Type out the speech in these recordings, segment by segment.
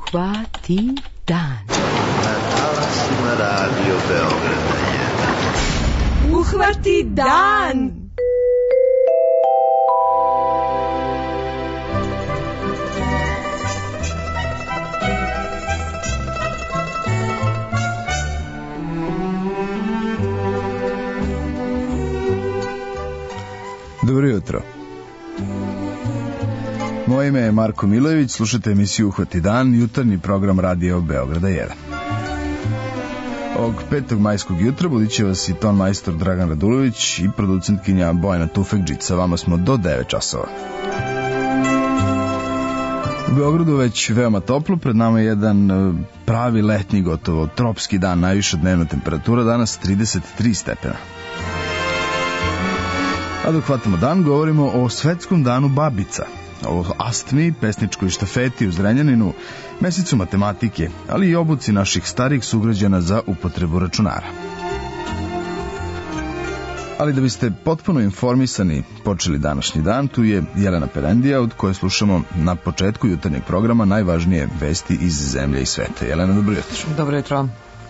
Uhvati dan. Na talasima Radio Beograda 1. Uhvati dan. Dobro jutro. Moje ime je Marko Milojević, slušate emisiju Uhvati dan, jutarnji program Radio Beograda 1. Ovog 5. majskog jutra budit će vas i ton majstor Dragan Radulović i producentkinja Bojana Tufekđić. Sa vama smo do 9 časova. U Beogradu već veoma toplo, pred nama je jedan pravi letnji, gotovo tropski dan, najviša dnevna temperatura, danas 33 stepena. A dok hvatamo dan, govorimo o svetskom danu babica, o astmi, pesničkoj štafeti u Zrenjaninu, mesecu matematike, ali i obuci naših starijih sugrađana za upotrebu računara. Ali da biste potpuno informisani počeli današnji dan, tu je Jelena Perendija, od koje slušamo na početku jutarnjeg programa najvažnije vesti iz zemlje i sveta. Jelena, dobro jutro. Dobro jutro.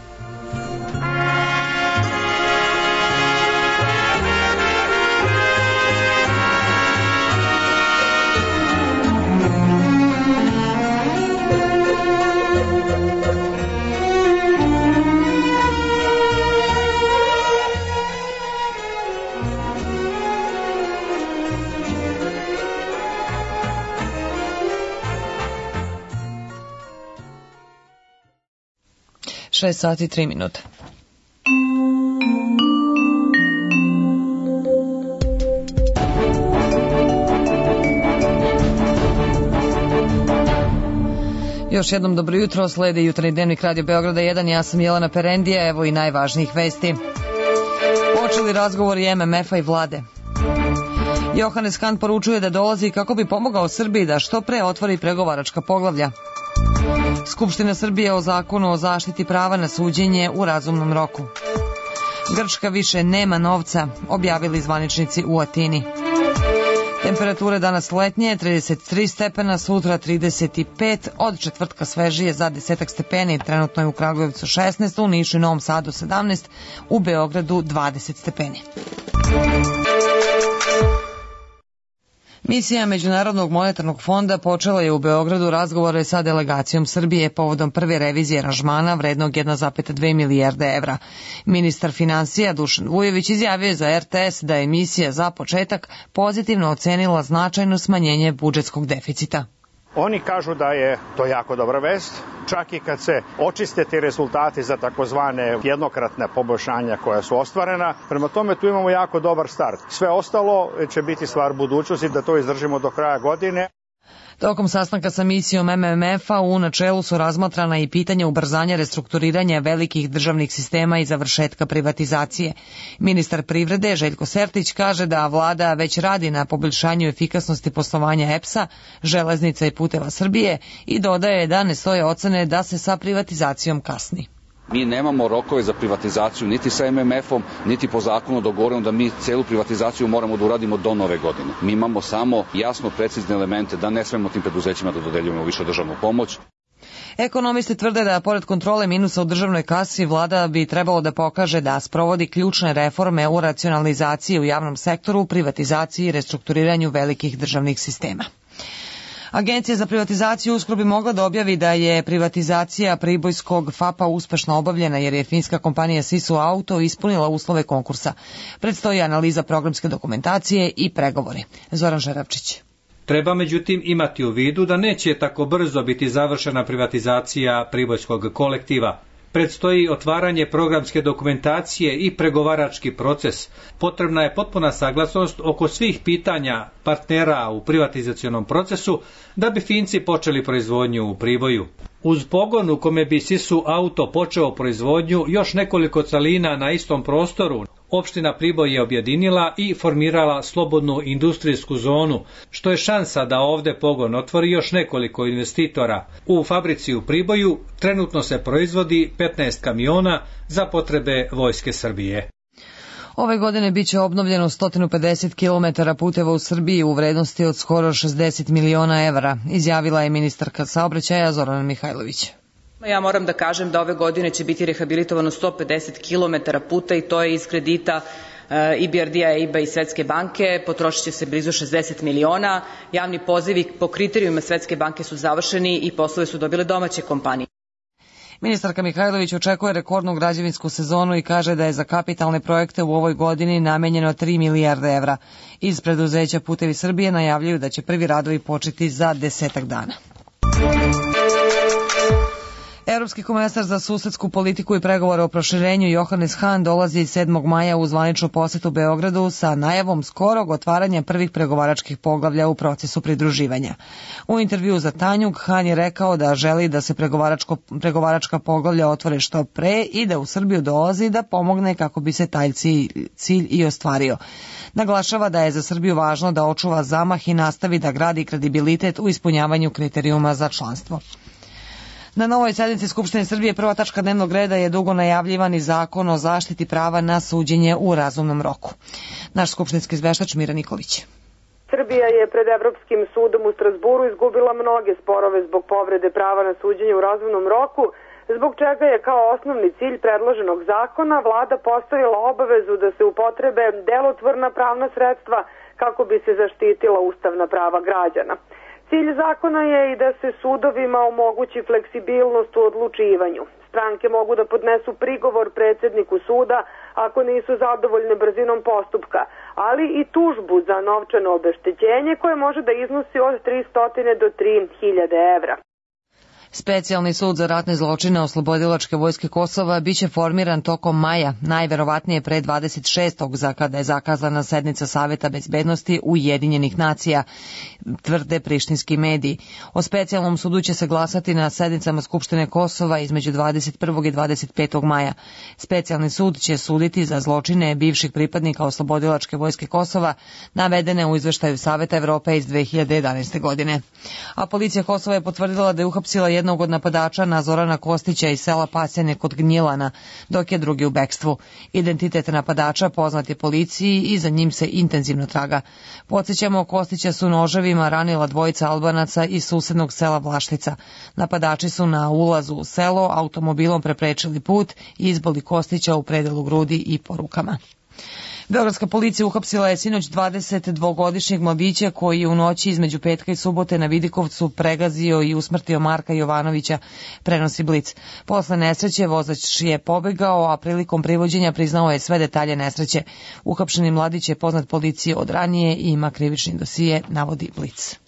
Šest sati i 3 minuta. Još jednom dobro jutro, sledi jutarnji dnevnik Radio Beograda 1, ja sam Jelena Perendija, evo i najvažnijih vesti. Počeli razgovori MMF-a i vlade. Johannes Hahn poručuje da dolazi kako bi pomogao Srbiji da što pre otvori pregovaračka poglavlja. Skupština Srbije o zakonu o zaštiti prava na suđenje u razumnom roku. Grčka više nema novca, objavili zvaničnici u Atini. Temperature danas letnje, 33 stepena, sutra 35, od četvrtka svežije za 10 stepeni, trenutno je u Kragujevcu 16, u Nišu i Novom Sadu 17, u Beogradu 20 stepeni. Misija Međunarodnog monetarnog fonda počela je u Beogradu razgovore sa delegacijom Srbije povodom prve revizije aranžmana vrednog 1,2 milijarde evra. Ministar finansija Dušan Vujović izjavio je za RTS da je misija za početak pozitivno ocenila značajno smanjenje budžetskog deficita. Oni kažu da je to jako dobra vest, čak i kad se očiste ti rezultati za takozvane jednokratne poboljšanja koja su ostvarena. Prema tome tu imamo jako dobar start. Sve ostalo će biti stvar budućnosti da to izdržimo do kraja godine. Tokom sastanka sa misijom MMF-a u načelu su razmatrana i pitanja ubrzanja restrukturiranja velikih državnih sistema i završetka privatizacije. Ministar privrede Željko Sertić kaže da vlada već radi na poboljšanju efikasnosti poslovanja EPS-a, Železnica i Puteva Srbije i dodaje da ne stoje ocene da se sa privatizacijom kasni. Mi nemamo rokove za privatizaciju niti sa MMF-om, niti po zakonu dogovoreno da mi celu privatizaciju moramo da uradimo do nove godine. Mi imamo samo jasno precizne elemente da ne smemo tim preduzećima da dodeljujemo više državnu pomoć. Ekonomisti tvrde da pored kontrole minusa u državnoj kasi vlada bi trebalo da pokaže da sprovodi ključne reforme u racionalizaciji u javnom sektoru, privatizaciji i restrukturiranju velikih državnih sistema. Agencija za privatizaciju uskoro bi mogla da objavi da je privatizacija pribojskog FAP-a uspešno obavljena jer je finska kompanija Sisu Auto ispunila uslove konkursa. Predstoji analiza programske dokumentacije i pregovori. Zoran Žerapčić. Treba međutim imati u vidu da neće tako brzo biti završena privatizacija pribojskog kolektiva. Predstoji otvaranje programske dokumentacije i pregovarački proces. Potrebna je potpuna saglasnost oko svih pitanja partnera u privatizacionom procesu da bi Finci počeli proizvodnju u Priboju. Uz pogon u kome bi Sisu Auto počeo proizvodnju još nekoliko celina na istom prostoru, opština Priboj je objedinila i formirala slobodnu industrijsku zonu, što je šansa da ovde pogon otvori još nekoliko investitora. U fabrici u Priboju trenutno se proizvodi 15 kamiona za potrebe Vojske Srbije. Ove godine biće obnovljeno 150 km puteva u Srbiji u vrednosti od skoro 60 miliona evra, izjavila je ministarka saobraćaja Zorana Mihajlović. Ja moram da kažem da ove godine će biti rehabilitovano 150 km puta i to je iz kredita IBRD-a, EIB-a i Svetske banke. Potrošit će se blizu 60 miliona. Javni pozivi po kriterijuma Svetske banke su završeni i poslove su dobile domaće kompanije. Ministarka Mihajlović očekuje rekordnu građevinsku sezonu i kaže da je za kapitalne projekte u ovoj godini namenjeno 3 milijarde evra. Iz preduzeća Putevi Srbije najavljuju da će prvi radovi početi za 10 dana. Evropski komesar za susedsku politiku i pregovore o proširenju Johannes Hahn dolazi 7. maja u zvaničnu posetu Beogradu sa najavom skorog otvaranja prvih pregovaračkih poglavlja u procesu pridruživanja. U intervju za Tanjug Hahn je rekao da želi da se pregovaračka poglavlja otvore što pre i da u Srbiju dolazi da pomogne kako bi se taj cilj i ostvario. Naglašava da je za Srbiju važno da očuva zamah i nastavi da gradi kredibilitet u ispunjavanju kriterijuma za članstvo. Na novoj sednici Skupštine Srbije prva tačka dnevnog reda je dugo najavljivani zakon o zaštiti prava na suđenje u razumnom roku. Naš skupštinski izveštač Mira Nikolić. Srbija je pred Evropskim sudom u Strasburu izgubila mnoge sporove zbog povrede prava na suđenje u razumnom roku, zbog čega je kao osnovni cilj predloženog zakona vlada postavila obavezu da se upotrebe delotvorna pravna sredstva kako bi se zaštitila ustavna prava građana. Cilj zakona je i da se sudovima omogući fleksibilnost u odlučivanju. Stranke mogu da podnesu prigovor predsjedniku suda ako nisu zadovoljne brzinom postupka, ali i tužbu za novčano obeštećenje koje može da iznosi od 300 do 3000 evra. Specijalni sud za ratne zločine Oslobodilačke vojske Kosova biće formiran tokom maja, najverovatnije pre 26. za kada je zakazana sednica Saveta bezbednosti Ujedinjenih nacija, tvrde prištinski mediji. O specijalnom sudu će se glasati na sednicama Skupštine Kosova između 21. i 25. maja. Specijalni sud će suditi za zločine bivših pripadnika Oslobodilačke vojske Kosova, navedene u izveštaju Saveta Evrope iz 2011. godine. A policija Kosova je potvrdila da je uhapsila jednog od napadača na Zorana Kostića iz sela Pasjane kod Gnjilana, dok je drugi u bekstvu. Identitet napadača poznat je policiji i za njim se intenzivno traga. Podsjećamo, Kostića su noževima ranila dvojica Albanaca iz susednog sela Vlaštica. Napadači su na ulazu u selo automobilom preprečili put i izboli Kostića u predelu grudi i po rukama. Beogradska policija uhapsila je sinoć 22-godišnjeg mladića koji je u noći između petka i subote na Vidikovcu pregazio i usmrtio Marka Jovanovića, prenosi Blic. Posle nesreće vozač je pobegao, a prilikom privođenja priznao je sve detalje nesreće. Uhapšeni mladić je poznat policiji od ranije i ima krivični dosije, navodi Blic.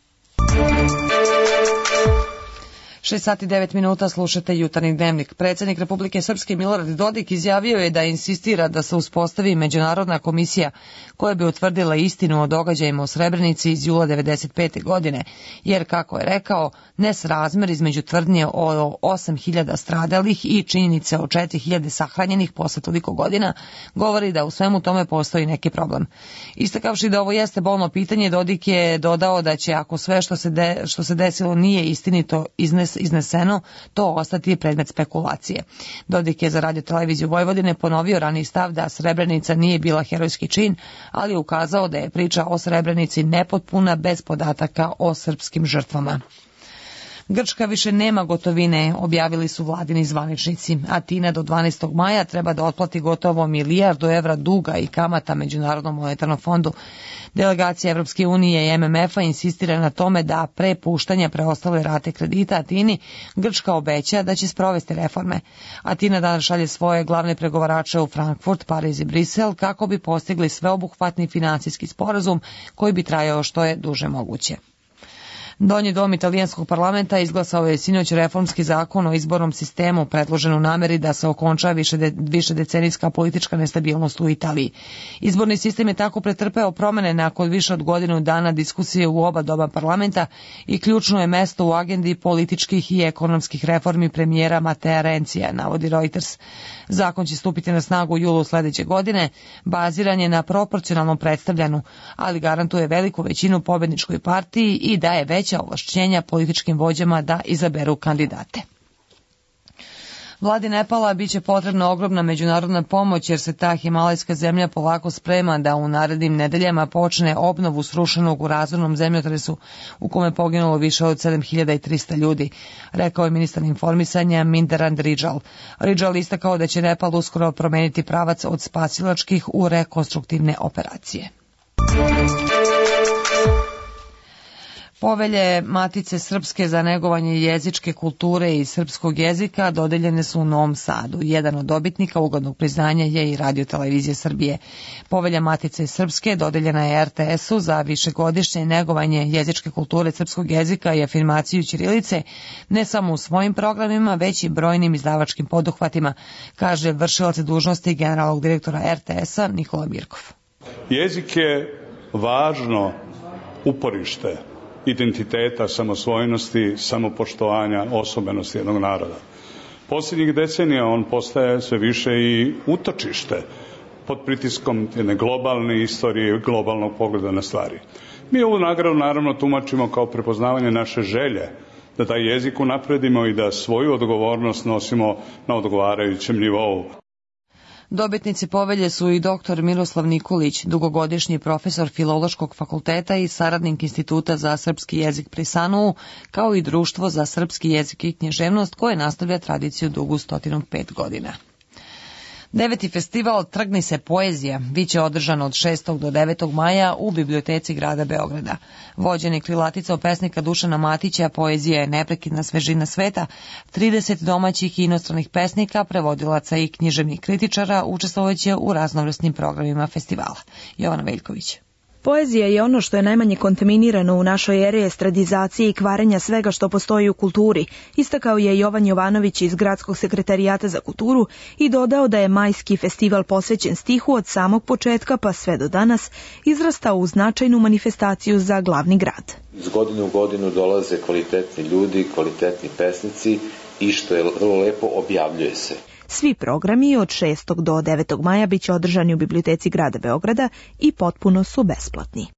6 sati 9 minuta, slušate Jutarnji dnevnik. Predsjednik Republike Srpske Milorad Dodik izjavio je da insistira da se uspostavi međunarodna komisija koja bi utvrdila istinu o događajima u Srebrenici iz jula 1995. godine, jer, kako je rekao, nesrazmer između tvrdnje o 8.000 stradalih i činjenice o 4.000 sahranjenih posle toliko godina govori da u svemu tome postoji neki problem. Istakavši da ovo jeste bolno pitanje, Dodik je dodao da će, ako sve što se desilo nije istinito izneseno, to ostati predmet spekulacije. Dodik je za Radio televiziju Vojvodine ponovio raniji stav da Srebrenica nije bila herojski čin, ali je ukazao da je priča o Srebrenici nepotpuna bez podataka o srpskim žrtvama. Grčka više nema gotovine, objavili su vladini zvaničnici. Atina do 12. maja treba da otplati gotovo 1 milijardu evra duga i kamata Međunarodnom monetarnom fondu. Delegacija Evropske unije i MMF-a insistira na tome da pre puštanja preostale rate kredita Atini, Grčka obeća da će sprovesti reforme. Atina danas šalje svoje glavne pregovarače u Frankfurt, Pariz i Brisel kako bi postigli sveobuhvatni finansijski sporazum koji bi trajao što je duže moguće. Donji dom italijanskog parlamenta izglasao je sinoć reformski zakon o izbornom sistemu predložen u nameri da se okonča višedecenijska politička nestabilnost u Italiji. Izborni sistem je tako pretrpeo promene nakon više od godinu dana diskusije u oba doma parlamenta i ključno je mesto u agendi političkih i ekonomskih reformi premijera Matea Rencija, navodi Reuters. Zakon će stupiti na snagu u julu sledeće godine, baziran je na proporcionalnom predstavljanju, ali garantuje veliku većinu pobedničkoj partiji i daje veća ovlašćenja političkim vođama da izaberu kandidate. Vladi Nepala biće potrebna ogromna međunarodna pomoć jer se ta himalajska zemlja polako sprema da u narednim nedeljama počne obnovu srušenog u razornom zemljotresu u kome poginulo više od 7300 ljudi, rekao je ministar informisanja Minderand Rijal. Rijal istakao da će Nepal uskoro promeniti pravac od spasilačkih u rekonstruktivne operacije. Povelje Matice Srpske za negovanje jezičke kulture i srpskog jezika dodeljene su u Novom Sadu. Jedan od dobitnika ugodnog priznanja je i Radio Televizije Srbije. Povelja Matice Srpske dodeljena je RTS-u za višegodišnje negovanje jezičke kulture srpskog jezika i afirmaciju ćirilice ne samo u svojim programima, već i brojnim izdavačkim poduhvatima, kaže vršilac dužnosti generalnog direktora RTS-a Nikola Birkov. Jezik je važno uporište identiteta, samosvojnosti, samopoštovanja, osobenosti jednog naroda. Posljednjih decenija on postaje sve više i utočište pod pritiskom jedne globalne istorije i globalnog pogleda na stvari. Mi ovu nagradu naravno tumačimo kao prepoznavanje naše želje da taj jezik unapredimo i da svoju odgovornost nosimo na odgovarajućem nivou. Dobitnici povelje su i dr. Miroslav Nikolić, dugogodišnji profesor Filološkog fakulteta i saradnik Instituta za srpski jezik pri SANU, kao i Društvo za srpski jezik i književnost koje nastavlja tradiciju dugu 105 godina. 9. festival Trgni se poezija biće održan od 6. do 9. maja u biblioteci grada Beograda. Vođeni krilaticom pesnika Dušana Matića, poezija je neprekidna svežina sveta, 30 domaćih i inostranih pesnika, prevodilaca i književnih kritičara učestvovaće u raznovrsnim programima festivala. Jovana Veljković. Poezija je ono što je najmanje kontaminirano u našoj eri estradizacije i kvarenja svega što postoji u kulturi, istakao je Jovan Jovanović iz Gradskog sekretarijata za kulturu i dodao da je majski festival posvećen stihu od samog početka pa sve do danas izrastao u značajnu manifestaciju za glavni grad. Iz godine u godinu dolaze kvalitetni ljudi, kvalitetni pesnici i što je vrlo lepo, objavljuje se. Svi programi od 6. do 9. maja biće održani u biblioteci grada Beograda i potpuno su besplatni.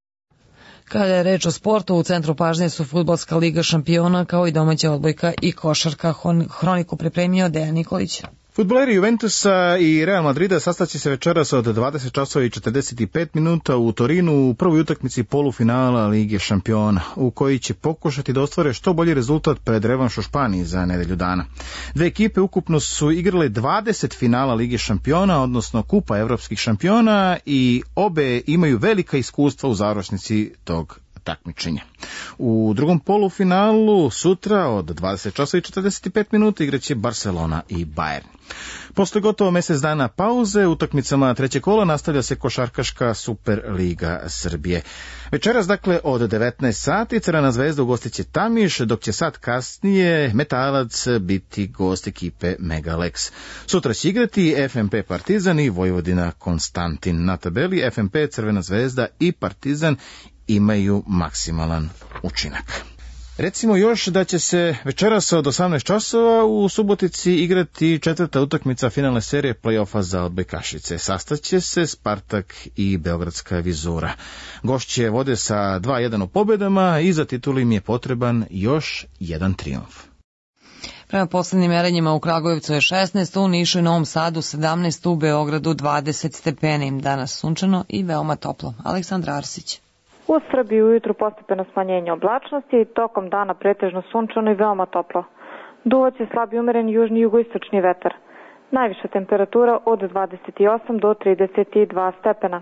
Kada je reč o sportu, u centru pažnje su Fudbalska liga šampiona kao i domaća odbojka i košarka. Hroniku pripremio Dejan Nikolić. Fudbaleri Juventusa i Real Madrida sastaće se večeras od 20 časova i 45 minuta u Torinu u prvoj utakmici polufinala Lige šampiona, u koji će pokušati da ostvare što bolji rezultat pred revanš u Španiji za nedelju dana. Dve ekipe ukupno su igrale 20 finala Lige šampiona, odnosno Kupa evropskih šampiona, i obe imaju velika iskustva u završnici tog takmičenja. U drugom polufinalu sutra od 20 časova i 45 minuta igraće Barcelona i Bayern. Posle gotovo mjesec dana pauze, utakmicama trećeg kola nastavlja se košarkaška Superliga Srbije. Večeras, dakle, od 19 sati Crvena zvezda ugostit će Tamiš, dok će sat kasnije Metalac biti gost ekipe Megalex. Sutra će igrati FNP Partizan i Vojvodina Konstantin. Na tabeli FNP, Crvena zvezda i Partizan imaju maksimalan učinak. Recimo još da će se večeras od 18 časova u Subotici igrati četvrta utakmica finalne serije play-offa za odbojkašice. Sastaće se Spartak i Beogradska Vizura. Gošće vode sa 2-1 u pobjedama i za titul im je potreban još jedan trijumf. Prema poslednjim merenjima u Kragujevcu je 16, u Nišu i Novom Sadu 17, u Beogradu 20 stepeni. Danas sunčano i veoma toplo. Aleksandra Arsić. U Srbiji ujutru postepeno smanjenje oblačnosti i tokom dana pretežno sunčano i veoma toplo. Duvaće slabi umeren južni i jugoistočni vetar. Najviša temperatura od 28 do 32 stepena.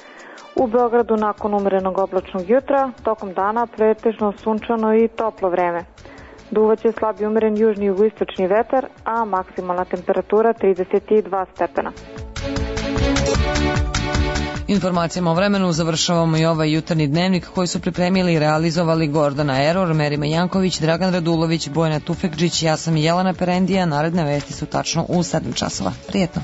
U Beogradu nakon umerenog oblačnog jutra, tokom dana pretežno sunčano i toplo vreme. Duvaće slabi umeren južni i jugoistočni vetar, a maksimalna temperatura 32 stepena. Informacijama o vremenu završavamo i ovaj jutarnji dnevnik koji su pripremili i realizovali Gordana Eror, Merima Janković, Dragan Radulović, Bojana Tufekđić, ja sam Jelena Perendija. Naredne vesti su tačno u 7 časova. Prijetno!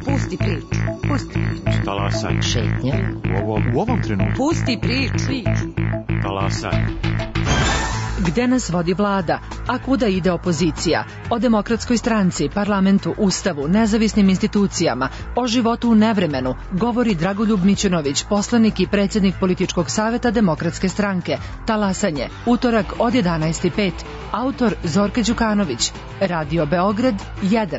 Pusti priču. Pusti priču. Talasaj. Šetnja. U ovom trenutku. Pusti priču. Talasaj. Gde nas vodi vlada, a kuda ide opozicija? O Demokratskoj stranci, parlamentu, ustavu, nezavisnim institucijama, o životu u nevremenu govori Dragoljub Mićunović, poslanik i predsjednik političkog saveta Demokratske stranke. Talasanje, utorak od 11:05. Autor Zorka Đukanović. Radio Beograd 1.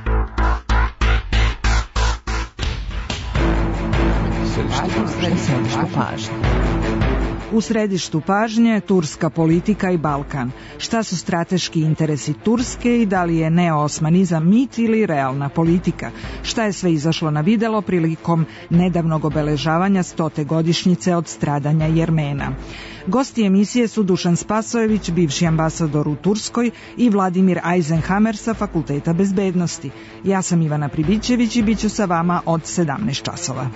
U središtu pažnje turska politika i Balkan. Šta su strateški interesi Turske i da li je neoosmanizam mit ili realna politika? Šta je sve izašlo na videlo prilikom nedavnog obeležavanja 100. godišnjice od stradanja Jermena? Gosti emisije su Dušan Spasojević, bivši ambasador u Turskoj, i Vladimir Eisenhammer sa Fakulteta bezbednosti. Ja sam Ivana Pribićević i bit ću sa vama od 17 časova.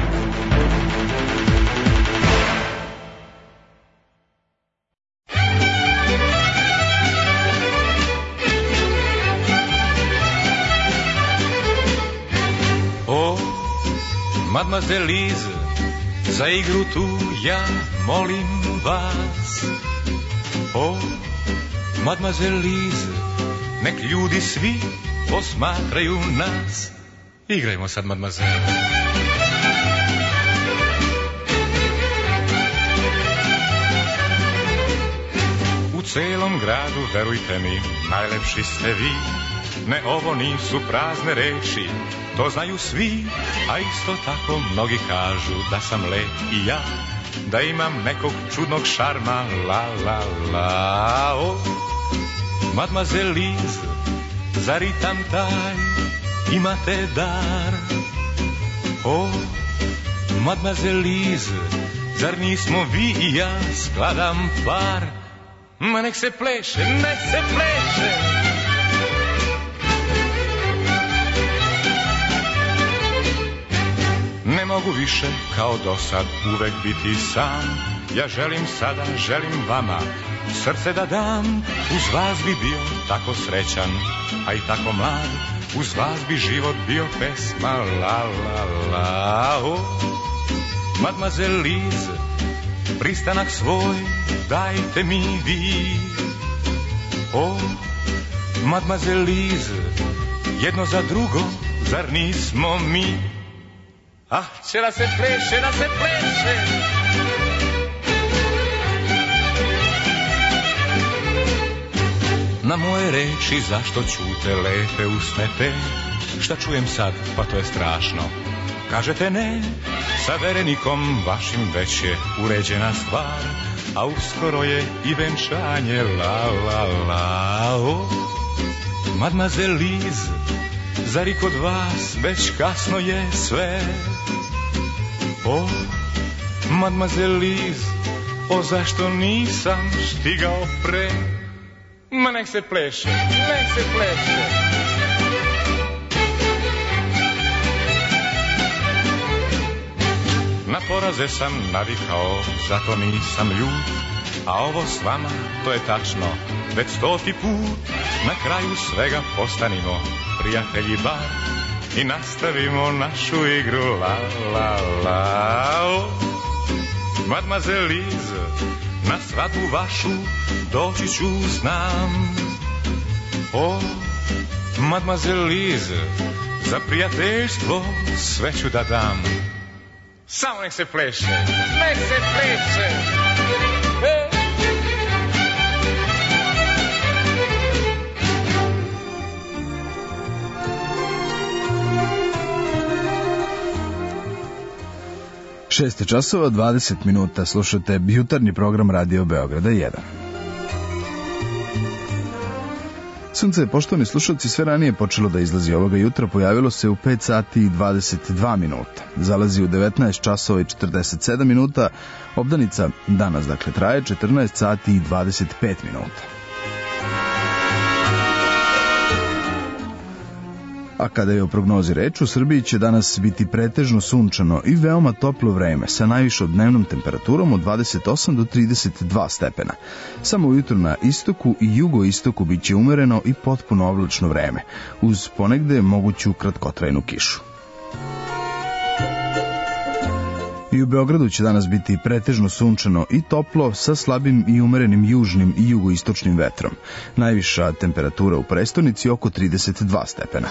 Mademoiselle Lise, za igru tu ja molim vas. O, Mademoiselle Lise, nek ljudi svi posmatraju nas. Igrajmo sad, Mademoiselle. U celom gradu, verujte mi, najlepši ste vi. Ne, ovo nisu prazne reči, to znaju svi, a isto tako mnogi kažu da sam lep i ja, da imam nekog čudnog šarma, la la la. O, Mademoiselle Lise, za ritam taj imate dar. O, Mademoiselle Lise, zar nismo vi i ja skladan par? Ma nek se pleše, nek se pleše. Ne mogu više kao do sad uvek biti sam. Ja želim sada, želim vama srce da dam. Uz vas bi bio tako srećan, a i tako mlad. Uz vas bi život bio pesma, la la la. O, Mademoiselle Lise, pristanak svoj dajte mi vi. O, Mademoiselle Lise, jedno za drugo, zar nismo mi? Ah, će da se pleše, da se pleše. Na moje reči zašto ćute lepe usne te? Šta čujem sad, pa to je strašno. Kažete ne, sa verenikom vašim već je uređena stvar, a uskoro je i venčanje, la la la. O, Mademoiselle Lise, zar i kod vas već kasno je sve? O, Mademoiselle Lise, o zašto nisam stigao pre? Ma nek se pleše, nek se pleše. Na poraze sam navikao, zato nisam ljut, a ovo s vama, to je tačno, već 100. put. Na kraju svega postanimo prijatelji bar i nastavimo našu igru, la la la. O, Mademoiselle Lise, na svadbu vašu doći ću, znam. O, Mademoiselle Lise, za prijateljstvo sve ću da dam. Samo nek se pleše, nek se pleše. Šest časova, 20 minuta, slušate jutarnji program Radio Beograda 1. Sunce je, poštovani slušalci, sve ranije počelo da izlazi ovoga jutra, pojavilo se u 5 sati i 22 minuta. Zalazi u 19 časova i 47 minuta, obdanica danas dakle traje 14 sati i 25 minuta. A kada je o prognozi reč, u Srbiji će danas biti pretežno sunčano i veoma toplo vreme sa najvišom dnevnom temperaturom od 28 do 32 stepena. Samo ujutro na istoku i jugoistoku biće umereno i potpuno oblačno vreme, uz ponegde moguću kratkotrajnu kišu. I u Beogradu će danas biti pretežno sunčano i toplo sa slabim i umerenim južnim i jugoistočnim vetrom. Najviša temperatura u prestonici oko 32 stepena.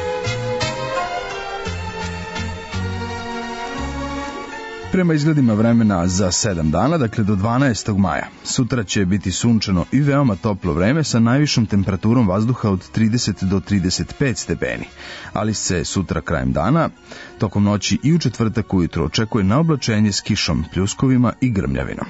Prema izgledima vremena za 7 dana, dakle do 12. maja. Sutra će biti sunčano i veoma toplo vreme sa najvišom temperaturom vazduha od 30 do 35 stepeni. Ali se sutra krajem dana, tokom noći i u četvrtak ujutro očekuje naoblačenje s kišom, pljuskovima i grmljavinom.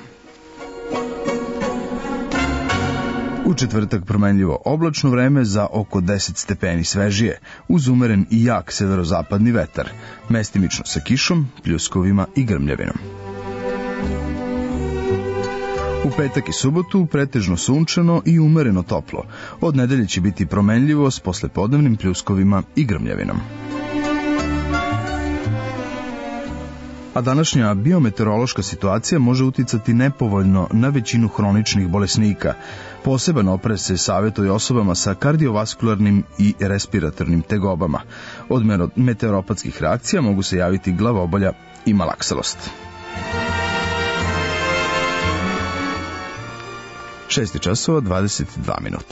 U četvrtak promenljivo oblačno vreme za oko 10 stepeni svežije, uz umeren i jak severozapadni vetar, mestimično sa kišom, pljuskovima i grmljavinom. U petak i subotu pretežno sunčano i umereno toplo. Od nedelje će biti promenljivo s poslepodnevnim pljuskovima i grmljavinom. A današnja biometeorološka situacija može uticati nepovoljno na većinu hroničnih bolesnika. Poseban oprez se savjetuje osobama sa kardiovaskularnim i respiratornim tegobama. Od meteoropatskih reakcija mogu se javiti glavobolja i malaksalost. 6:22.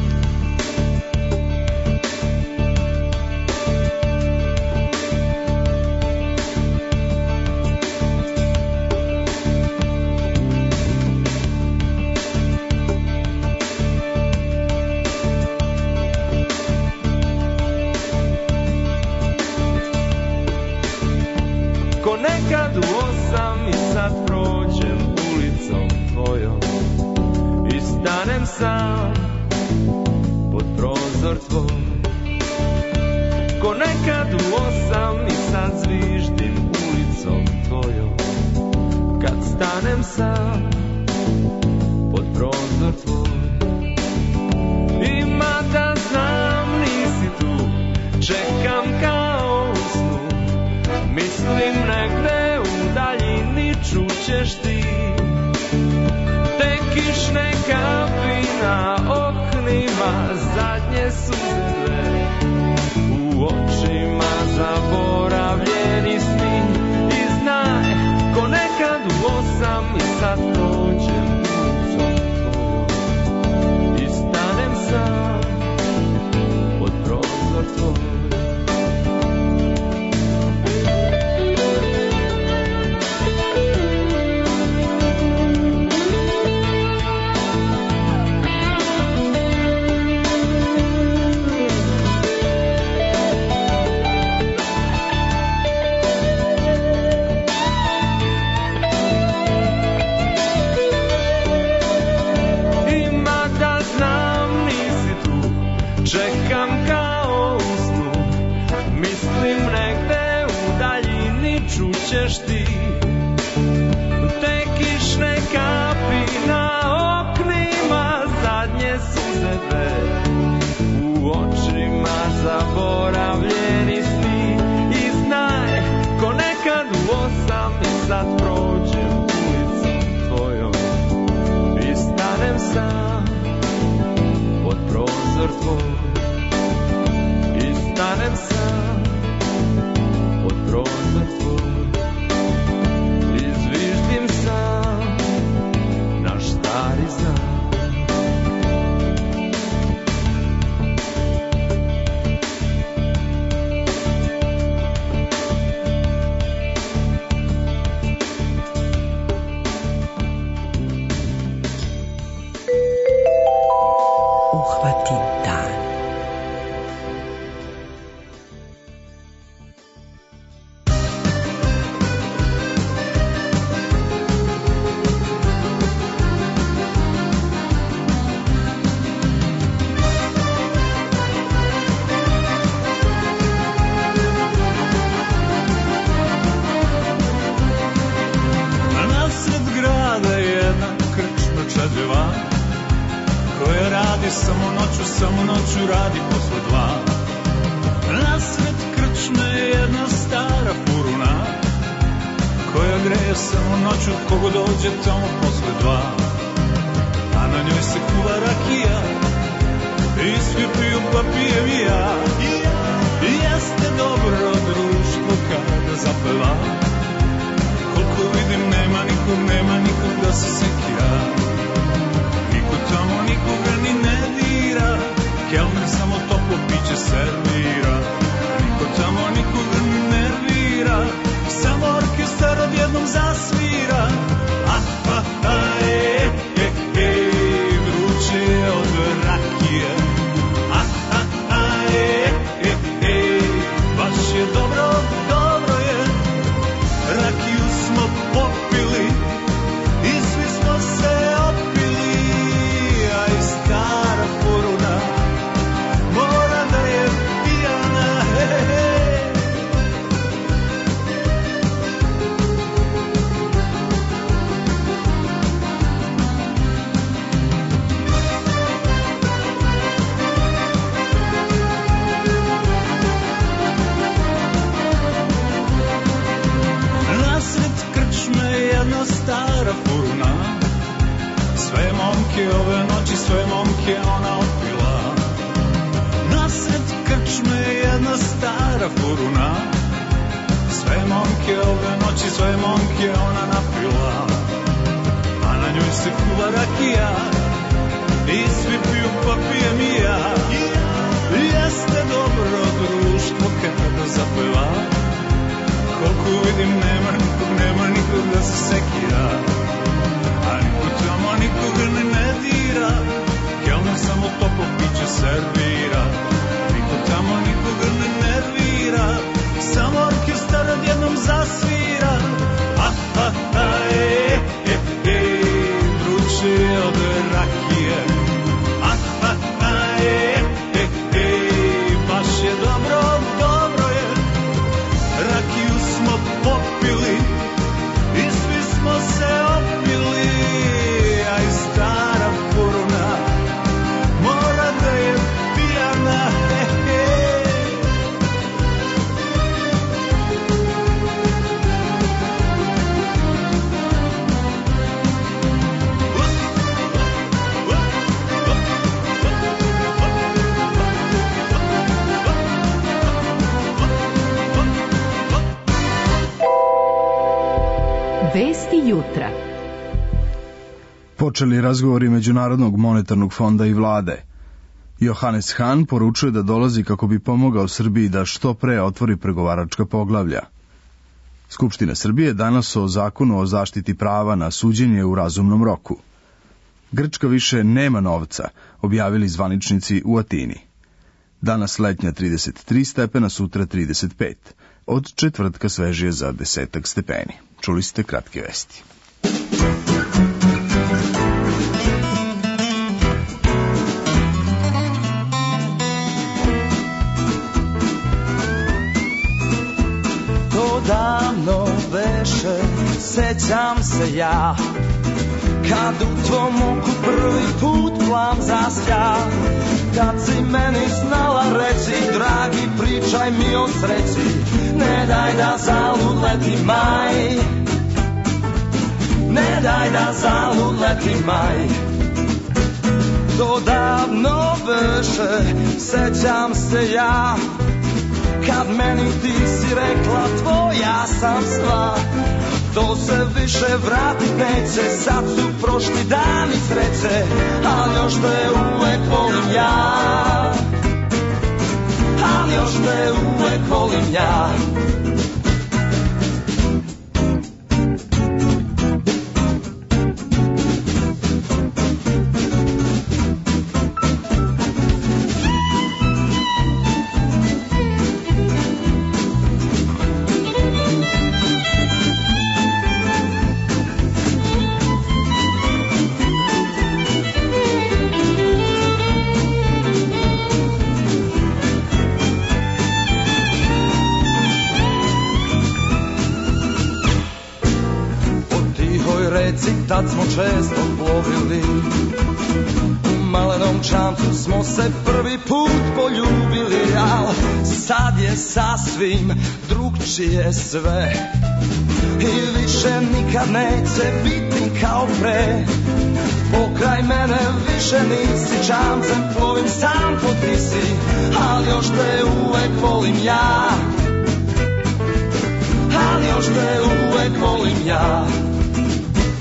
Nekad u 8 i sad prođem ulicom tvojom i stanem sam pod prozor tvoj. Ko nekad u 8 i sad zviždim ulicom tvojom kad stanem sam pod prozor tvoj. I mada znam nisi tu, čekam kao u snu, mislim negde u daljini čućeš ti te kišne kapi na oknima, zadnje suze dve u očima, zaboravljeni sni. I znaj, ko nekad u 8 i sad prođem ulicom tvojom i stanem sam pod prozor tvoj. Čekam kao u snu, mislim negde u daljini čućeš ti te kišne kapi na oknima, zadnje suze dve u očima, zaboravljeni sni. I znaj, ko nekad u 8 i sad prođem ulicom tvojom i stanem sam pod prozor tvoj. Stanem sam pod prozor tvoj i zviždim sam naš stari znak. Uhvati dan. Samo noću radi posle 2. Nasred krčme jedna stara furuna koja greje samo noću kogo dođe tamo posle 2. A na njoj se kuva rakija i svi piju pa pijem i ja. I jeste dobro društvo kada zapeva, koliko nema nikog da se sekira. Niko tamo nikoga ni ne dira, kelner samo toplo piće servira. Niko tamo nikoga ni nervira, samo orkestar odjednom zasvira. Vruće je od rakije. Baš je dobro, dobro je. Rakiju smo popili i svi smo se opili, a i stara furuna mora da je pijana. Nasred krčme jedna stara furuna, sve momke ove noći, sve momke ona opila. Nasred krčme jedna stara furuna, sve momke ove noći, sve momke ona napila. A na njoj se kuva rakija i svi piju pa pijem i ja. Jeste dobro društvo kada zapeva, koliko vidim nema nikog da se sekira. A niko tamo nikoga ne dira, kelner samo toplo piće servira. Niko tamo nikoga ne nervira, samo orkestar odjednom zasvira. Vruće je od rakije. Baš je dobro, dobro je. Rakiju smo popili i svi smo se opili, a i stara furuna mora da je pijana. Vesti jutra. Počeli razgovori Međunarodnog monetarnog fonda i vlade. Johannes Hahn poručuje da dolazi kako bi pomogao Srbiji da što pre otvori pregovaračka poglavlja. Skupština Srbije danas o zakonu o zaštiti prava na suđenje u razumnom roku. Grčka više nema novca, objavili zvaničnici u Atini. Danas letnja 33 stepena, sutra 35. Od četvrtka svežije za 10 stepeni. Čuli ste kratke vesti. To davno veše, sećam se ja, kad u tvom oku prvi put plam zasja. Kad si meni znala reći, dragi, pričaj mi o sreći, ne daj da zalud leti maj, ne daj da zalud leti maj. To davno veše, sećam se ja, kad meni ti si rekla, tvoja sam stvar. To se više vratit neće, sad su prošli dani sreće, ali još te uvek volim ja, ali još te uvek volim ja. Tad smo često plovili, u malenom čamcu smo se prvi put poljubili, al sad je sasvim drugčije sve i više nikad neće biti kao pre. Pokraj mene više nisi, čamcem plovim sam po Tisi, ali još te uvek volim ja, ali još te uvek volim ja.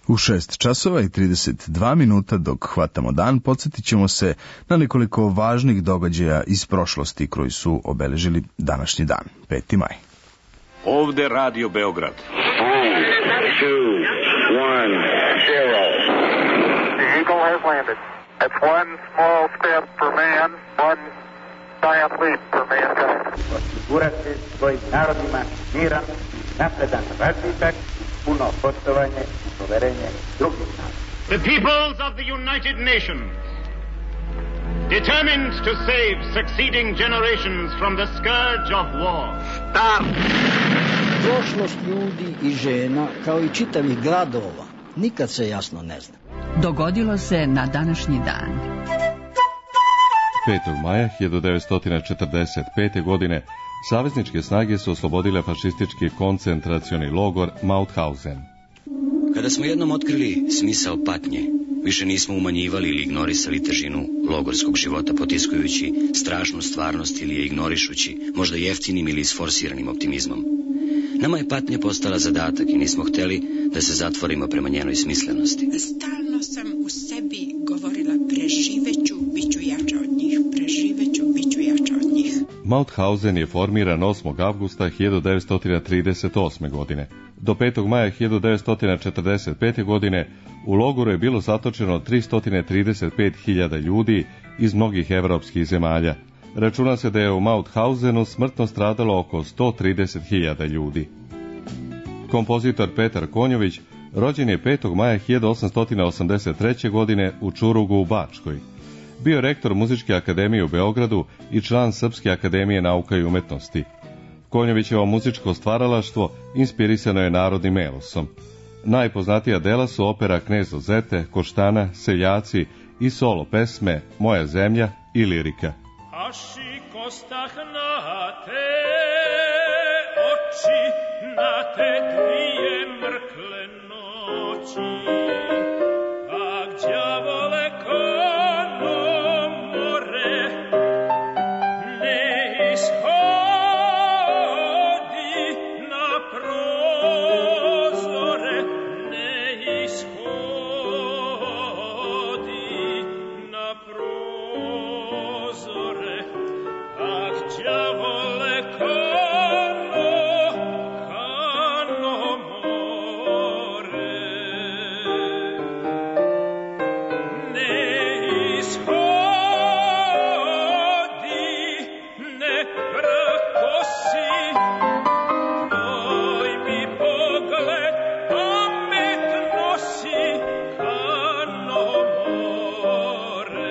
U 6 časova i 32 minuta dok hvatamo dan, podsjetit ćemo se na nekoliko važnih događaja iz prošlosti koji su obeležili današnji dan, 5. maj. Ovde Radio Beograd. 3, 2, 1, 0. The Eagle has landed. It's one small step for man, one giant leap for mankind. Osigurati svojim narodima miran, napredan razvitak, puno poštovanje i poverenje drugih naroda. The peoples of the United Nations, determined to save succeeding generations from the scourge of war. Start! Prošlost ljudi i žena, kao i čitavih gradova, nikad se jasno ne zna. Dogodilo se na današnji dan. 5. maja 1945. godine savezničke snage su oslobodile fašistički koncentracioni logor Mauthausen. Kada smo jednom otkrili smisao patnje, više nismo umanjivali ili ignorisali težinu logorskog života, potiskujući strašnu stvarnost ili je ignorišući, možda jeftinim ili isforsiranim optimizmom. Nama je patnja postala zadatak i nismo hteli da se zatvorimo prema njenoj smislenosti. Stalno sam u sebi govorila preživeću, bit ću jača od njih, preživeću, bit ću jača od njih. Mauthausen je formiran 8. avgusta 1938. godine. Do 5. maja 1945. godine u logoru je bilo zatočeno 335.000 ljudi iz mnogih evropskih zemalja. Računa se da je u Mauthausenu smrtno stradalo oko 130.000 ljudi. Kompozitor Petar Konjović rođen je 5. maja 1883. godine u Čurugu u Bačkoj. Bio rektor Muzičke akademije u Beogradu i član Srpske akademije nauka i umetnosti. Konjovićevo muzičko stvaralaštvo inspirisano je narodnim elosom. Najpoznatija dela su opera Knez Zete, Koštana, Seljaci i solo pesme Moja zemlja i lirika. Aši kostah na te oči, na te dvije mrkle noći, ak đavole kano more ne ishodi na prozore, ne ishodi na prozore. Đavole kano, kano more, ne ishodi, ne prkosi, tvoj mi pogled pamet nosi, kano more.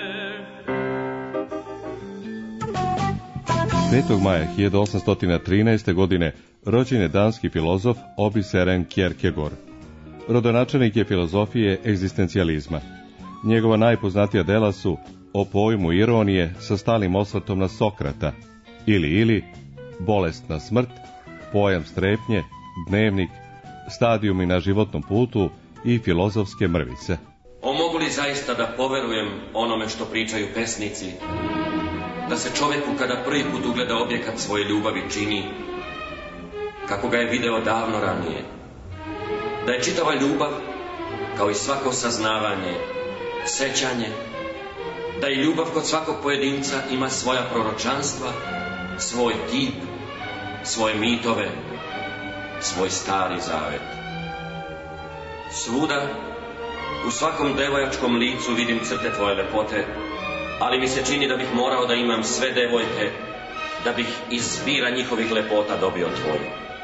5. maja 1813. godine rođen je danski filozof Obi Søren Kierkegaard. Rodonačelnik je filozofije egzistencijalizma. Njegova najpoznatija dela su O pojmu ironije sa stalnim osvrtom na Sokrata, ili, Bolesna smrt, Pojam strepnje, Dnevnik, Stadijumi na životnom putu i Filozofske mrvice. O, mogu li zaista da poverujem onome što pričaju pesnici? Da se čoveku kada prvi put ugleda objekat svoje ljubavi čini kako ga je video davno ranije. Da je čitava ljubav, kao i svako saznavanje, sećanje, da i ljubav kod svakog pojedinca ima svoja proročanstva, svoj tip, svoje mitove, svoj stari zavet. Svuda, u svakom devojačkom licu vidim crte tvoje lepote, ali mi se čini da bih morao da imam sve devojke, da bih iz zbira njihovih lepota dobio tvoju.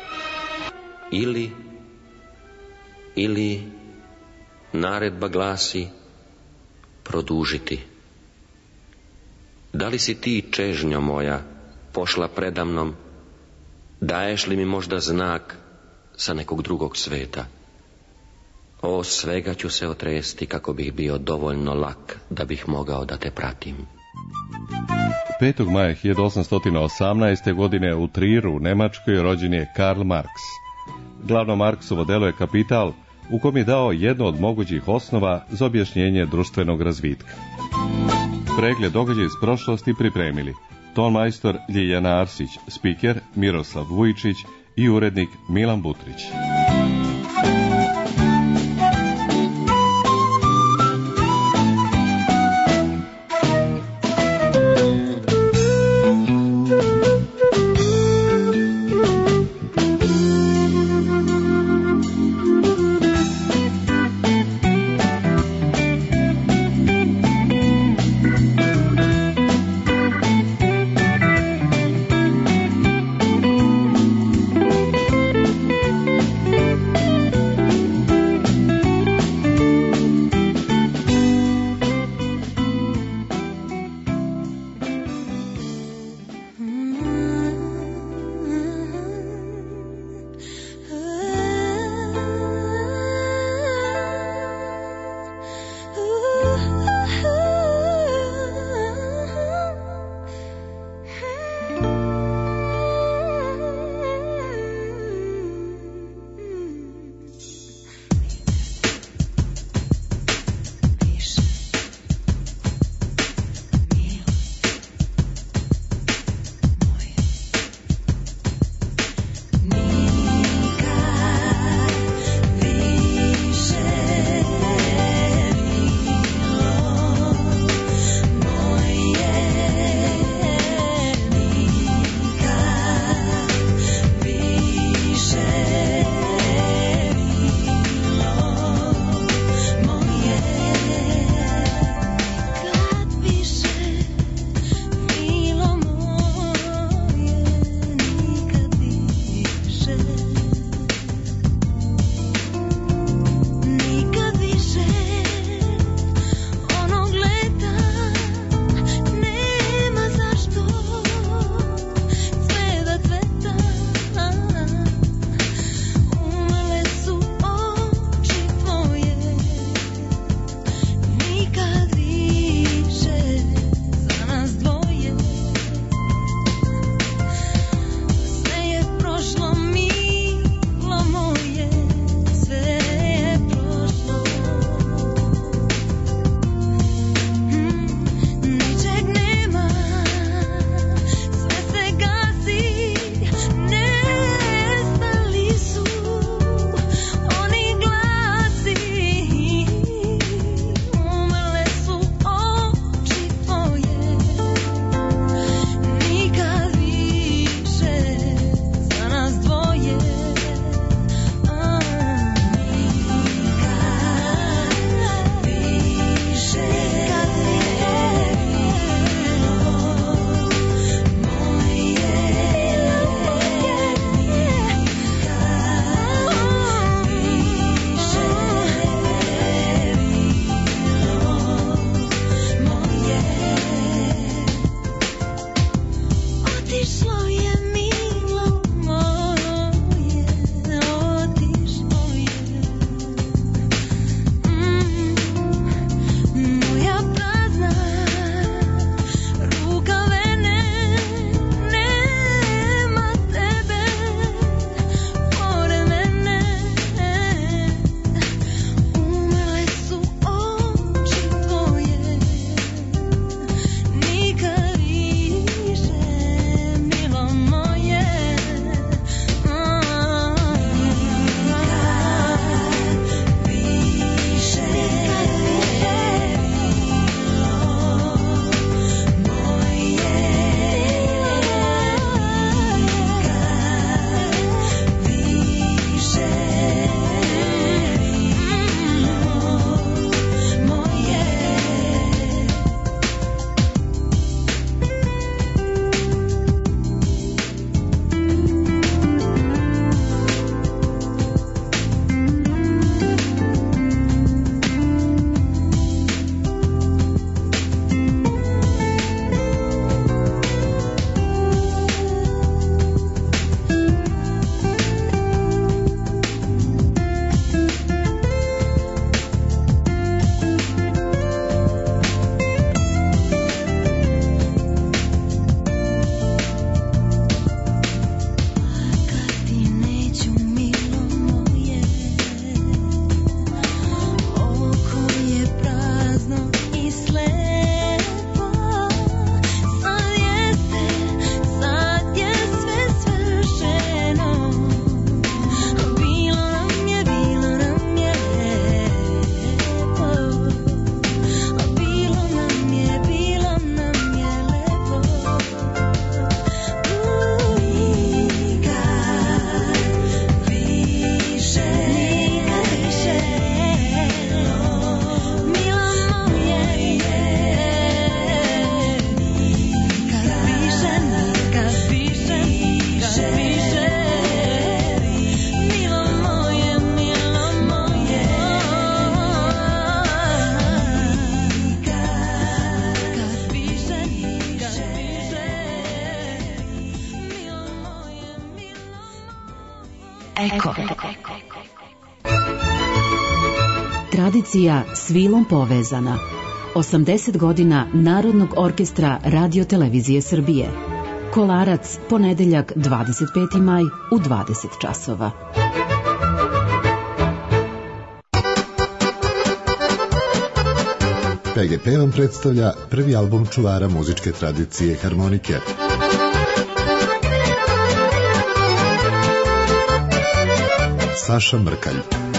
Ili naredba glasi produžiti. Da li si ti, čežnjo moja, pošla predamnom? Daješ li mi možda znak sa nekog drugog sveta? O, svega ću se otresti kako bih bio dovoljno lak da bih mogao da te pratim. 5. maja 1818. godine u Triru, u Nemačkoj, rođen je Karl Marx. Glavno Marksovo delo je Kapital, u kom je dao jedno od mogućih osnova za objašnjenje društvenog razvitka. Pregled događaja iz prošlosti pripremili tonmajstor Ljiljana Arsić, spiker Miroslav Vujičić i urednik Milan Butrić. Eko. Tradicija s vilom povezana. 80 godina Narodnog orkestra Radio-televizije Srbije. Kolarac, ponedeljak 25. maj u 20 časova. PGP vam predstavlja prvi album čuvara muzičke tradicije harmonike. Saša Mrkalj.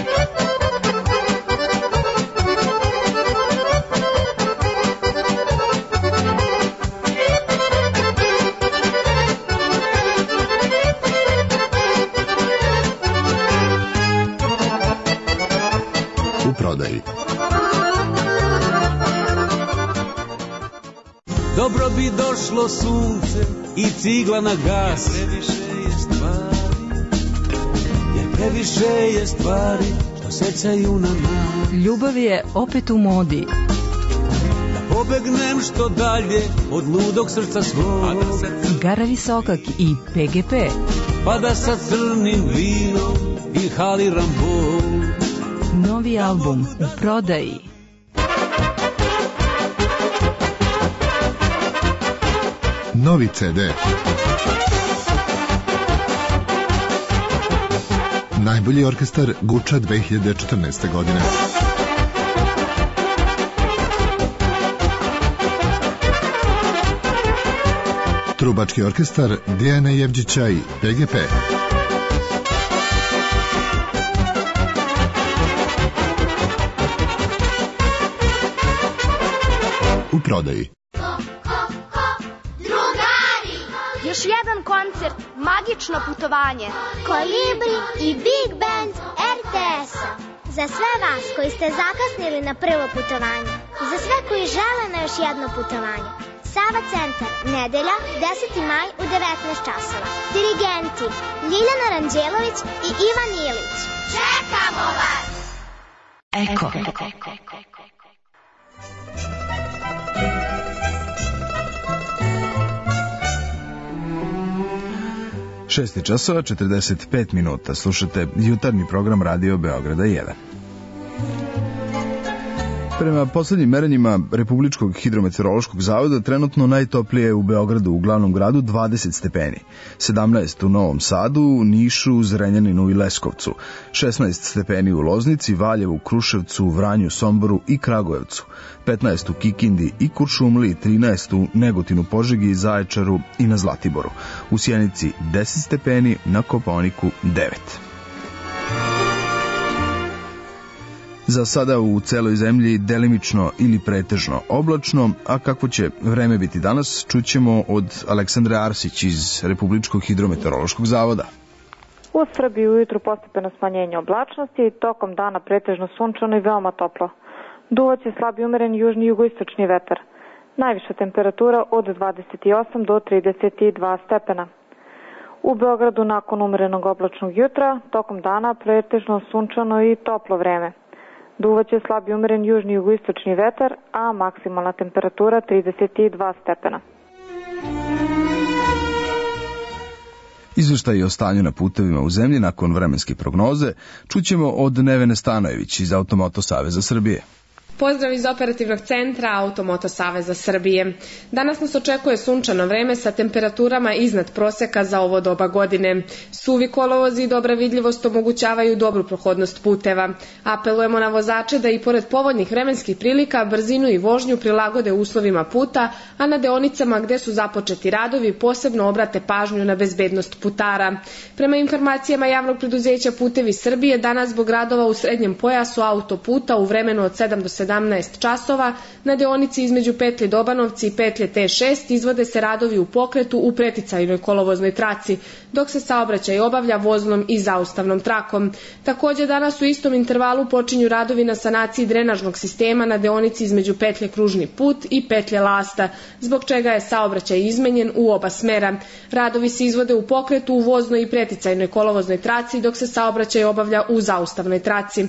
U prodaji. Dobro bi došlo sunce i cigla na gas. Jer previše je stvari što secaju na nas. Ljubav je opet u modi. Da pobegnem što dalje od ludog srca svog. Gara Visokak i PGP. Pa da sa crnim vinom inhaliram bol. Novi album u prodaji. Novi CD. Najbolji orkestar Guča 2014. godine. Trubački orkestar Dijana Jevđića i PGP. U prodaji. Još jedan koncert, magično putovanje. Kolibri i Big Band RTS-a. Za sve vas koji ste zakasnili na prvo putovanje. Za sve koji žele na još jedno putovanje. Sava centar, nedelja, 10. maj u 19 časova. Dirigenti Ljiljana Ranđelović i Ivan Ilić. Čekamo vas! Eko. 6 časova 45 minuta. Slušate jutarnji program Radio Beograda 1. Prema poslednjim merenjima Republičkog hidrometeorološkog zavoda trenutno najtoplije je u Beogradu, u glavnom gradu 20 stepeni, 17 u Novom Sadu, Nišu, Zrenjaninu i Leskovcu, 16 stepeni u Loznici, Valjevu, Kruševcu, Vranju, Somboru i Kragujevcu, 15 u Kikindi i Kuršumliji, 13 u Negotinu, Požegi, Zaječaru i na Zlatiboru, u Sjenici 10 stepeni, na Kopaoniku 9. Za sada u celoj zemlji delimično ili pretežno oblačno, a kako će vreme biti danas, čućemo od Aleksandre Arsić iz Republičkog hidrometeorološkog zavoda. U Srbiji ujutru postepeno smanjenje oblačnosti, tokom dana pretežno sunčano i veoma toplo. Duvaće slab i umeren južni i jugoistočni vetar. Najviša temperatura od 28 do 32 stepena. U Beogradu nakon umerenog oblačnog jutra, tokom dana pretežno sunčano i toplo vreme. Duvaće slab i umeren južni i jugoistočni vetar, a maksimalna temperatura 32 stepena. Izveštaj o stanju na putevima u zemlji nakon vremenske prognoze čućemo od Nevene Stanojević iz Automoto Saveza Srbije. Pozdrav iz operativnog centra Automoto Saveza Srbije. Danas nas očekuje sunčano vreme sa temperaturama iznad proseka za ovo doba godine. Suvi kolovozi i dobra vidljivost omogućavaju dobru prohodnost puteva. Apelujemo na vozače da i pored povoljnih vremenskih prilika brzinu i vožnju prilagode uslovima puta, a na deonicama gde su započeti radovi posebno obrate pažnju na bezbednost putara. Prema informacijama javnog preduzeća Putevi Srbije, danas zbog radova u srednjem pojasu autoputa u vremenu od 7 do 17 časova na deonici između petlje Dobanovci i petlje T6 izvode se radovi u pokretu u preticajnoj kolovoznoj traci, dok se saobraćaj obavlja voznom i zaustavnom trakom. Također danas u istom intervalu počinju radovi na sanaciji drenažnog sistema na deonici između petlje Kružni put i petlje Lasta, zbog čega je saobraćaj izmenjen u oba smera. Radovi se izvode u pokretu u voznoj i preticajnoj kolovoznoj traci, dok se saobraćaj obavlja u zaustavnoj traci.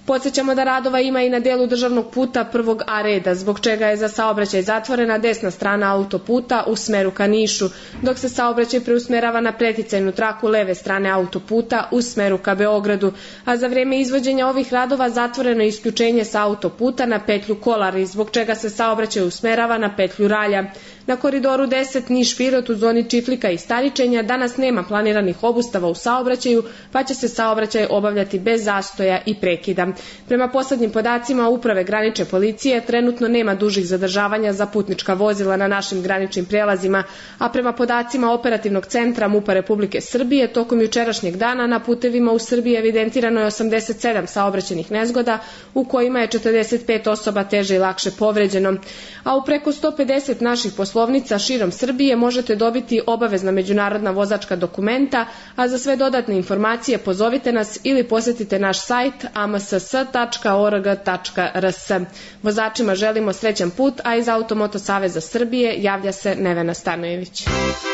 Podsjećamo da radova ima i na delu državnog puta prvog A reda, zbog čega je za saobraćaj zatvorena desna strana autoputa u smeru ka Nišu, dok se saobraćaj preusmerava na preticajnu traku leve strane autoputa u smeru ka Beogradu, a za vrijeme izvođenja ovih radova zatvoreno je isključenje sa autoputa na petlju Kolari, zbog čega se saobraćaj usmerava na petlju Ralja. Na koridoru 10 Niš-Pirot u zoni Čiflika i Staričenja danas nema planiranih obustava u saobraćaju, pa će se saobraćaj obavljati bez zastoja i prekida. Prema poslednjim podacima Uprave granične policije trenutno nema dužih zadržavanja za putnička vozila na našim graničnim prelazima, a prema podacima Operativnog centra MUP-a Republike Srbije tokom jučerašnjeg dana na putevima u Srbiji evidentirano je 87 saobraćajnih nezgoda u kojima je 45 osoba teže i lakše povređeno, a u preko 150 naših poslovnica širom Srbije možete dobiti obavezna međunarodna vozačka dokumenta, a za sve dodatne informacije pozovite nas ili posjetite naš sajt amss.org.rs. Vozačima želimo srećan put, a iz Automoto Saveza Srbije javlja se Nevena Stanojević.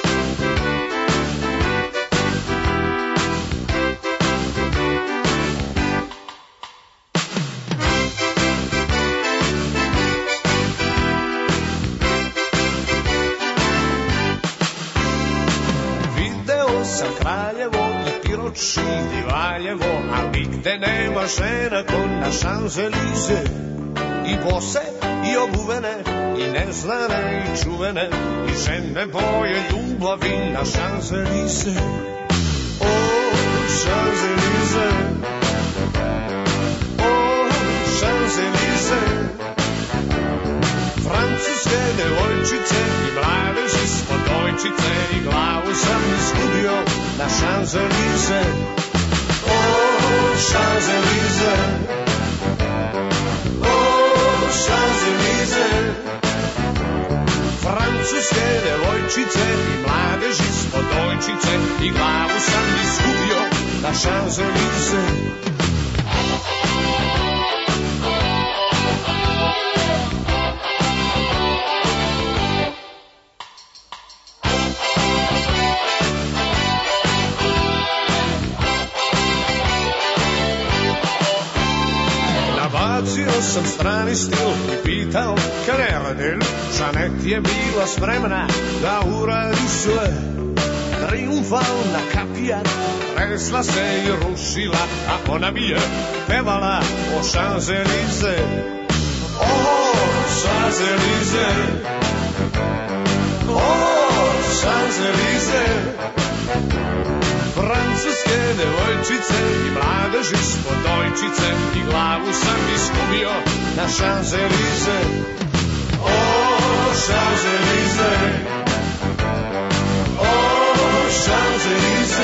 I Valjevo, a nigde nema žena ko na Šanzelize. I bose, i obuvene, i neznane, i čuvene, i žene boje ljubavi na Šanzelize. O, Šanzelize, o, Šanzelize. Francuske devojčice i mladeži spodojčice i glavu sam izgubio na Šanzelize. O, Šanzelize, o, Šanzelize. Francuske devojčice i mladeži spodojčice i glavu sam izgubio na Šanzelize. Bacio sam strani stil i pitao Kaneradel. Žanet je bila spremna da uradi sve. Triumfalna kapija tresla se i rušila, a ona mi je pevala o Šanzelize. O, Šanzelize, o, Šanzelize. Francuske devojčice i mladeži spodojčice i glavu sam izgubio na Šanzelize. O, Šanzelize, o, Šanzelize.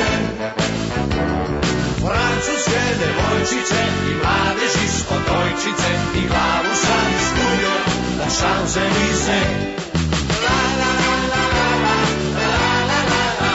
Francuske devojčice i mladeži spodojčice i glavu sam izgubio na Šanzelize. La, la, la, la, la, la, la, la, la, la.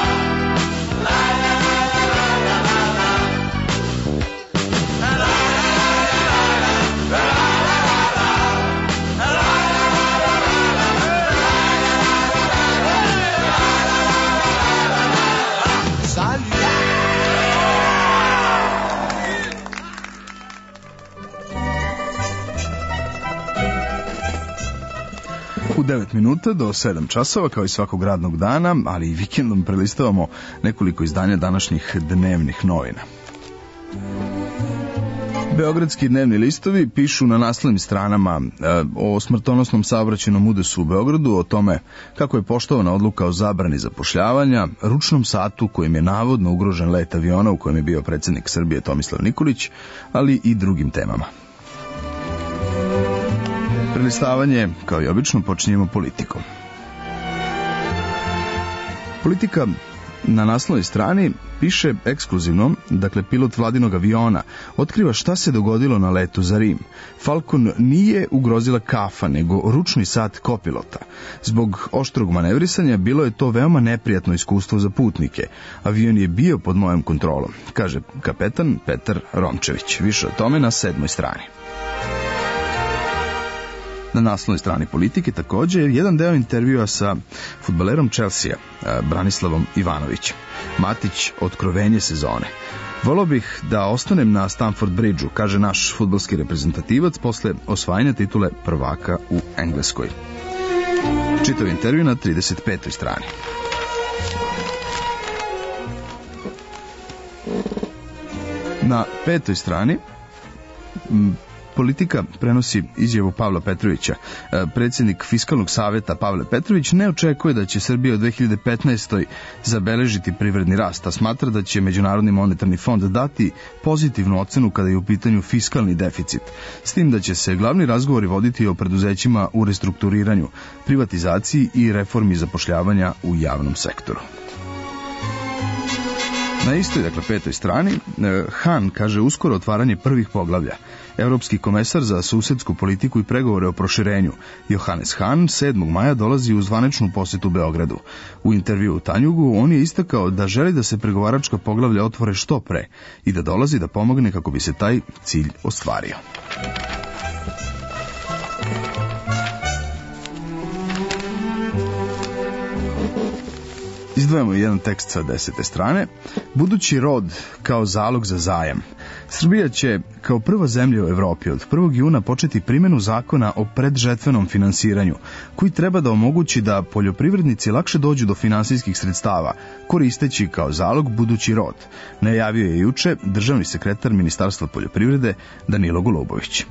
U 9 minuta do 7 časova, kao i svakog radnog dana, ali i vikendom prelistavamo nekoliko izdanja današnjih dnevnih novina. Beogradski dnevni listovi pišu na naslovnim stranama o smrtonosnom saobraćajnom udesu u Beogradu, o tome kako je poštovana odluka o zabrani zapošljavanja, ručnom satu kojim je navodno ugrožen let aviona u kojem je bio predsjednik Srbije Tomislav Nikolić, ali i drugim temama. Prelistavanje, kao i obično, počinjemo politikom. Politika na naslovnoj strani piše ekskluzivno, dakle pilot vladinog aviona otkriva šta se dogodilo na letu za Rim. Falcon nije ugrozila kafa, nego ručni sat kopilota. Zbog oštrog manevrisanja bilo je to veoma neprijatno iskustvo za putnike. Avion je bio pod mojom kontrolom, kaže kapetan Petar Romčević. Više o tome na 7. strani. Na naslovnoj strani politike također je jedan deo intervjua sa fudbalerom Chelsea, Branislavom Ivanovićem. Matić, otkrovenje sezone. Volao bih da ostanem na Stamford Bridgeu, kaže naš fudbalski reprezentativac posle osvajanja titule prvaka u Engleskoj. Čitav intervju na 35. strani. Na 5. strani Politika prenosi izjavu Pavla Petrovića. Predsjednik Fiskalnog savjeta Pavle Petrović ne očekuje da će Srbija u 2015. zabeležiti privredni rast, a smatra da će Međunarodni monetarni fond dati pozitivnu ocenu kada je u pitanju fiskalni deficit, s tim da će se glavni razgovori voditi o preduzećima u restrukturiranju, privatizaciji i reformi zapošljavanja u javnom sektoru. Na istoj, dakle, 5. strani, Han kaže uskoro otvaranje prvih poglavlja. Evropski komesar za susedsku politiku i pregovore o proširenju Johannes Hahn 7. maja dolazi u zvaničnu posetu Beogradu. U intervju u Tanjugu on je istakao da želi da se pregovaračka poglavlja otvore što pre i da dolazi da pomogne kako bi se taj cilj ostvario. Izdvajamo jedan tekst sa 10. strane. Budući rod kao zalog za zajam. Srbija će kao prva zemlja u Evropi od 1. juna početi primjenu zakona o predžetvenom finansiranju, koji treba da omogući da poljoprivrednici lakše dođu do finansijskih sredstava, koristeći kao zalog budući rod, najavio je juče državni sekretar Ministarstva poljoprivrede Danilo Golubović.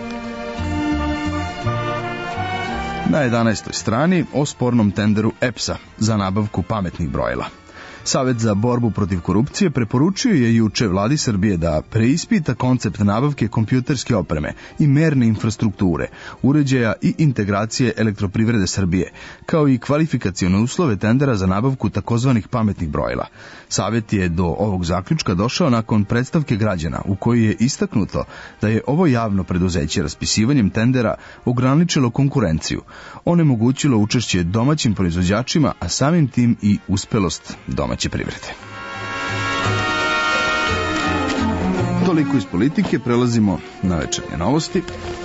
Na 11. strani o spornom tenderu EPS-a za nabavku pametnih brojila. Savet za borbu protiv korupcije preporučio je juče vladi Srbije da preispita koncept nabavke kompjuterske opreme i merne infrastrukture, uređaja i integracije Elektroprivrede Srbije, kao i kvalifikacione uslove tendera za nabavku takozvanih pametnih brojila. Savet je do ovog zaključka došao nakon predstavke građana u kojoj je istaknuto da je ovo javno preduzeće raspisivanjem tendera ograničilo konkurenciju, onemogućilo učešće domaćim proizvođačima, a samim tim i uspelost domaće privrede. Toliko iz politike, prelazimo na večernje novosti.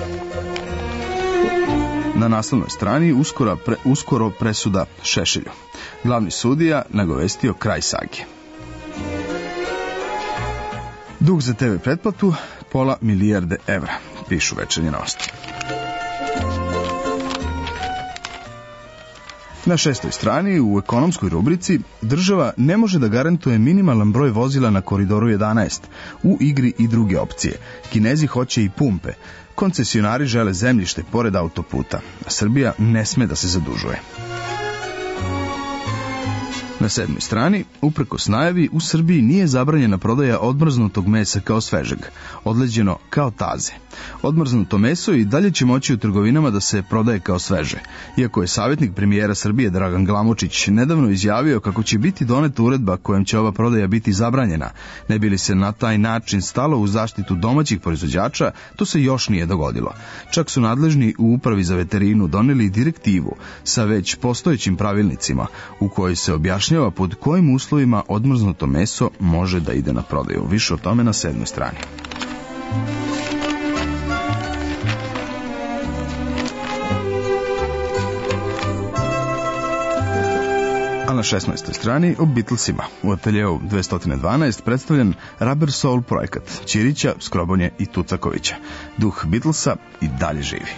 Na naslovnoj strani uskoro presuda Šešelju. Glavni sudija nagovestio kraj sage. Dug za TV pretplatu pola milijarde evra, pišu večernje novosti. Na 6. strani u ekonomskoj rubrici država ne može da garantuje minimalan broj vozila na Koridoru 11, u igri i druge opcije. Kinezi hoće i pumpe. Koncesionari žele zemljište pored autoputa, a Srbija ne sme da se zadužuje. Na 7. strani, uprkos najavi, u Srbiji nije zabranjena prodaja odmrznutog mesa kao svežeg, odleđeno kao taze. Odmrznuto meso i dalje će moći u trgovinama da se prodaje kao sveže, iako je savjetnik premijera Srbije Dragan Glamočić nedavno izjavio kako će biti doneta uredba kojom će ova prodaja biti zabranjena. Ne bi li se na taj način stalo u zaštitu domaćih proizvođača, to se još nije dogodilo. Čak su nadležni u Upravi za veterinu doneli direktivu sa već postojećim pravilnicima u kojoj se objašnjava pod kojim uslovima odmrznuto meso može da ide na prodaju. Više o tome na 7. strani. A na 16. strani o Beatlesima. U ateljeu 212 predstavljen Rubber Soul projekat Ćirića, Skrobonje i Tucakovića. Duh Beatlesa i dalje živi.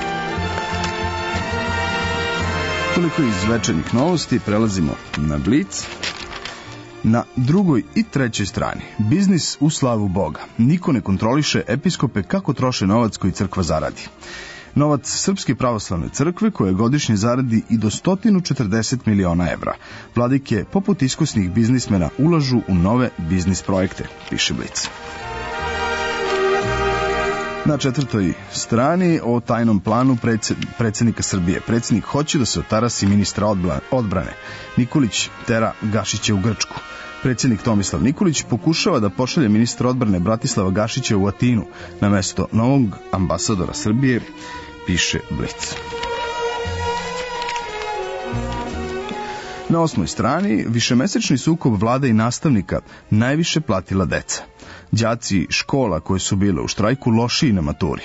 Toliko iz večernjih novosti, prelazimo na Blic. Na 2. i 3. strani. Biznis u slavu Boga. Niko ne kontroliše episkope kako troše novac koji crkva zaradi. Novac Srpske pravoslavne crkve koje godišnje zaradi i do 140 miliona evra. Vladike, poput iskusnih biznismena, ulažu u nove biznis projekte, piše Blic. Na 4. strani o tajnom planu predsjednika Srbije. Predsjednik hoće da se otarasi ministra odbrane. Nikolić tera Gašića u Grčku. Predsjednik Tomislav Nikolić pokušava da pošalje ministra odbrane Bratislava Gašića u Atinu na mesto novog ambasadora Srbije, piše Blic. Na 8. strani višemesečni sukob vlade i nastavnika najviše platila deca. Đaci škola koje su bile u štrajku lošiji na maturi.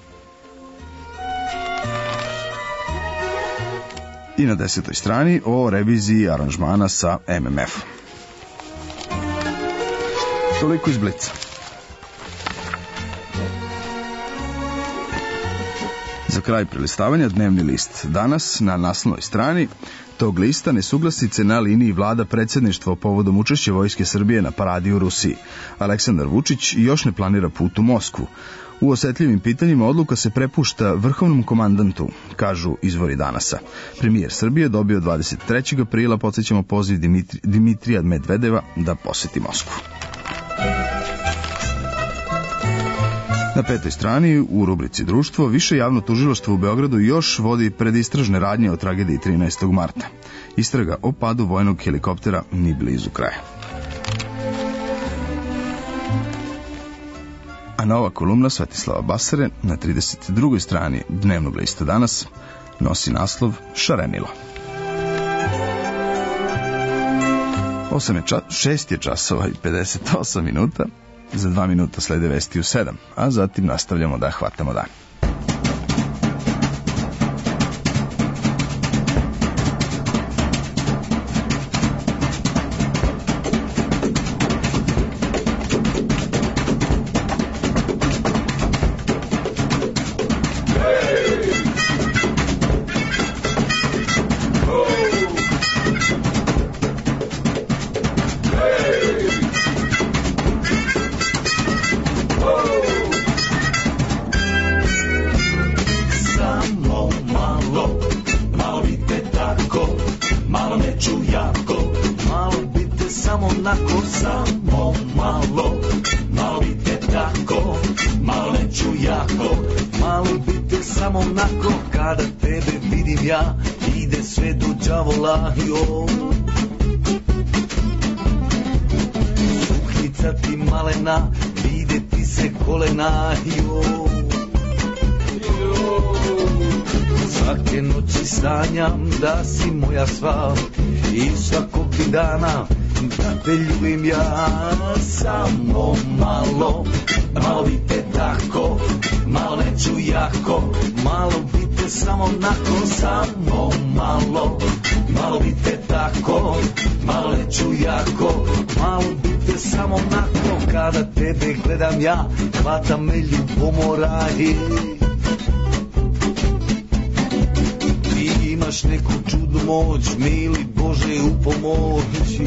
I na 10. strani o reviziji aranžmana sa MMF-om. Toliko iz Blica. Za kraj prelistavanja dnevni list. Danas na naslovnoj strani tog lista nesuglasice na liniji vlada predsjedništva povodom učešća Vojske Srbije na paradi u Rusiji. Aleksandar Vučić još ne planira put u Moskvu. U osetljivim pitanjima odluka se prepušta vrhovnom komandantu, kažu izvori Danasa. Premijer Srbije dobio 23. aprila, podsjećamo, poziv Dimitrija Medvedeva da poseti Moskvu. Na 5. strani u rubrici Društvo, više javno tužilaštvo u Beogradu još vodi predistražne radnje o tragediji 13. marta. Istraga o padu vojnog helikoptera ni blizu kraja. A nova kolumna Svetislava Basare na 32. strani dnevnog lista Danas nosi naslov Šarenilo. 6 je časova i 58 minuta. Za 2 minuta slede vesti u 7, a zatim nastavljamo da hvatamo dan. Suknica ti malena, vide ti se kolena, svake noći sanjam da si moja sva i svakog ti dana da te ljubim ja. Samo malo, malo bite tako, malo neću jako, malo bite samo nako. Samo malo, malo bite tako, malo neću jako, malo bite samo nako. Kada tebe gledam ja, hvata me ljubomora. Ti imaš neku čudnu moć, mili Bože u pomoć.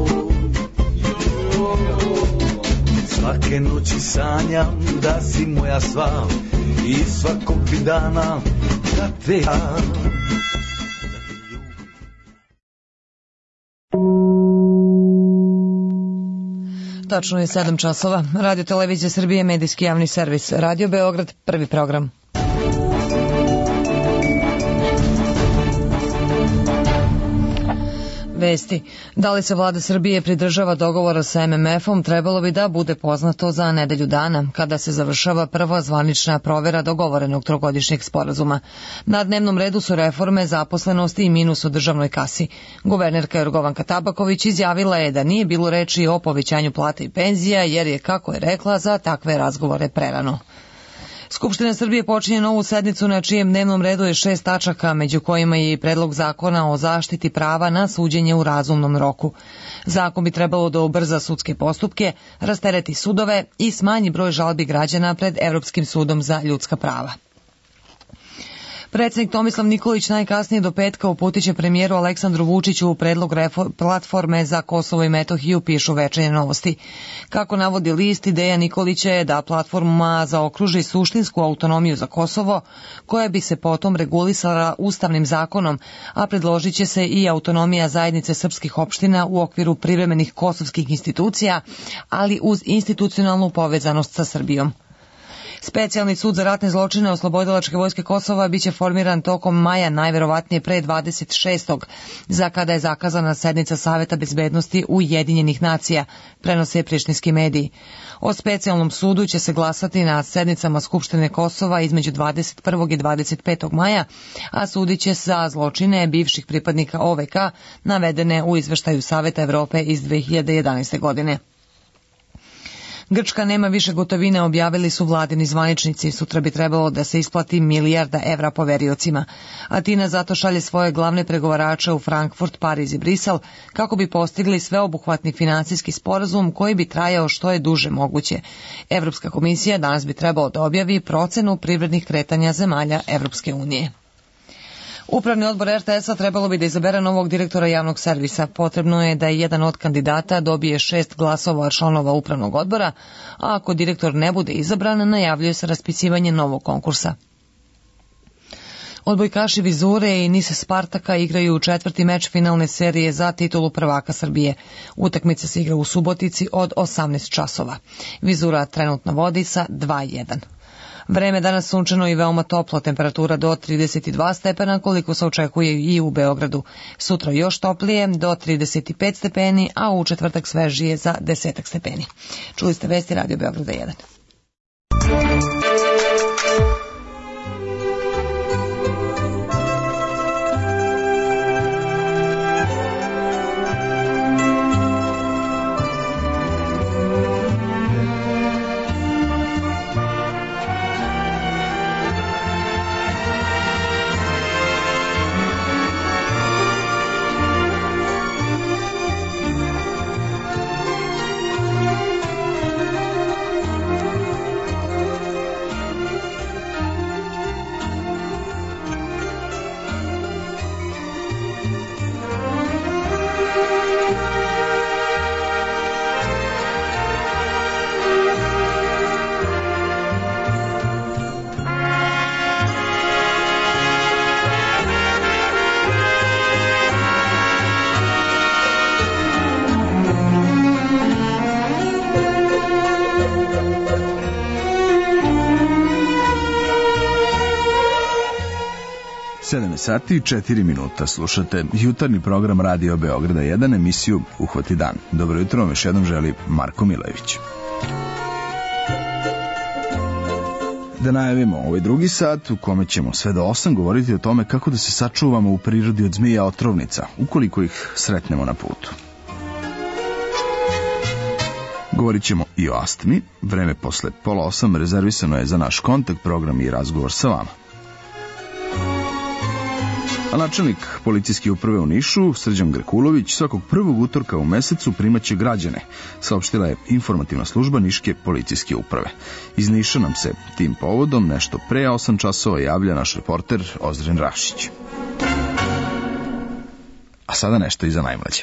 Svake noći sanjam da si moja sva i svakog ti dana da te ja. Tačno je 7 časova. Radio Televizija Srbije, medijski javni servis. Radio Beograd, prvi program. Vesti. Da li se vlada Srbije pridržava dogovora sa MMF-om, trebalo bi da bude poznato za nedelju dana, kada se završava prva zvanična provera dogovorenog trogodišnjeg sporazuma. Na dnevnom redu su reforme, zaposlenosti i minus u državnoj kasi. Guvernerka Jorgovanka Tabaković izjavila je da nije bilo reči o povećanju plata i penzija, jer je, kako je rekla, za takve razgovore prerano. Skupština Srbije počinje novu sednicu na čijem dnevnom redu je 6 tačaka, među kojima je i predlog zakona o zaštiti prava na suđenje u razumnom roku. Zakon bi trebalo da ubrza sudske postupke, rastereti sudove i smanji broj žalbi građana pred Evropskim sudom za ljudska prava. Predsjednik Tomislav Nikolić najkasnije do petka uputiće premijeru Aleksandru Vučiću u predlog platforme za Kosovo i Metohiju, pišu Večernje novosti. Kako navodi list, ideja Nikolića je da platforma zaokruži suštinsku autonomiju za Kosovo, koja bi se potom regulisala ustavnim zakonom, a predložit će se i autonomija zajednice srpskih opština u okviru privremenih kosovskih institucija, ali uz institucionalnu povezanost sa Srbijom. Specijalni sud za ratne zločine Oslobodilačke vojske Kosova biće formiran tokom maja, najverovatnije pre 26. za kada je zakazana sednica Saveta bezbednosti Ujedinjenih nacija, prenose prištinski mediji. O specijalnom sudu će se glasati na sednicama Skupštine Kosova između 21. i 25. maja, a sudit će za zločine bivših pripadnika OVK navedene u izveštaju Saveta Evrope iz 2011. godine. Grčka nema više gotovine, objavili su vladini zvaničnici. Sutra bi trebalo da se isplati milijarda evra poveriocima. Atina zato šalje svoje glavne pregovarače u Frankfurt, Pariz i Brisel kako bi postigli sveobuhvatni finansijski sporazum koji bi trajao što je duže moguće. Evropska komisija danas bi trebalo da objavi procenu privrednih kretanja zemalja Evropske unije. Upravni odbor RTS-a trebalo bi da izabere novog direktora javnog servisa. Potrebno je da jedan od kandidata dobije 6 glasova članova upravnog odbora, a ako direktor ne bude izabran, najavljuje se raspisivanje novog konkursa. Odbojkaši Vizure i Nise Spartaka igraju četvrti meč finalne serije za titulu prvaka Srbije. Utakmica se igra u Subotici od 18 časova. Vizura trenutno vodi sa 2:1. Vreme danas sunčano i veoma toplo, temperatura do 32 stepena, koliko se očekuje i u Beogradu. Sutra još toplije, do 35 stepeni, a u četvrtak svežije za 10 stepeni. Čuli ste vesti Radio Beograda 1. Sati 4 minuta. Slušate jutarnji program Radio Beograda 1, emisiju Uhvati dan. Dobro jutro vam još jednom želi Marko Milević. Da najavimo ovaj drugi sat u kome ćemo sve do 8 govoriti o tome kako da se sačuvamo u prirodi od zmija otrovnica, ukoliko ih sretnemo na putu. Govorit ćemo i o astmi. Vreme posle 7:30 rezervisano je za naš kontakt, program i razgovor sa vama. A načelnik policijske uprave u Nišu, Srđan Grekulović, svakog prvog utorka u mesecu primaće građane, saopštila je informativna služba Niške policijske uprave. Iz Niša nam se tim povodom nešto pre 8 časova javlja naš reporter Ozren Rašić. A sada nešto i za najmlađe.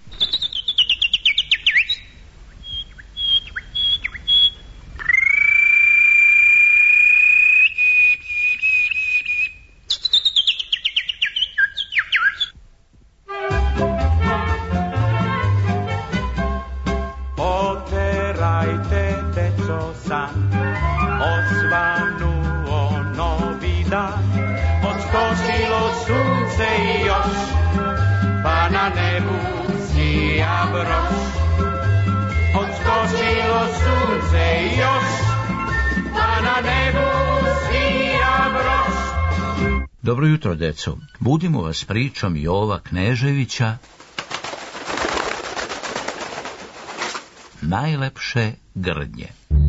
Dobro jutro, deco. Budimo vas pričom Jova Kneževića Najlepše grdnje.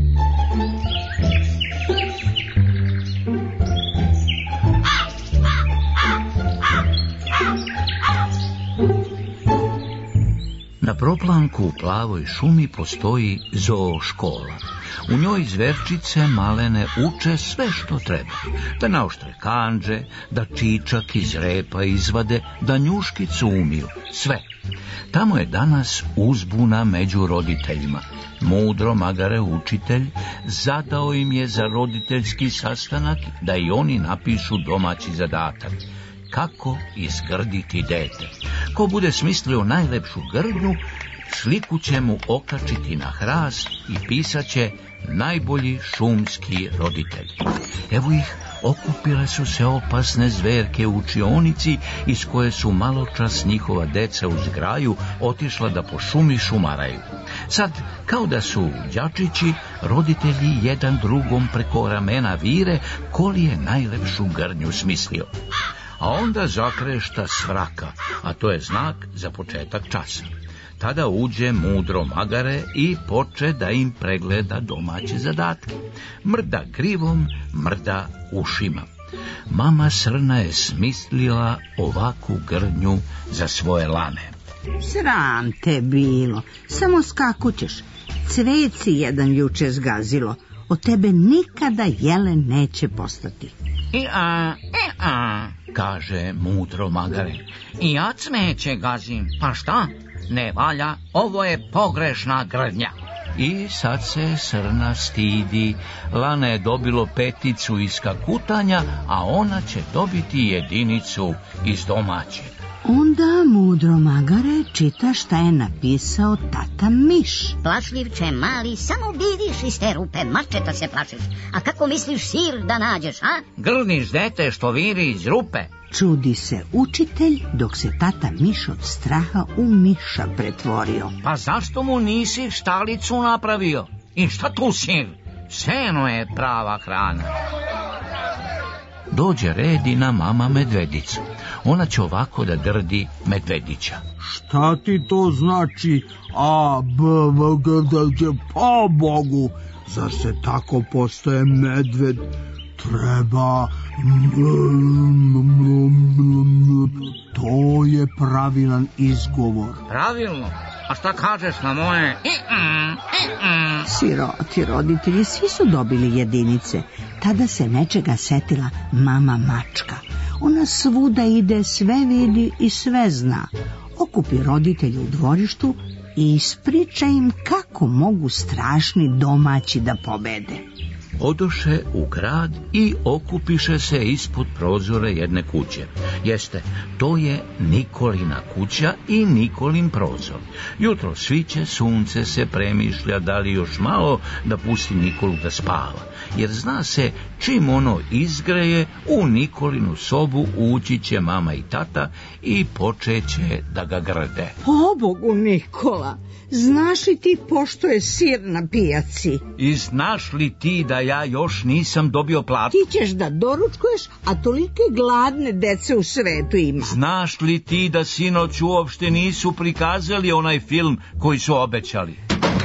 Na proplanku u plavoj šumi postoji zoo škola. U njoj zverčice malene uče sve što treba. Da naoštre kandže, da čičak iz repa izvade, da njuškicu umiju. Sve. Tamo je danas uzbuna među roditeljima. Mudro magare učitelj zadao im je za roditeljski sastanak da i oni napišu domaći zadatak. Kako izgrditi dete. Ko bude smislio najlepšu grdnju, sliku će mu okačiti na hrast i pisat će najbolji šumski roditelj. Evo ih, okupile su se opasne zverke u učionici iz koje su maločas njihova deca uz graju otišla da po šumi šumaraju. Sad, kao da su đačići, roditelji jedan drugom preko ramena vire ko li je najlepšu grdnju smislio. A onda zakrešta svraka, a to je znak za početak časa. Tada uđe mudro magare i poče da im pregleda domaće zadatke. Mrda grivom, mrda ušima. Mama Srna je smislila ovakvu grdnju za svoje lane. Sram te bilo, samo skakućeš. Cveci jedan juče zgazilo, od tebe nikada jelen neće postati. Kaže mudro magare. I ja cveće gazim, pa šta? Ne valja, ovo je pogrešna grdnja. I sad se Srna stidi. Lana je dobilo 5 iz kakutanja, a ona će dobiti 1 iz domaće. Onda mudro magare čita šta je napisao tata Miš. Plašljivče mali, samo vidiš iz te rupe, mačeta se plašiš. A kako misliš sir da nađeš, a? Grniš dete što viri iz rupe. Čudi se učitelj dok se tata Miš od straha u miša pretvorio. Pa zašto mu nisi štalicu napravio? I šta tu sir? Seno je prava hrana. Dođe red i na mama Medvedicu. Ona će ovako da drdi Medvedića. Šta ti to znači? Pa Bogu, zar se tako postaje medved? Treba... To je pravilan izgovor. Pravilno? A šta kažeš na moje? Siroti roditelji svi su dobili 1. Tada se nečega setila mama Mačka. Ona svuda ide, sve vidi i sve zna. Okupi roditelje u dvorištu i ispriča im kako mogu strašni domaći da pobede. Odoše u grad i okupiše se ispod prozora jedne kuće. Jeste, to je Nikolina kuća i Nikolin prozor. Jutro sviće, sunce se premišlja da li još malo da pusti Nikolu da spava. Jer zna se, čim ono izgreje, u Nikolinu sobu ući će mama i tata i počeće da ga grde. O Bogu Nikola, znaš li ti pošto je sir na pijaci? I znaš li ti da ja još nisam dobio platu? Ti ćeš da doručkuješ, a tolike gladne dece u svetu ima. Znaš li ti da sinoć uopšte nisu prikazali onaj film koji su obećali?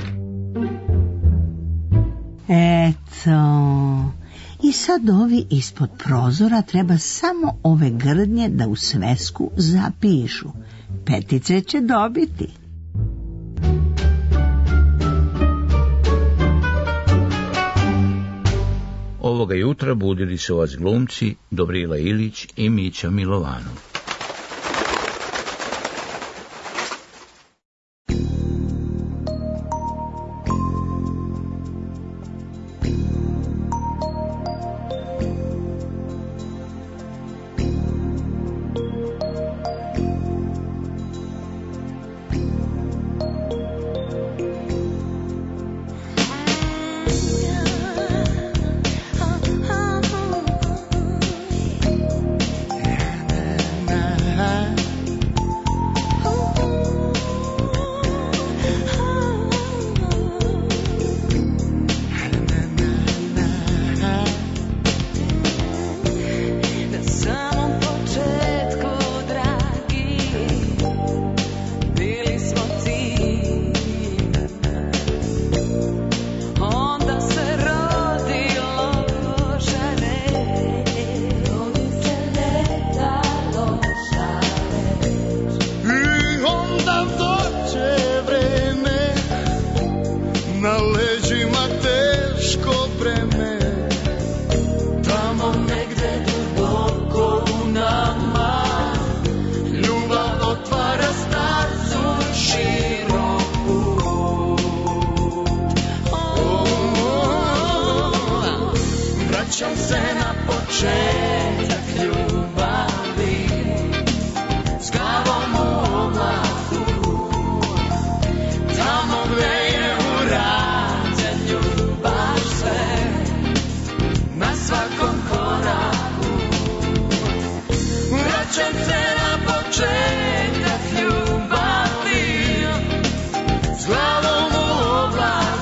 Eto, i sad ovi ispod prozora treba samo ove grdnje da u svesku zapišu. 5 će dobiti. Ovoga jutra budili su vas glumci Dobrila Ilić i Mića Milovanov.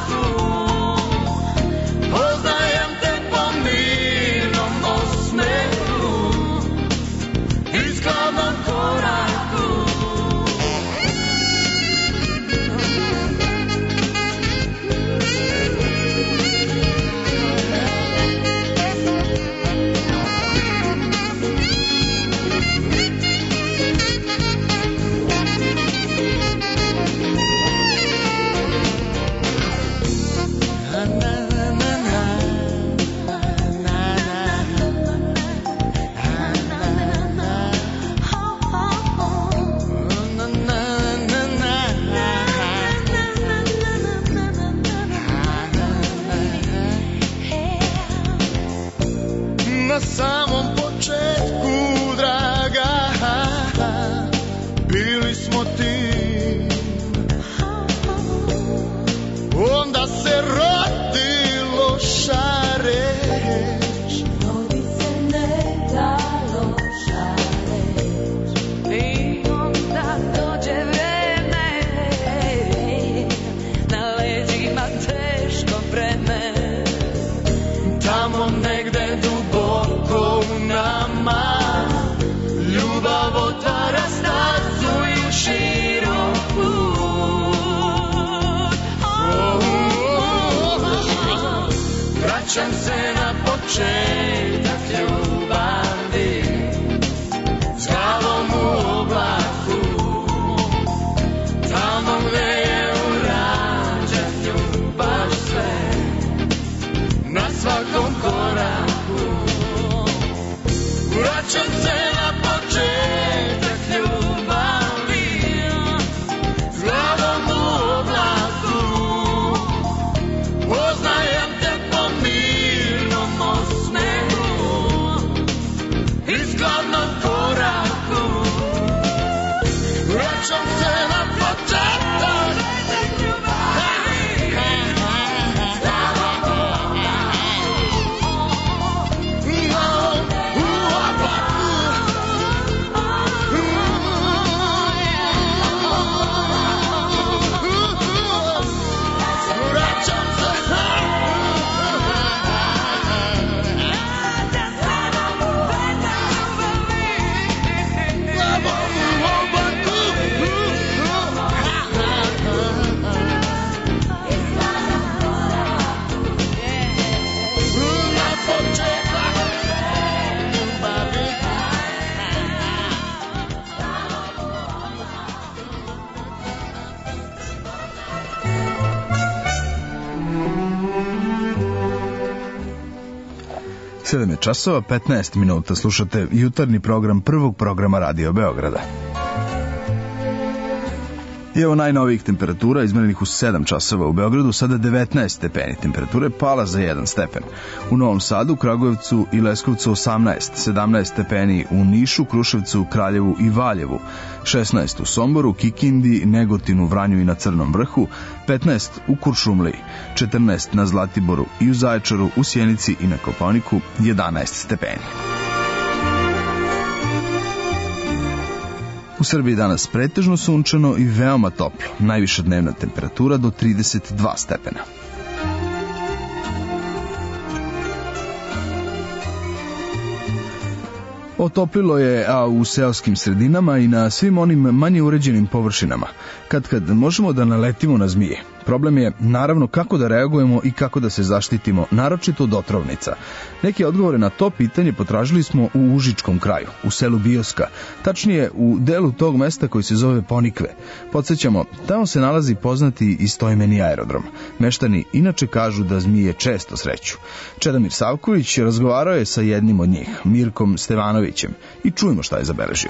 Poznajem te po mirnom osmehu. na samom početku, draga, bili smo tim. Onda se rodi loša reč, rodi se neka loša reč, i onda dođe vreme, na leđima teško breme. Tamo negde duboko u nama ljubav otvara stazu i širok put. Vraćam se na početak ljubavi, s glavom u oblaku, tamo gde je urađen ljubav sve, na svakom koraku. Vraćam se na početak ljubavi, s glavom u oblaku, poznajem te po mirnom osmehu i skladnom koraku. Vraćam se na početak časova 15 minuta. Slušate jutarnji program prvog programa Radio Beograda. I evo najnovijih temperatura izmerenih u 7 časova u Beogradu, sada 19 stepeni. Temperatura je pala za 1 stepen. U Novom Sadu, Kragujevcu i Leskovcu 18, 17 stepeni u Nišu, Kruševcu, Kraljevu i Valjevu, 16 u Somboru, Kikindi, Negotinu, Vranju i na Crnom Vrhu, 15 u Kuršumliji, 14 na Zlatiboru i u Zaječaru, u Sjenici i na Kopaoniku 11 stepeni. U Srbiji danas pretežno sunčano i veoma toplo, najviša dnevna temperatura do 32 stepena. Otoplilo je, a u seoskim sredinama i na svim onim manje uređenim površinama, kad možemo da naletimo na zmije. Problem je, naravno, kako da reagujemo i kako da se zaštitimo, naročito od otrovnica. Neke odgovore na to pitanje potražili smo u Užičkom kraju, u selu Bioska, tačnije u delu tog mesta koji se zove Ponikve. Podsjećamo, tamo se nalazi poznati istoimeni aerodrom. Meštani inače kažu da zmije često sreću. Čedomir Savković razgovarao je sa jednim od njih, Mirkom Stevanovićem, i čujemo šta je zabeležio.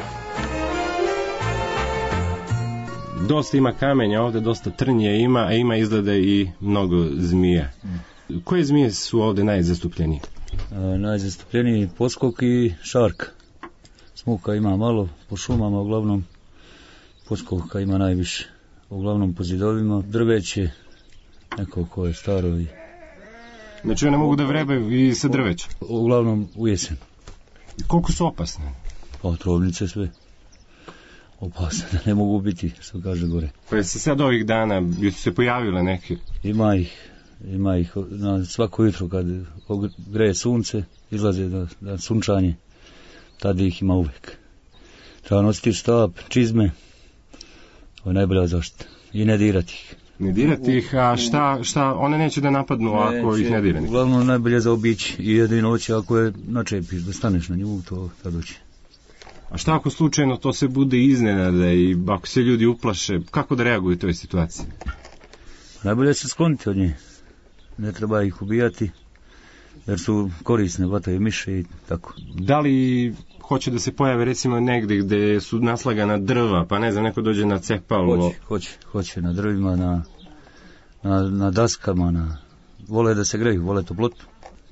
Dosta ima kamenja ovde, dosta trnje ima, a ima izgleda i mnogo zmija. Koje zmije su ovde najzastupljeniji? Najzastupljeniji poskok i šarka. Smuka ima malo, po šumama uglavnom, poskoka ima najviše. Uglavnom po zidovima, drveće, neko ko je staro. Znači one mogu da vrebaju i sa drveća? Uglavnom u jesen. Koliko su opasne? Otrovnice sve. Opasne, da ne mogu biti, što kaže gore. Pa se sad ovih dana su se pojavile neke? Ima ih na svako jutro kad greje sunce, izlaze na sunčanje, tada ih ima uvek. Treba nositi štap, čizme, ovo je najbolja zaštita. I ne dirati ih. Ne dirati ih, a šta one neće da napadnu ako ih ne dirati? Uglavnom najbolje za obići i jedino oći ako je načepiš, da staneš na nju, to tad oći. A šta ako slučajno to se bude iznenada i ako se ljudi uplaše, kako da reaguju u toj situaciji? Najbolje se skloniti od nje. Ne treba ih ubijati, jer su korisne, vataju miše i tako. Da li hoće da se pojave recimo negde gde su naslagana drva, pa ne znam, neko dođe na cepalo? Hoće na drvima, na daskama, vole da se greju, vole toplotu.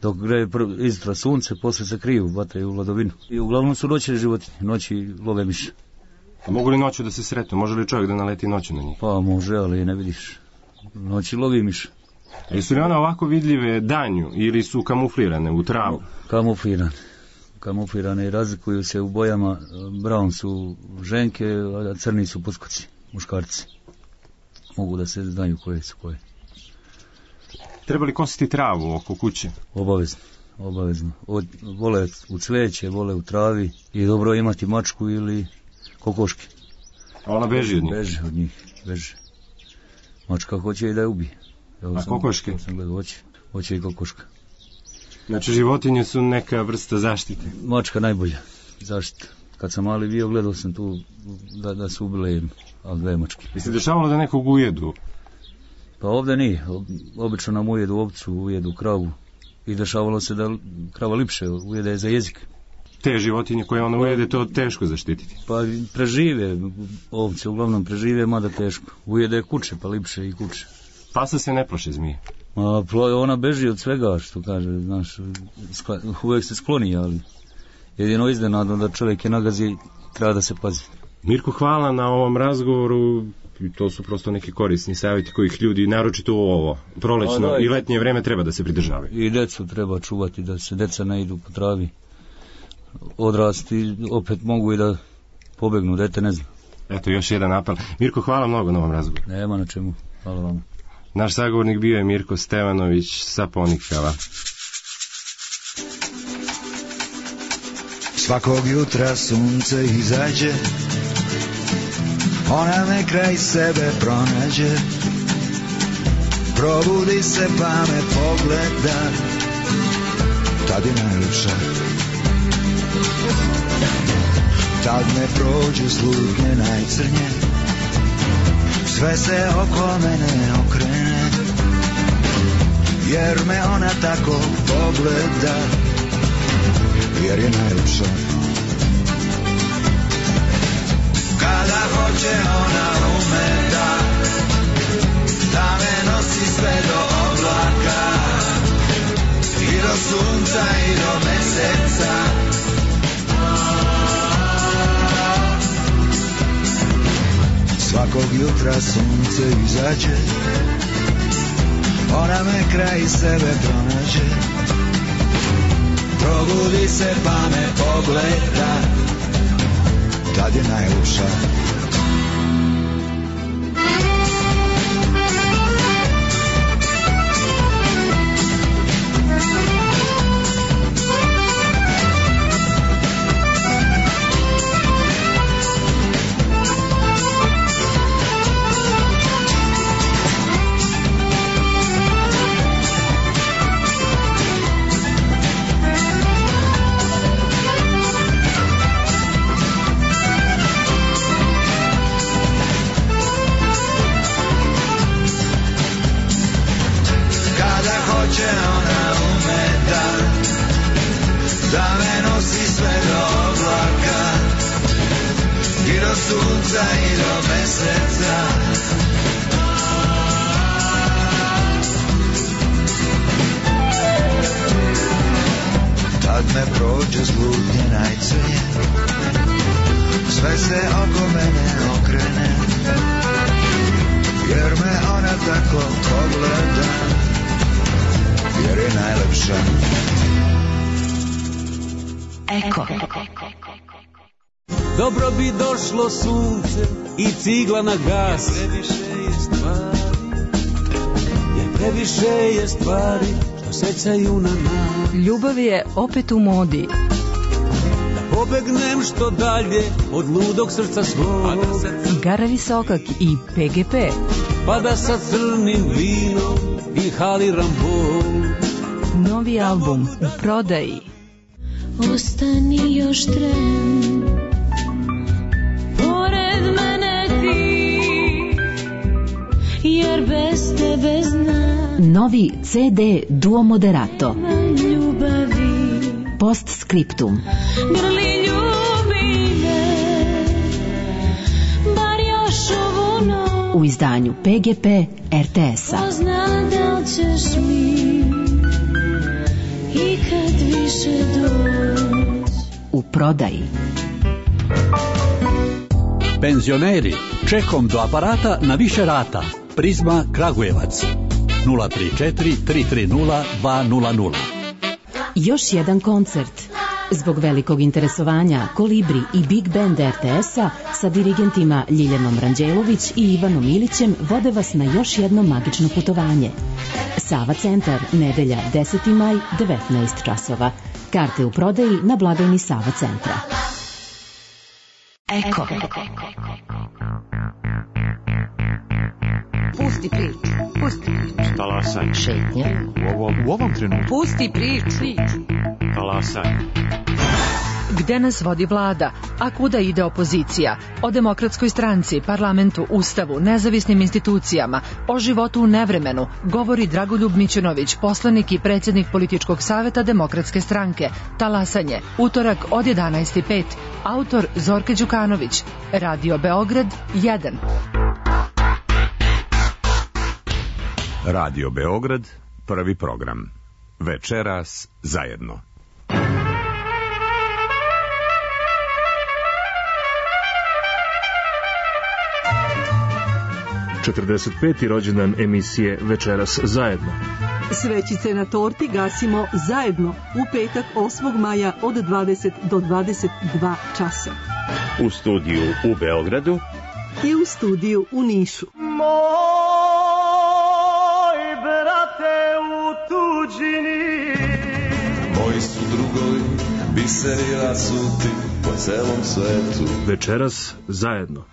Dok greje izjutra sunce, posle se kriju, vataju u ladovinu. I uglavnom su noćne životinje, noći love miše. A mogu li noću da se sretnu? Može li čovjek da naleti noću na njih? Pa može, ali ne vidiš. Noći lovi miše. A jesu li one ovako vidljive danju ili su kamuflirane u travu? Kamuflirane i razlikuju se u bojama. Brown su ženke, a crni su puskoci, muškarci. Mogu da se znaju koje su koje. Treba li kositi travu oko kuće? Obavezno. Vole u cveće, vole u travi i dobro je imati mačku ili kokoške. A ona beži od njih? Beži. Mačka hoće i da je ubije. A kokoške? Hoće i kokoška. Znači životinje su neka vrsta zaštite? Mačka najbolja zaštita. Kad sam mali bio, gledao sam tu da su ubile jednu, ali 2 mačke. I se dešavalo da nekog ujedu? Pa ovdje nije. Obično nam ujedu ovcu, ujedu kravu. I dešavalo se da krava lipše ujede za jezik. Te životinje koje ona ujede, to teško zaštititi? Pa prežive, ovce uglavnom prežive, mada teško. Ujede kuće, pa lipše i kuće. Pasa se ne plaše zmije? Ona beži od svega, što kaže, znaš, uvijek se skloni, ali jedino iznenadno da čovjek je nagazi, treba da se pazi. Mirko, hvala na ovom razgovoru. To su prosto neki korisni savjeti kojih ljudi, naročito u ovo prolećno i letnje vreme, treba da se pridržavaju. I decu treba čuvati, da se deca ne idu po travi. Odrasti opet mogu i da pobegnu, dete ne zna. Eto, još jedan apel. Mirko, hvala mnogo na ovom razgovoru. Nema na čemu, hvala vam. Naš sagovornik bio je Mirko Stevanović sa Ponikava. Svakog jutra sunce izađe, ona me kraj sebe pronađe, probudi se pa me pogleda, tad je najljepša. Tad me prođu slutnje najcrnje, sve se oko mene okrene, jer me ona tako pogleda, jer je najljepša. Kada hoće ona ume da me nosi sve do oblaka, i do sunca i do meseca. Svakog jutra sunce izađe, ona me kraj sebe pronađe, probudi se pa me pogleda, tad je najljepša. Tad me prođe slutnje najcrnje, sve se oko mene okrene, jer me ona tako pogleda, jer je najlepša. Eko. Dobro bi došlo sunce i cigla na gas, jer previše je stvari što sećaju na nas. Ljubav je opet u modi. Da pobegnem što dalje od ludog srca svog. Gara Visokak i PGP. Pa da sa crnim vinom inhaliram bol. Novi album u prodaji. Ostani još tren, pored mene ti, jer bez tebe znam. Novi CD Duo Moderato. Ljubavi. Postscriptum. Grli ljubi me, bar još ovu noć. U izdanju PGP RTS-a. Ko zna da li ćeš mi i kad više dođe. U prodaji. Penzioneri, čekom do aparata na više rata. Prizma Kragujevac 034 330 200. Još jedan koncert. Zbog velikog interesovanja Kolibri i Big Band RTS-a sa dirigentima Ljiljanom Ranđelović i Ivanom Ilićem vode vas na još jedno magično putovanje. Sava centar, nedelja 10. maj, 19 časova. Karte u prodaji na blagajni Sava centra. Eko. Pusti priču. Pusti priču. Talasaj. Šetnja. U ovom trenutku. Pusti priču. Talasaj. Gde nas vodi vlada, a kuda ide opozicija? O Demokratskoj stranci, parlamentu, ustavu, nezavisnim institucijama, o životu u nevremenu, govori Dragoljub Mićunović, poslanik i predsjednik političkog saveta Demokratske stranke. Talasanje, utorak od 11:05. Autor Zorka Đukanović. Radio Beograd 1. Radio Beograd, prvi program. Večeras zajedno. 45. rođendan emisije Večeras zajedno. Svećice na torti gasimo zajedno u petak 8. maja od 20 do 22 časa. U studiju u Beogradu i u studiju u Nišu. Moj brate u tuđini, moji su drugovi, biseri rasuti po celom svetu. Večeras zajedno.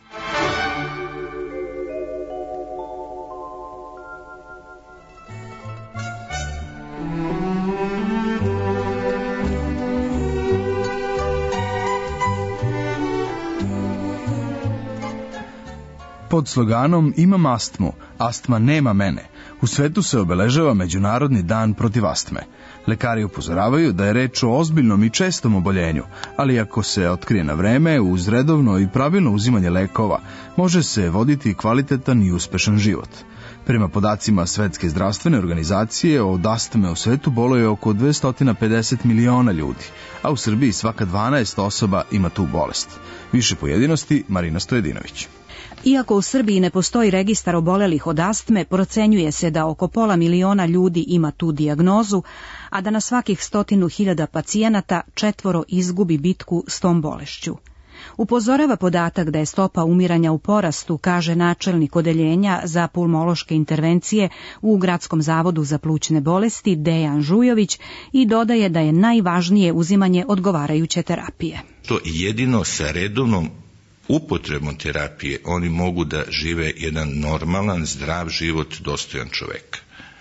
Pod sloganom Imam astmu, astma nema mene, u svetu se obeležava Međunarodni dan protiv astme. Lekari upozoravaju da je reč o ozbiljnom i čestom oboljenju, ali ako se otkrije na vreme, uz redovno i pravilno uzimanje lekova, može se voditi kvalitetan i uspešan život. Prema podacima Svetske zdravstvene organizacije, od astme u svetu boluje oko 250 miliona ljudi, a u Srbiji svaka 12 osoba ima tu bolest. Više pojedinosti, Marina Stojedinović. Iako u Srbiji ne postoji registar obolelih od astme, procenjuje se da oko 500.000 ljudi ima tu dijagnozu, a da na svakih 100.000 pacijenata 4 izgubi bitku s tom bolešću. Upozorava podatak da je stopa umiranja u porastu, kaže načelnik odeljenja za pulmološke intervencije u Gradskom zavodu za plućne bolesti Dejan Žujović i dodaje da je najvažnije uzimanje odgovarajuće terapije. To jedino sa redovnom upotrebom terapije oni mogu da žive jedan normalan, zdrav život dostojan čoveka.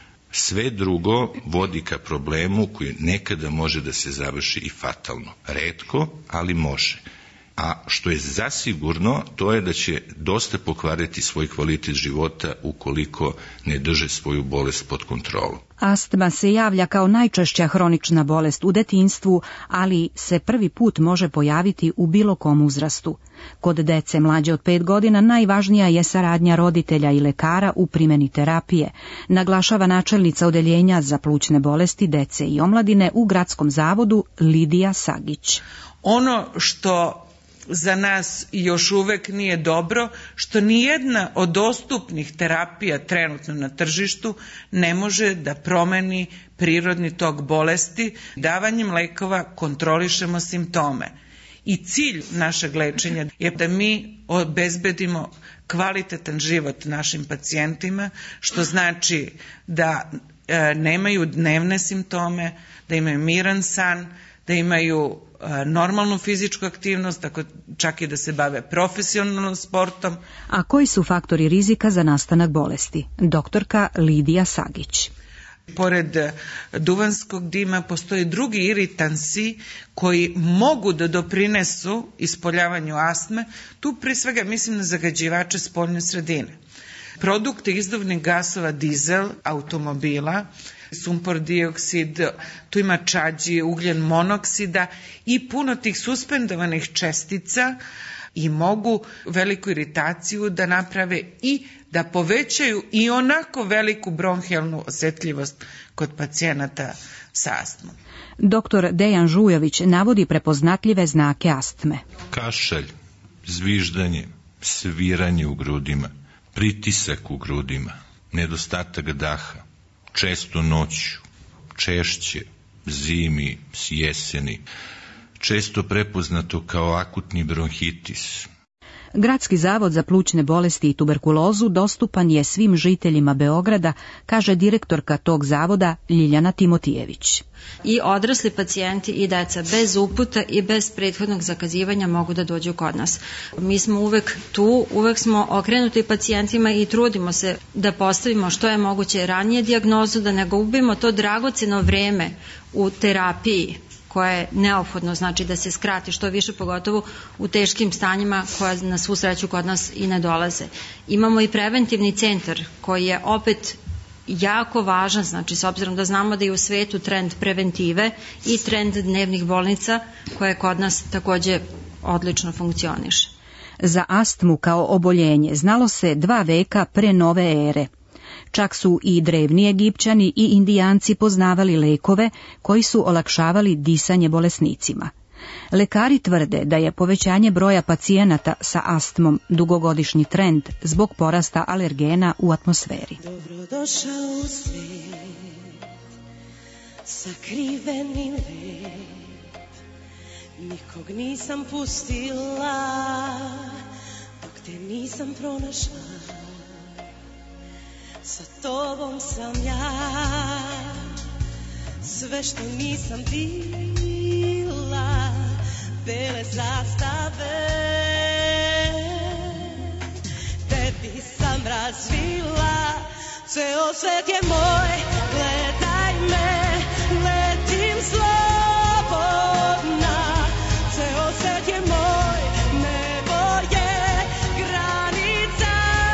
Sve drugo vodi ka problemu koji nekada može da se završi i fatalno. Retko, ali može. A što je zasigurno, to je da će dosta pokvariti svoj kvalitet života ukoliko ne drže svoju bolest pod kontrolom. Astma se javlja kao najčešća hronična bolest u detinjstvu, ali se prvi put može pojaviti u bilo kom uzrastu. Kod dece mlađe od 5 godina najvažnija je saradnja roditelja i lekara u primjeni terapije, naglašava načelnica odeljenja za plućne bolesti dece i omladine u Gradskom zavodu Lidija Sagić. Ono što za nas još uvek nije dobro, što nijedna od dostupnih terapija trenutno na tržištu ne može da promeni prirodni tok bolesti. Davanjem lekova kontrolišemo simptome. I cilj našeg lečenja je da mi obezbedimo kvalitetan život našim pacijentima, što znači da nemaju dnevne simptome, da imaju miran san, da imaju normalnu fizičku aktivnost, tako čak i da se bave profesionalnim sportom. A koji su faktori rizika za nastanak bolesti? Doktorka Lidija Sagić. Pored duvanskog dima postoje drugi iritansi koji mogu da doprinesu ispoljavanju astme. Tu prije svega mislim na zagađivače spoljne sredine. Produkti izduvnih gasova dizel automobila, sumpor dioksid, tu ima čađi, ugljen monoksida i puno tih suspendovanih čestica i mogu veliku iritaciju da naprave i da povećaju i onako veliku bronhijalnu osjetljivost kod pacijenata sa astmom. Dr. Dejan Žujović navodi prepoznatljive znake astme. Kašalj, zviždanje, sviranje u grudima, pritisak u grudima, nedostatak daha, često noću, češće, zimi, s jeseni, često prepoznato kao akutni bronhitis. Gradski zavod za plućne bolesti i tuberkulozu dostupan je svim žiteljima Beograda, kaže direktorka tog zavoda Ljiljana Timotijević. I odrasli pacijenti i deca bez uputa i bez prethodnog zakazivanja mogu da dođu kod nas. Mi smo uvek tu, uvek smo okrenuti pacijentima i trudimo se da postavimo što je moguće ranije dijagnozu, da ne gubimo to dragoceno vreme u terapiji koja je neophodno, znači da se skrati što više, pogotovo u teškim stanjima koja na svu sreću kod nas i ne dolaze. Imamo i preventivni centar koji je opet jako važan, znači s obzirom da znamo da je u svetu trend preventive i trend dnevnih bolnica koje kod nas takođe odlično funkcioniše. Za astmu kao oboljenje znalo se 2 veka pre nove ere. Čak su i drevni Egipćani i Indijanci poznavali lekove koji su olakšavali disanje bolesnicima. Lekari tvrde da je povećanje broja pacijenata sa astmom dugogodišnji trend zbog porasta alergena u atmosferi. Dobrodošao u svijet, sakriveni lep, nikog nisam pustila dok te nisam pronašla. Sa tobom sam ja, sve što nisam bila, bele zastave, tebi sam razvila, ceo svet je moj, gledaj me, letim slobodna, ceo svet je moj, nebo je granica.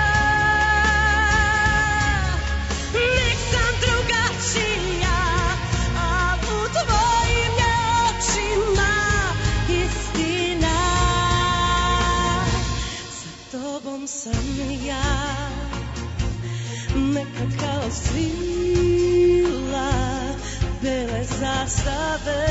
Nek sam drugačija, a u tvojim je očima istina. Sa tobom sam ja, nekad kao svila, bele zastave,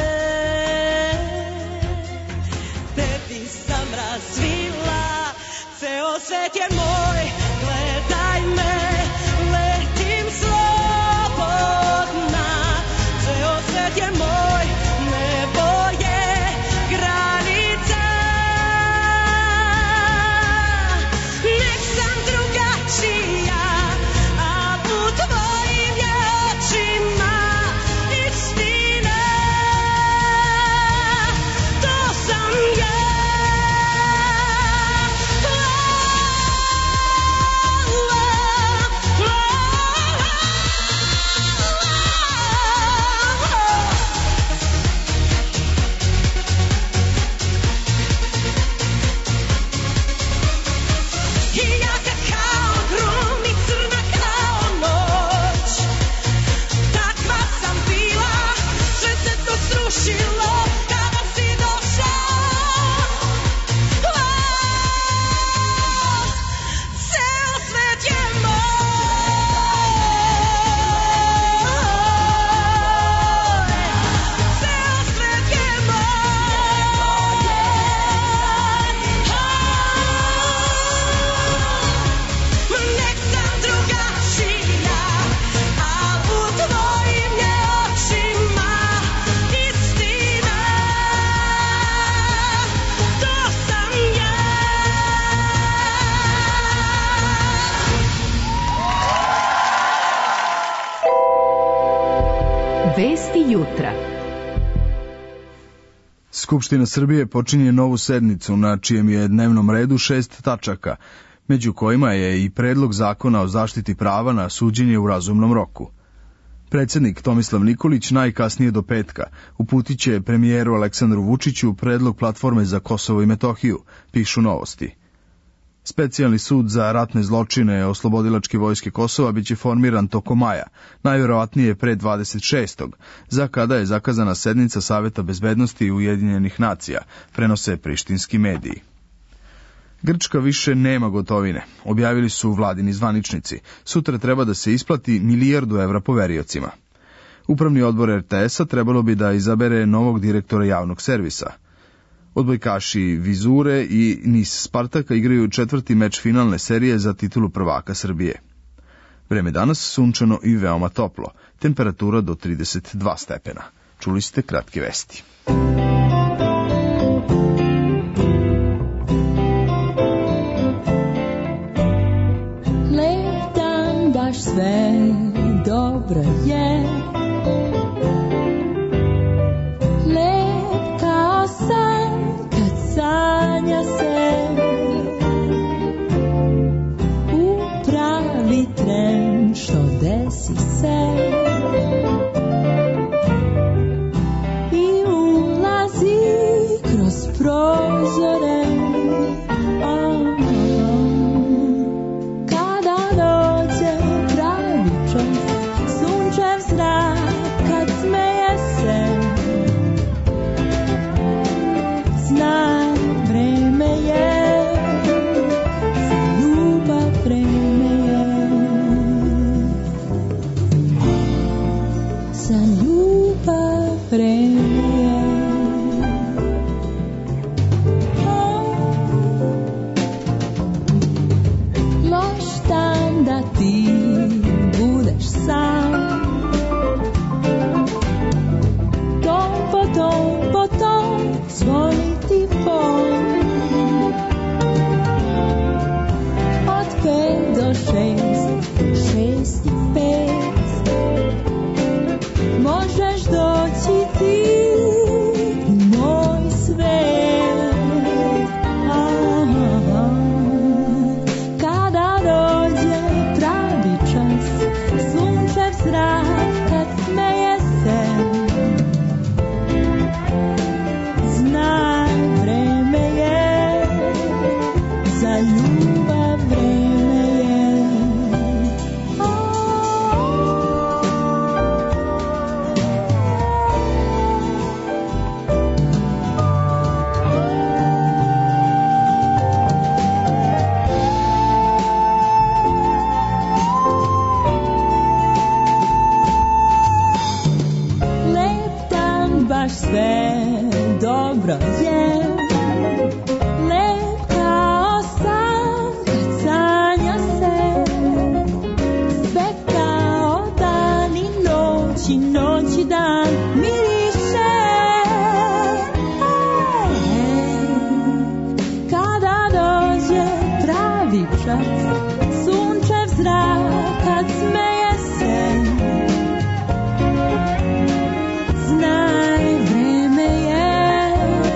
tebi sam razvila, ceo svet je moj, gledaj me, letim slobodna, ceo svet je moj, nebo je granica. Nek sam drugačija, a u tvojim je očima istina. To sam ja. Vesti jutra. Skupština Srbije počinje novu sednicu na čijem je dnevnom redu 6 tačaka, među kojima je i predlog zakona o zaštiti prava na suđenje u razumnom roku. Predsjednik Tomislav Nikolić najkasnije do petka uputit će premijeru Aleksandru Vučiću predlog platforme za Kosovo i Metohiju, pišu Novosti. Specijalni sud za ratne zločine Oslobodilačke vojske Kosova biće formiran tokom maja, najvjerovatnije pre 26. za kada je zakazana sednica Saveta bezbednosti Ujedinjenih nacija, prenose prištinski mediji. Grčka više nema gotovine, objavili su vladini zvaničnici. Sutra treba da se isplati 1 milijardu evra poveriocima. Upravni odbor RTS-a trebalo bi da izabere novog direktora javnog servisa. Odbojkaši Vizure i Nis Spartaka igraju 4. meč finalne serije za titulu prvaka Srbije. Vreme danas sunčano i veoma toplo, temperatura do 32 stepena. Čuli ste kratke vesti. Lep dan, baš sve dobro je. Lep kao san kad sanja se. Upravi tren što desi se. I ulazi kroz prozore. Kada dođe pravi čas, sunčev zrak kad smeje se. Znaj, vreme je, za ljubav vreme je. Za ljubav vreme je. Loš dan da ti budeš sam. Tom po tom zvoni ti fon. Od 5 do 6, 6 i 5 možeš doći ti u moj svet. Kada dođe pravi čas, sunčev zrak kad smeje se. Znaj, vreme je, za ljubav vreme je. Lep dan, baš sve dobro je. Lep kao san kad sanja se. Sve kao dan i noć i dan miriše. Kada dođe pravi čas, sunčev zrak kad smeje se. Znaj, vreme je,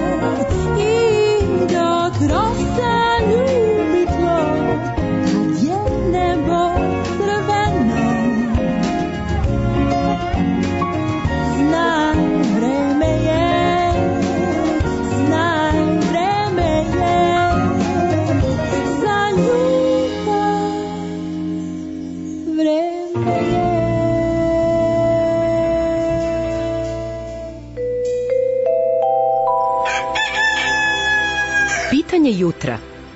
i dok rosa ljubi tlo, kad je nebo crveno. Znaj, vreme je, znaj, vreme je, za ljubav vreme je. Pitanje jutra.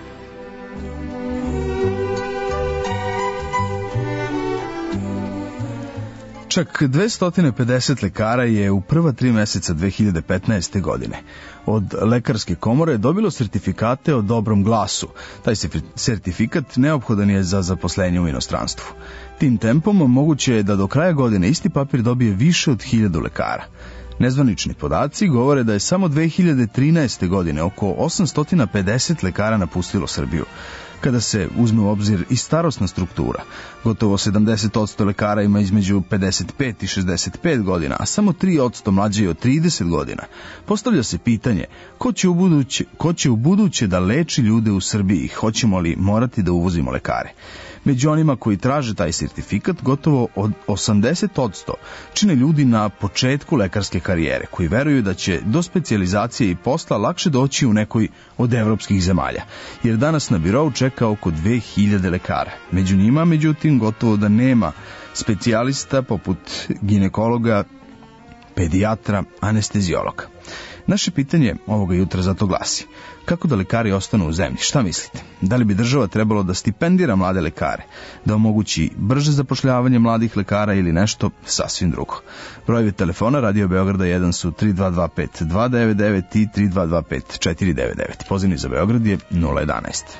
Čak 250 lekara je u prva 3 meseca 2015. godine od Lekarske komore dobilo sertifikate o dobrom glasu. Taj sertifikat neophodan je za zaposlenje u inostranstvu. Tim tempom moguće je da do kraja godine isti papir dobije više od 1000 lekara. Nezvanični podaci govore da je samo 2013. godine oko 850 lekara napustilo Srbiju. Kada se uzme u obzir i starosna struktura, gotovo 70% lekara ima između 55 i 65 godina, a samo 3% mlađe od 30 godina. Postavlja se pitanje ko će u buduće da leči ljude u Srbiji, hoćemo li morati da uvozimo lekare. Među onima koji traže taj sertifikat, gotovo od 80% čine ljudi na početku lekarske karijere, koji veruju da će do specijalizacije i posla lakše doći u nekoj od evropskih zemalja, jer danas na birou čeka oko 2000 lekara. Među njima, međutim, gotovo da nema specijalista poput ginekologa, pedijatra, anestezijologa. Naše pitanje ovoga jutra zato glasi: kako da lekari ostanu u zemlji? Šta mislite? Da li bi država trebalo da stipendira mlade lekare, da omogući brže zapošljavanje mladih lekara ili nešto sasvim drugo? Brojevi telefona Radio Beograda 1 su 3225 299 i 3225 499. Pozivni za Beograd je 011.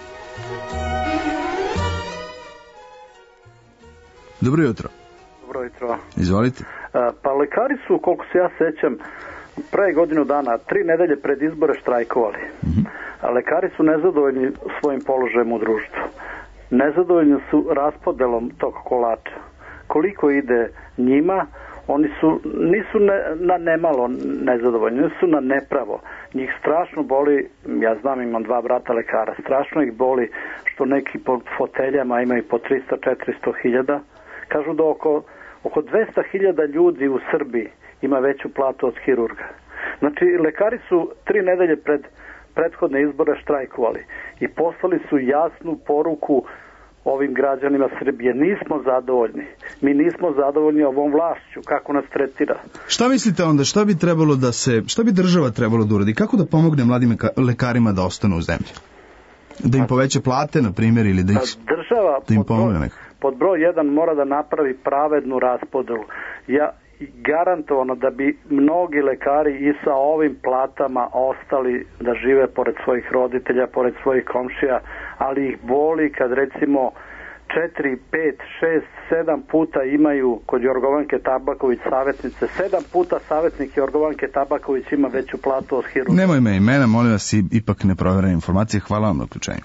Dobro jutro. Dobro jutro. Izvolite. Pa lekari su, koliko se ja sećam, pre godinu dana, 3 nedelje pred izbore štrajkovali. A lekari su nezadovoljni svojim položajem u društvu. Nezadovoljni su raspodelom tog kolača. Koliko ide njima, oni nisu na nemalo nezadovoljni, oni su na nepravo. Njih strašno boli, ja znam, imam 2 brata lekara, strašno ih boli što neki po foteljama imaju po 300-400 hiljada. Kažu da oko 200.000 ljudi u Srbiji ima veću platu od hirurga. Znači, lekari su 3 nedelje pred prethodne izbore štrajkovali i poslali su jasnu poruku ovim građanima Srbije. Nismo zadovoljni. Mi nismo zadovoljni ovom vlašću, kako nas tretira. Šta mislite onda, šta bi država trebalo da uradi? Kako da pomogne mladim lekarima da ostanu u zemlji? Da im poveće plate, na primjer, ili da im pomogne nekako? Pod broj 1 mora da napravi pravednu raspodelu. Ja garantovano da bi mnogi lekari i sa ovim platama ostali da žive pored svojih roditelja, pored svojih komšija, ali ih boli kad recimo 4, 5, 6, 7 puta imaju kod Jorgovanke Tabaković savjetnice. 7 puta savjetnik Jorgovanke Tabaković ima veću platu od hirurga. Nemoj me imena, molim vas, ipak neproverene informacije. Hvala vam na uključenju.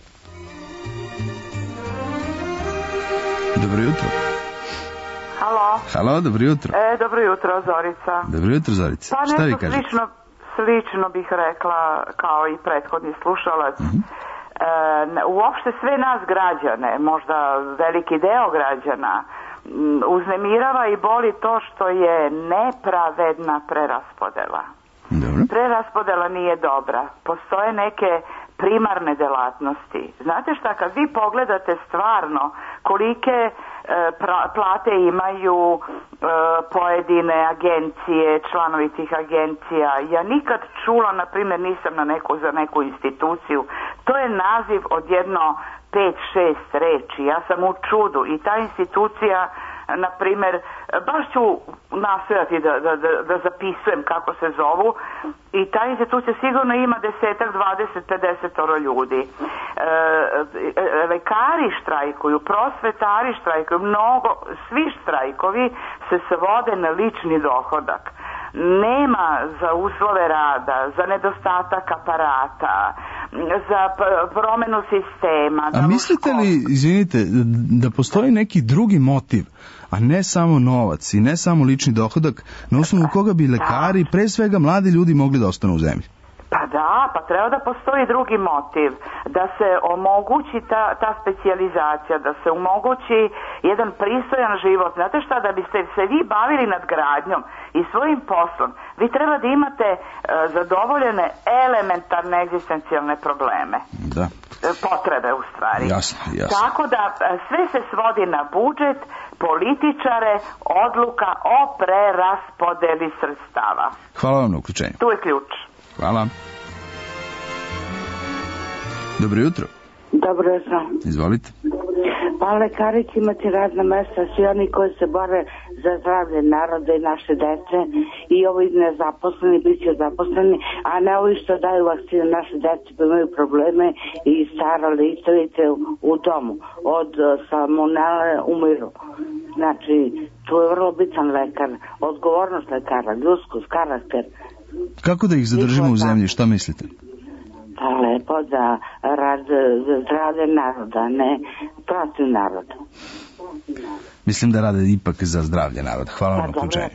Dobro jutro. Halo, dobro jutro. Dobro jutro, Zorica. Dobro jutro, Zorica. Pa šta vi kažete? Slično bih rekla kao i prethodni slušalac. Uopšte sve nas građane, možda veliki deo građana, uznemirava i boli to što je nepravedna preraspodela. Dobro. Preraspodela nije dobra. Postoje neke primarne delatnosti. Znate šta, kad vi pogledate stvarno kolike plate imaju pojedine agencije, članovi tih agencija, ja nikad čula, na primjer, nisam za neku instituciju, to je naziv od jedno 5-6 reči, ja sam u čudu i ta institucija, na primjer, baš ću nastojati da zapisujem kako se zovu, i ta institucija sigurno ima 10, 20, 50 ljudi. Lekari štrajkuju, prosvetari štrajkuju, svi štrajkovi se svode na lični dohodak. Nema za uslove rada, za nedostatak aparata, za promenu sistema. A mislite li, izvinite, da postoji neki drugi motiv, a ne samo novac i ne samo lični dohodak, na osnovu koga bi lekari, pre svega mladi ljudi, mogli da ostanu u zemlji? Pa da, pa treba da postoji drugi motiv, da se omogući ta specijalizacija, da se omogući jedan pristojan život. Znate šta, da biste se vi bavili nadgradnjom i svojim poslom, vi treba da imate zadovoljene elementarne egzistencijalne probleme. Da. Potrebe, u stvari. Jasno. Tako da sve se svodi na budžet, političare, odluka o preraspodeli sredstava. Hvala vam na uključenju. Tu je ključ. Hvala. Dobro jutro. Dobro jutro. Izvolite. Pa lekari će imati radna mesta, svi oni koji se bore za zdravlje naroda i naše dece, i ovi nezaposleni bit će zaposleni, a ne ovi što daju vakcine naše dece pa imaju probleme i stara lica u domu od salmonele umiru. Znači, tu je vrlo bitan lekar, odgovornost lekara, ljudskost, karakter. Kako da ih zadržimo u zemlji, šta mislite? Pa lepo da rade zdravlje naroda, ne protiv naroda. Mislim da rade ipak za zdravlje naroda. Hvala vam na uključenju.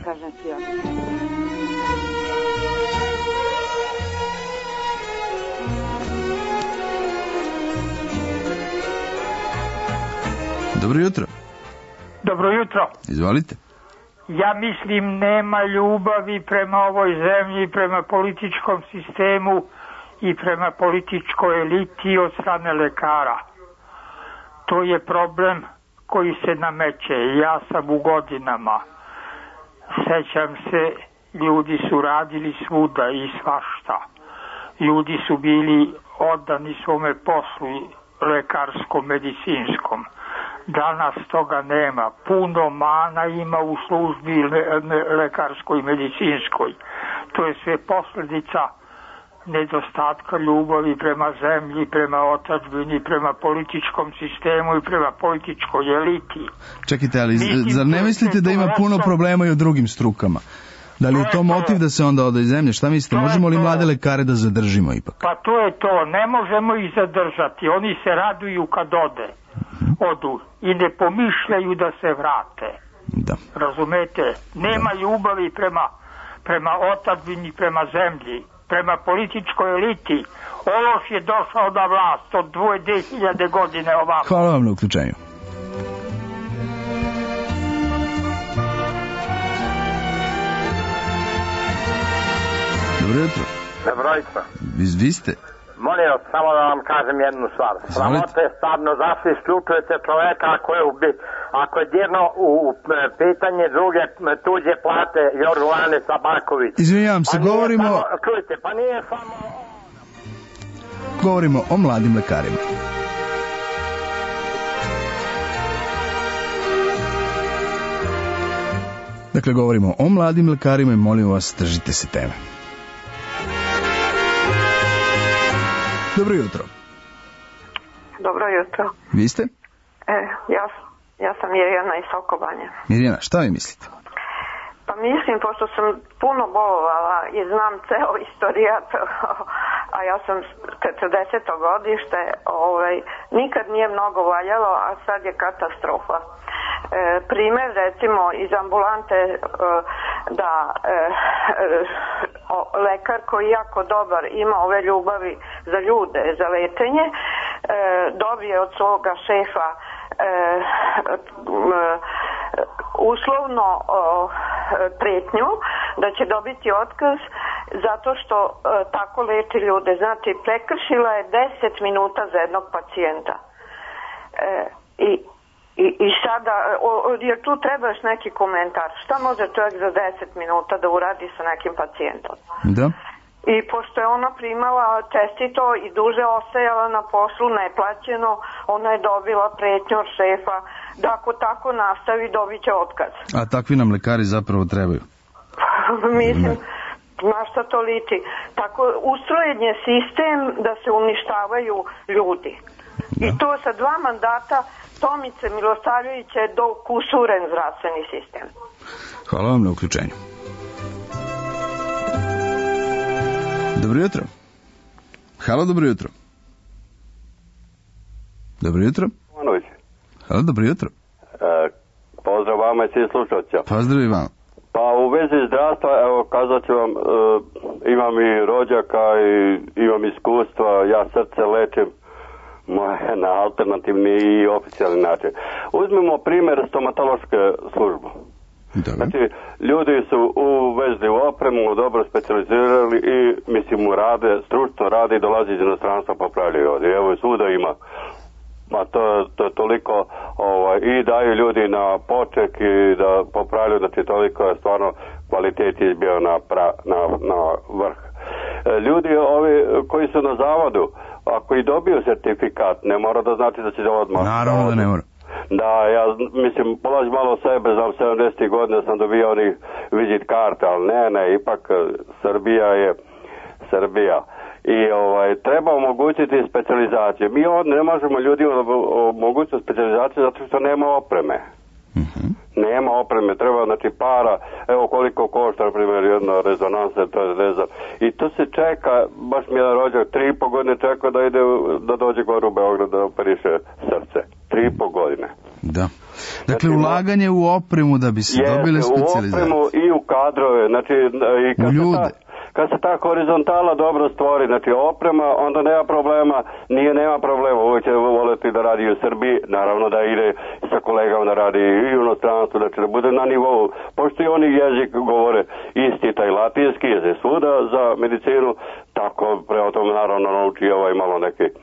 Dobro jutro. Dobro jutro. Izvolite. Ja mislim nema ljubavi prema ovoj zemlji, prema političkom sistemu i prema političkoj eliti od strane lekara. To je problem koji se nameće. Ja sam u godinama. Sećam se ljudi su radili svuda i svašta. Ljudi su bili oddani svome poslu lekarskom, medicinskom. Danas toga nema. Puno mana ima u službi lekarskoj i medicinskoj. To je sve posljedica nedostatka ljubavi prema zemlji, prema otadžbini, prema političkom sistemu i prema političkoj eliti. Čekajte, ali zar ne mislite da ima puno problema i u drugim strukama? Da li je to motiv da se onda ode iz zemlje? Šta mislite, možemo li mlade lekare da zadržimo ipak? Pa to je to, ne možemo ih zadržati. Oni se raduju kad odu i ne pomišljaju da se vrate. Da. Razumete? Nema ljubavi prema otadžbini, prema zemlji, prema političkoj eliti. Ološ je došao na vlast od 2000 godine ovako. Hvala vam na uključenju. Dobro jutro. Dobro jutro. Vi ste? Molim vas, samo da vam kažem jednu stvar. Sramota je stvarno zašto isključujete čoveka ako je dirno u pitanje druge tuđe plate Jorgovane Sabaković. Izvinjavam se, govorimo... Čujte, pa nije samo... Govorimo o mladim lekarima. Dakle, govorimo o mladim lekarima i molim vas, držite se teme. Dobro jutro. Dobro jutro. Vi ste? Ja sam Mirjana iz Sokobanje. Mirjana, šta vi mislite? Pa mislim, pošto sam puno bolovala i znam ceo istorijat, a ja sam 40. godište, nikad nije mnogo valjalo, a sad je katastrofa. Primer, recimo, iz ambulante da lekar koji jako dobar ima ove ljubavi za ljude, za lečenje, dobije od svoga šefa uslovno pretnju da će dobiti otkaz zato što tako leči ljude. Znači, prekršila je 10 minuta za jednog pacijenta. I sada, jer tu trebaš neki komentar. Šta može čovjek za 10 minuta da uradi sa nekim pacijentom? Da. I pošto je ona primala čestito i duže ostajala na poslu neplaćeno, ona je dobila pretnju od šefa da ako tako nastavi dobit će otkaz. A takvi nam lekari zapravo trebaju. Mislim, na šta to liči? Tako, ustrojen je sistem da se uništavaju ljudi. Da. I to sa 2 mandata Tomice Milosavljevića je dokusuren zdravstveni sistem. Hvala vam na uključenju. Dobro jutro. Halo, dobro jutro. Dobro jutro. Halo, dobro jutro. Pozdrav vama i svim slušalcima. Pozdrav i vama. Pa u vezi zdravstva, evo kazat ću vam, imam i rođaka i imam iskustva, ja srce lečim na alternativni i oficijalni način. Uzmimo primjer stomatološke službe. Znači, ljudi su uvezli u opremu, dobro specijalizirali i, mislim, stručno rade i dolazi iz inostranstva, popravljaju ovdje. Evo i svuda ima. Ma to je toliko, i daju ljudi na poček i da popravljaju, znači toliko je stvarno kvalitet izbio na vrh. Ljudi ovi koji su na zavodu, ako i dobiju sertifikat, ne mora da znači da će odmah. Naravno da ne mora. Da, ja mislim, polazim malo sebe, znam 70. godina sam dobio onih vizit karte, ali ne, ipak Srbija je Srbija. I treba omogućiti specijalizaciju. Mi ovdje ne možemo ljudima omogućiti specijalizaciju zato što nema opreme. Nema opreme, treba znači para, evo koliko košta, na primjer, jedna rezonansa, to je rezon. I tu se čeka, baš mi jedan rođak, 3,5 godine čeka da dođe gore u Beograd da operiše srce. 3,5 godine. Da. Dakle, ulaganje u opremu da bi se dobile specijalizacije. U opremu i u kadrove, znači i u ljude. Kad se ta horizontala dobro stvori, znači oprema, onda nema problema, nema problema, uvijek će voleti da radi u Srbiji, naravno da ide sa kolegama da radi i u inostranstvu, znači da bude na nivou, pošto i oni jezik govore isti, taj latinski jezik svuda za medicinu, tako prema tome naravno nauči malo neki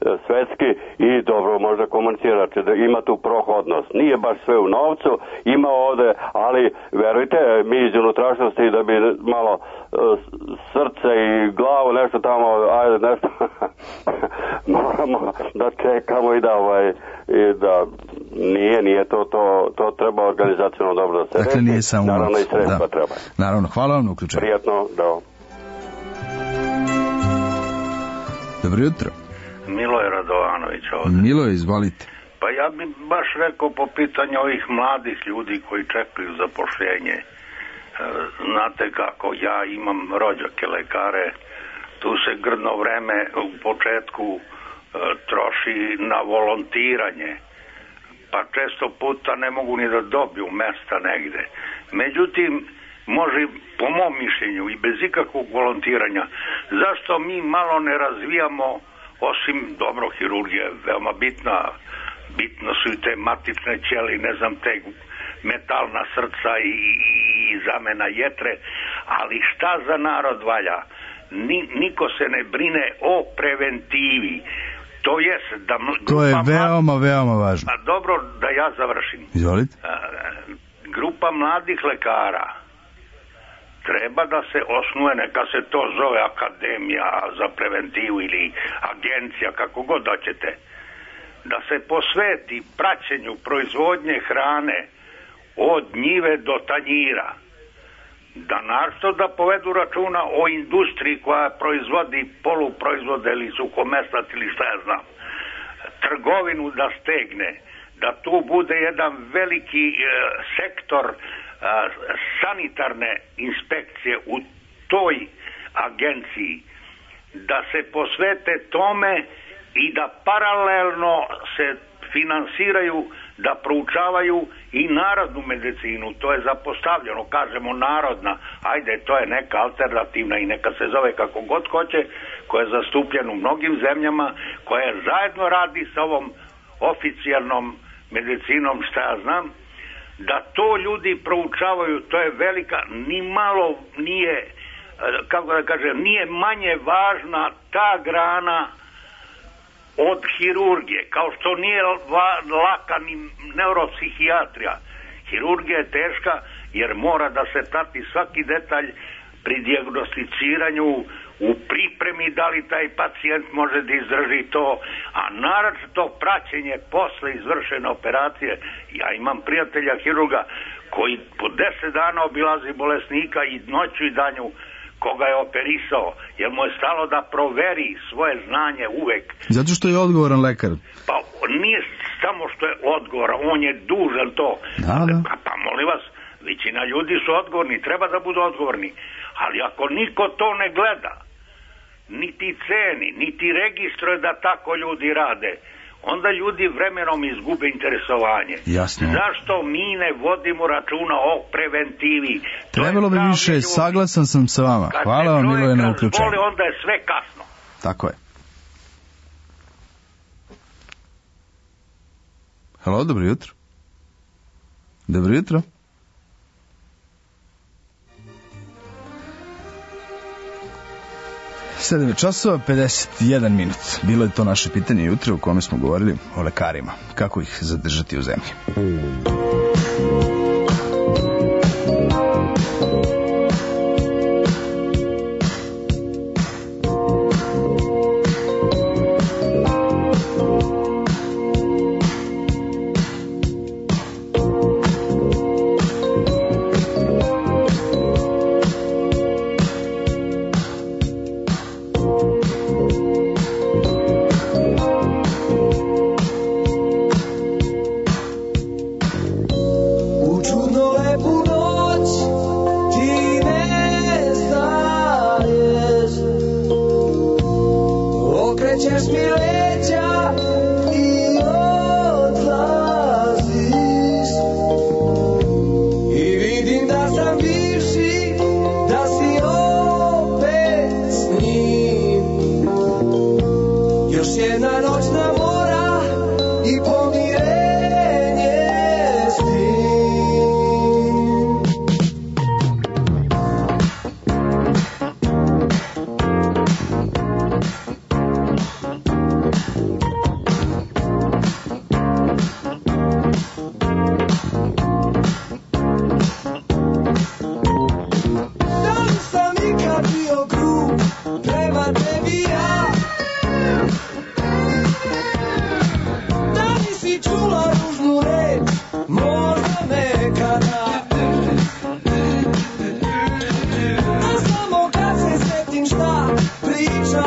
svetski i dobro možda komunicirati, da ima tu prohodnost. Nije baš sve u novcu, ima ovde, ali verujte, mi iz unutrašnjosti da bi malo srce i glavu nešto tamo, ajde nešto moramo da čekamo i da nije to treba organizacijno dobro da se reći. Nije samo naravno i sredstva treba. Naravno, hvala vam na uključenju. Prijatno, da. Dobro jutro. Miloje Radovanović ovdje. Miloje, izvolite. Pa ja bih baš rekao po pitanju ovih mladih ljudi koji čekaju zapošljenje. Znate kako, ja imam rođake lekare, tu se grdno vreme u početku troši na volontiranje, pa često puta ne mogu ni da dobiju mesta negde. Međutim, može, po mom mišljenju, i bez ikakvog volontiranja, zašto mi malo ne razvijamo, osim dobro, hirurgija je veoma bitno su i te matične ćelije, ne znam, te metalna srca i zamena jetre, ali šta za narod valja? Niko se ne brine o preventivi. To je veoma važno. A dobro, da ja završim. Izvolite. Grupa mladih lekara treba da se osnuje, neka se to zove akademija za preventivu ili agencija, kako god hoćete, da se posveti praćenju proizvodnje hrane od njive do tanjira, da našto da povedu računa o industriji koja proizvodi poluproizvode ili suhomesnat ili šta ja znam, trgovinu da stegne, da tu bude jedan veliki sektor sanitarne inspekcije u toj agenciji, da se posvete tome i da paralelno se finansiraju, da proučavaju i narodnu medicinu. To je zapostavljeno, kažemo narodna, ajde, to je neka alternativna i neka se zove kako god hoće, koja je zastupljena u mnogim zemljama, koja zajedno radi sa ovom oficijalnom medicinom, šta ja znam, da to ljudi proučavaju. To je velika, ni malo nije, kako da kažem, nije manje važna ta grana od hirurgije, kao što nije laka ni neuropsihijatrija. Hirurgija je teška jer mora da se prati svaki detalj pri dijagnosticiranju, u pripremi da li taj pacijent može da izdrži to, a naročito praćenje posle izvršene operacije. Ja imam prijatelja hirurga koji po 10 dana obilazi bolesnika i noću i danju koga je operisao, jer mu je stalo da proveri svoje znanje uvek. Zato što je odgovoran lekar. Pa nije samo što je odgovoran, on je dužan to. Da. Pa molim vas, većina ljudi su odgovorni, treba da budu odgovorni, ali ako niko to ne gleda, niti ceni, niti registruje da tako ljudi rade, onda ljudi vremenom izgube interesovanje. Jasno. Zašto mi ne vodimo računa o preventivi? Trebalo bi više, saglasan sam sa vama. Hvala vam, Miloje, na uključenju. Onda je sve kasno. Tako je. Halo, dobro jutro. Dobro jutro. Sedam je časova, 51 minut. Bilo je to naše pitanje jutro u kome smo govorili o lekarima. Kako ih zadržati u zemlji?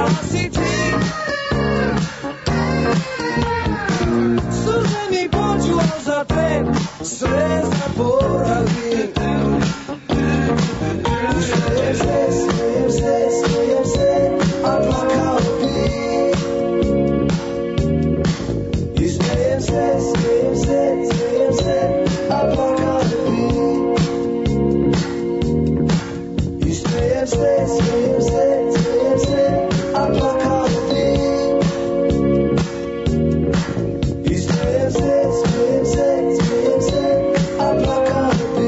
pričala si ti. Suze mi pođu, al za tren sve zaboravim. Smejem se, a plakao bi. I smejem se, a plakao bi. I smejem se, a plakao bi. I smejem se, a plakao bi.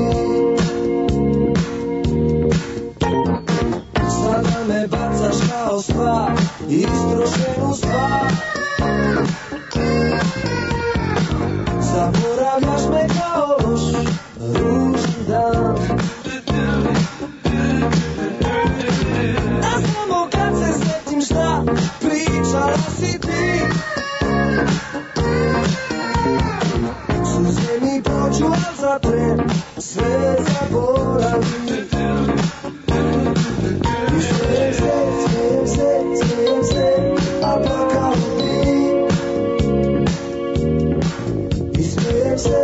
Sada me bacaš kao stvar, istrošenu stvar. Zaboravljaš me kao loš, ružan dan. A samo kad se sjetim šta pričala si ti. Suze mi pođu, al za tren sve zaboravim. I smejem se, a plakao bi. I smejem se,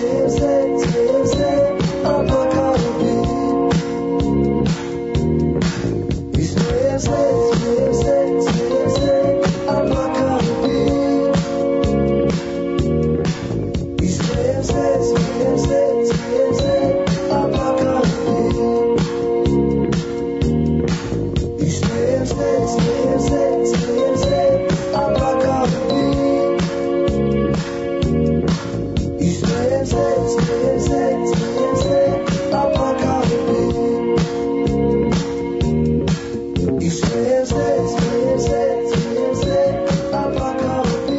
a plakao bi. I smejem se, a plakao bi. I smejem se, a plakao bi. I smejem se, a plakao bi. I smejem se, a plakao bi. I smejem se, a plakao bi.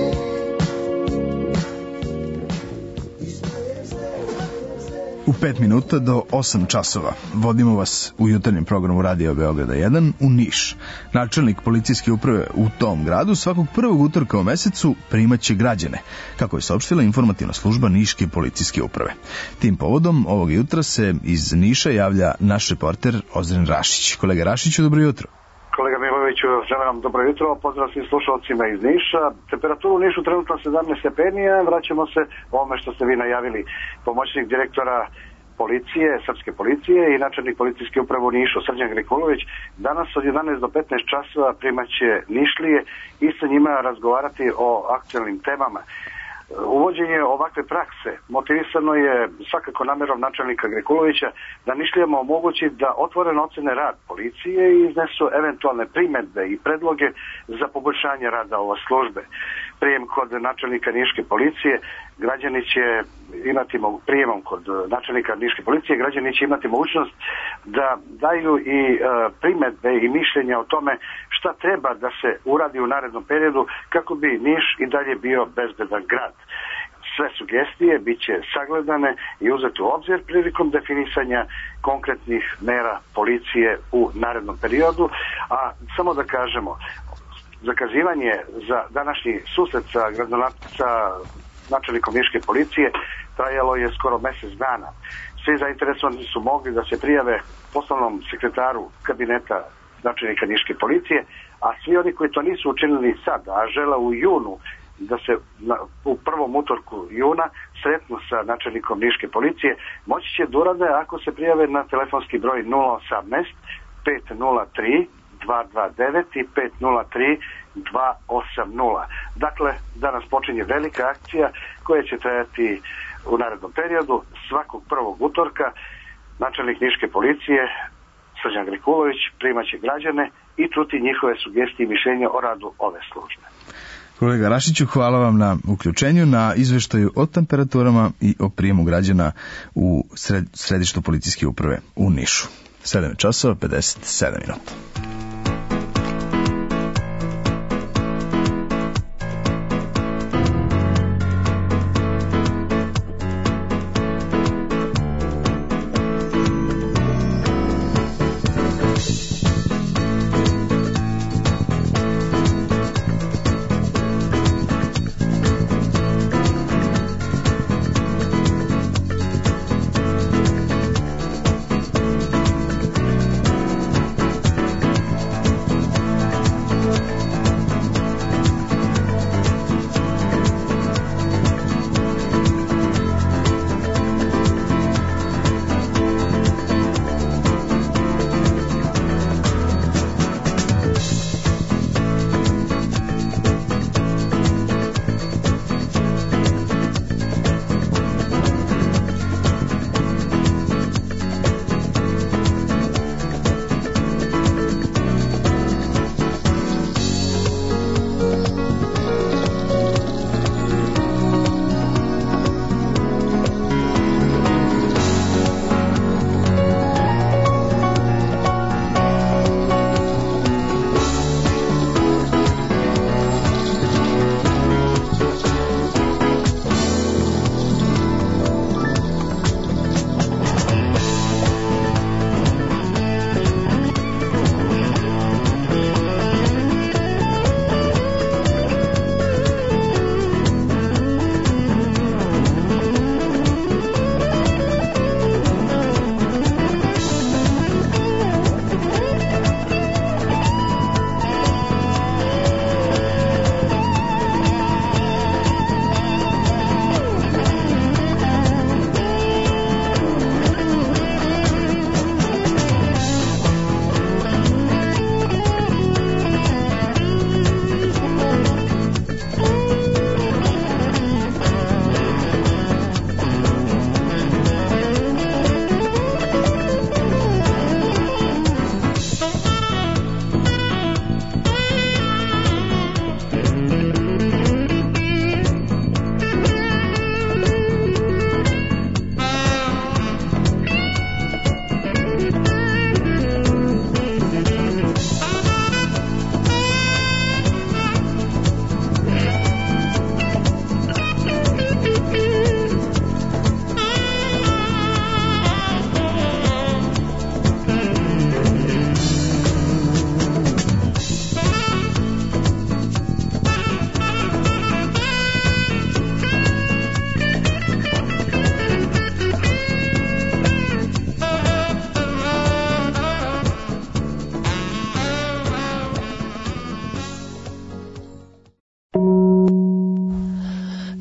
U 5 minuta do 8 časova vodimo vas u jutarnjem programu Radio Beograda 1 u Niš. Načelnik policijske uprave u tom gradu svakog prvog utorka u mesecu primaće građane, kako je saopštila informativna služba Niške policijske uprave. Tim povodom ovog jutra se iz Niša javlja naš reporter Ozren Rašić. Kolega Rašiću, dobro jutro. Kolega Miloviću, želim vam dobro jutro, pozdrav svim slušalcima iz Niša. Temperaturu u Nišu trenutno 17 stepenija, vraćamo se ovome što ste vi najavili. Pomoćnik direktora policije, srpske policije i načelnik policijske uprave u Nišu, Srđan Grikulović, danas od 11 do 15 časova primaće Nišlije i sa njima razgovarati o aktualnim temama. Uvođenje ovakve prakse motivisano je svakako namerom načelnika Grikulovića da Nišlijama omogući da otvoreno ocene rad policije i iznesu eventualne primedbe i predloge za poboljšanje rada ove službe. Prijem kod načelnika Niške policije, građani će imati prijemom kod načelnika Niške policije, građani će imati mogućnost da daju i primedbe i mišljenja o tome šta treba da se uradi u narednom periodu kako bi Niš i dalje bio bezbedan grad. Sve sugestije bit će sagledane i uzeti u obzir prilikom definisanja konkretnih mera policije u narednom periodu, a samo da kažemo, zakazivanje za današnji susret sa načelnikom Niške policije trajalo je skoro mjesec dana. Svi zainteresovani su mogli da se prijave poslovnom sekretaru kabineta načelnika Niške policije, a svi oni koji to nisu učinili sad, a žele u junu da se u prvom utorku juna sretnu sa načelnikom Niške policije, moći će da urade ako se prijave na telefonski broj 018 503 229 i 503 280. Dakle, danas počinje velika akcija koja će trajati u narednom periodu. Svakog prvog utorka načelnik Niške policije Srđan Grikulović primaće građane i čuti njihove sugestije i mišljenja o radu ove službe. Kolega Rašiću, hvala vam na uključenju, na izveštaju o temperaturama i o prijemu građana u središtu policijske uprave u Nišu. 7 časova, 57 minuta.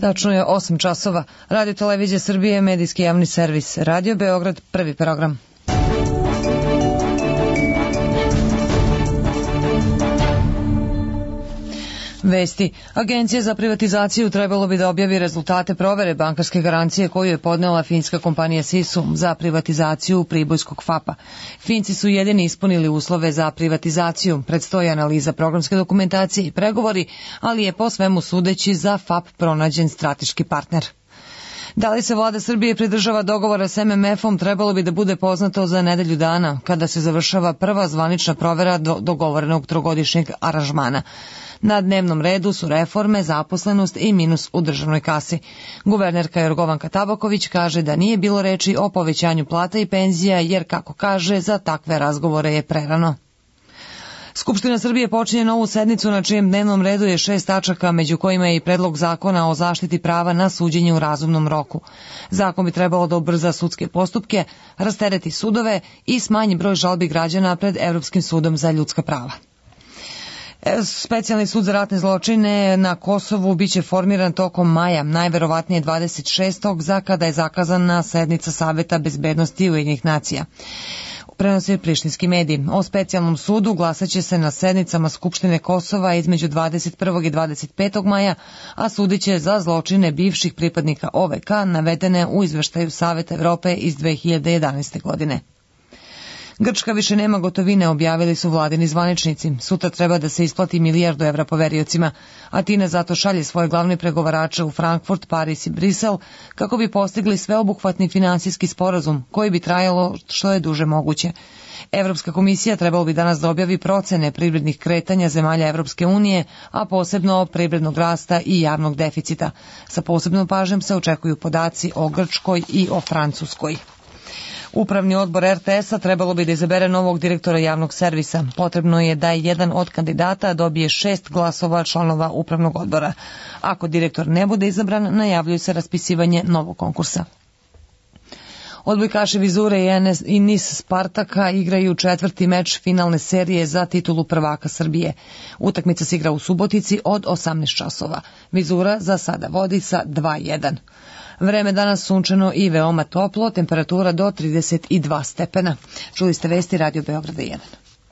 Tačno je 8 časova. Radio Televizija Srbije, medijski javni servis. Radio Beograd, prvi program. Vesti. Agencija za privatizaciju trebalo bi da objavi rezultate provere bankarske garancije koju je podnela finska kompanija Sisum za privatizaciju pribojskog FAP-a. Finci su jedini ispunili uslove za privatizaciju, predstoji analiza programske dokumentacije i pregovori, ali je po svemu sudeći za FAP pronađen strateški partner. Da li se vlada Srbije pridržava dogovora s MMF-om trebalo bi da bude poznato za nedelju dana, kada se završava prva zvanična provera dogovorenog trogodišnjeg aranžmana. Na dnevnom redu su reforme, zaposlenost i minus u državnoj kasi. Guvernerka Jorgovanka Tabaković kaže da nije bilo reči o povećanju plata i penzija, jer, kako kaže, za takve razgovore je prerano. Skupština Srbije počinje novu sednicu na čijem dnevnom redu je 6 tačaka, među kojima je i predlog zakona o zaštiti prava na suđenje u razumnom roku. Zakon bi trebalo da ubrza sudske postupke, rastereti sudove i smanji broj žalbi građana pred Evropskim sudom za ljudska prava. Specijalni sud za ratne zločine na Kosovu biće formiran tokom maja, najverovatnije 26. za kada je zakazana sednica Saveta bezbednosti Ujedinjenih nacija. Prenosi prištinski mediji. O specijalnom sudu glasaće se na sednicama Skupštine Kosova između 21. i 25. maja, a sudiće za zločine bivših pripadnika OVK navedene u izveštaju Saveta Evrope iz 2011. godine. Grčka više nema gotovine, objavili su vladini zvaničnici. Sutra treba da se isplati 1 milijardu evra poveriocima. Atina zato šalje svoje glavne pregovarače u Frankfurt, Paris i Brisel kako bi postigli sveobuhvatni finansijski sporazum koji bi trajalo što je duže moguće. Evropska komisija trebalo bi danas da objavi procene privrednih kretanja zemalja Evropske unije, a posebno privrednog rasta i javnog deficita. Sa posebnom pažnjom se očekuju podaci o Grčkoj i o Francuskoj. Upravni odbor RTS-a trebalo bi da izabere novog direktora javnog servisa. Potrebno je da jedan od kandidata dobije 6 glasova članova upravnog odbora. Ako direktor ne bude izabran, najavljuje se raspisivanje novog konkursa. Odbojkaši Vizure i NIS Spartaka igraju 4. meč finalne serije za titulu prvaka Srbije. Utakmica se igra u Subotici od 18 časova. Vizura za sada vodi sa 2:1. Vreme danas sunčano i veoma toplo, temperatura do 32 stepena. Čuli ste vesti Radio Beograda 1.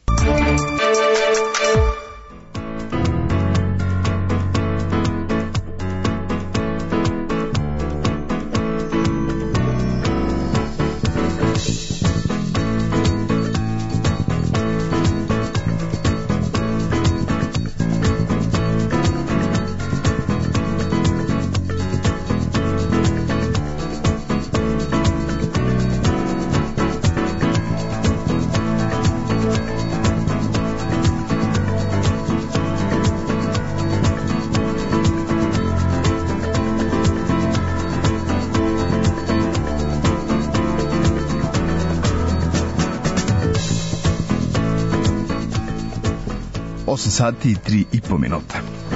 Sati i 3,5 minuta.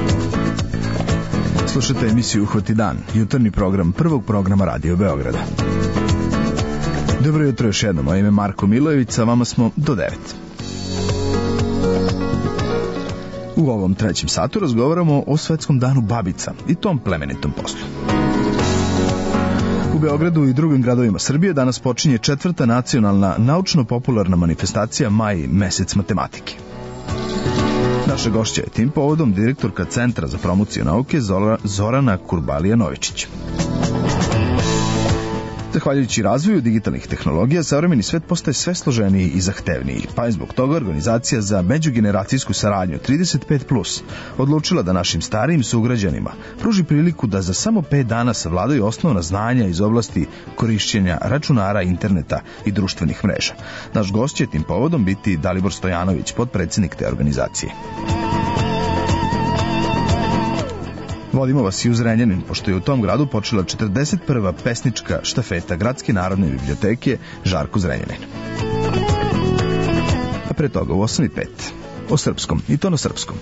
Slušajte emisiju Uhvati dan, jutarnji program prvog programa Radio Beograda. Dobro jutro još jednom, moje ime Marko Milojević, sa vama smo do 9. U ovom trećem satu razgovaramo o Svetskom danu babica i tom plemenitom poslu. U Beogradu i drugim gradovima Srbije danas počinje 4. nacionalna naučno-popularna manifestacija Maj, mesec matematike. Naša gošća je tim povodom direktorka Centra za promociju nauke Zorana Kurbalija-Novičić. Zahvaljujući razvoju digitalnih tehnologija, savremeni svet postaje sve složeniji i zahtevniji, pa je zbog toga Organizacija za međugeneracijsku saradnju 35+, odlučila da našim starijim sugrađanima pruži priliku da za samo 5 dana savladaju osnovna znanja iz oblasti korišćenja računara, interneta i društvenih mreža. Naš gost će tim povodom biti Dalibor Stojanović, potpredsjednik te organizacije. Vodimo vas i u Zrenjanin, pošto je u tom gradu počela 41. pesnička štafeta Gradske narodne biblioteke Žarko Zrenjanin. A pre toga u 8:05 o srpskom, i to na srpskom.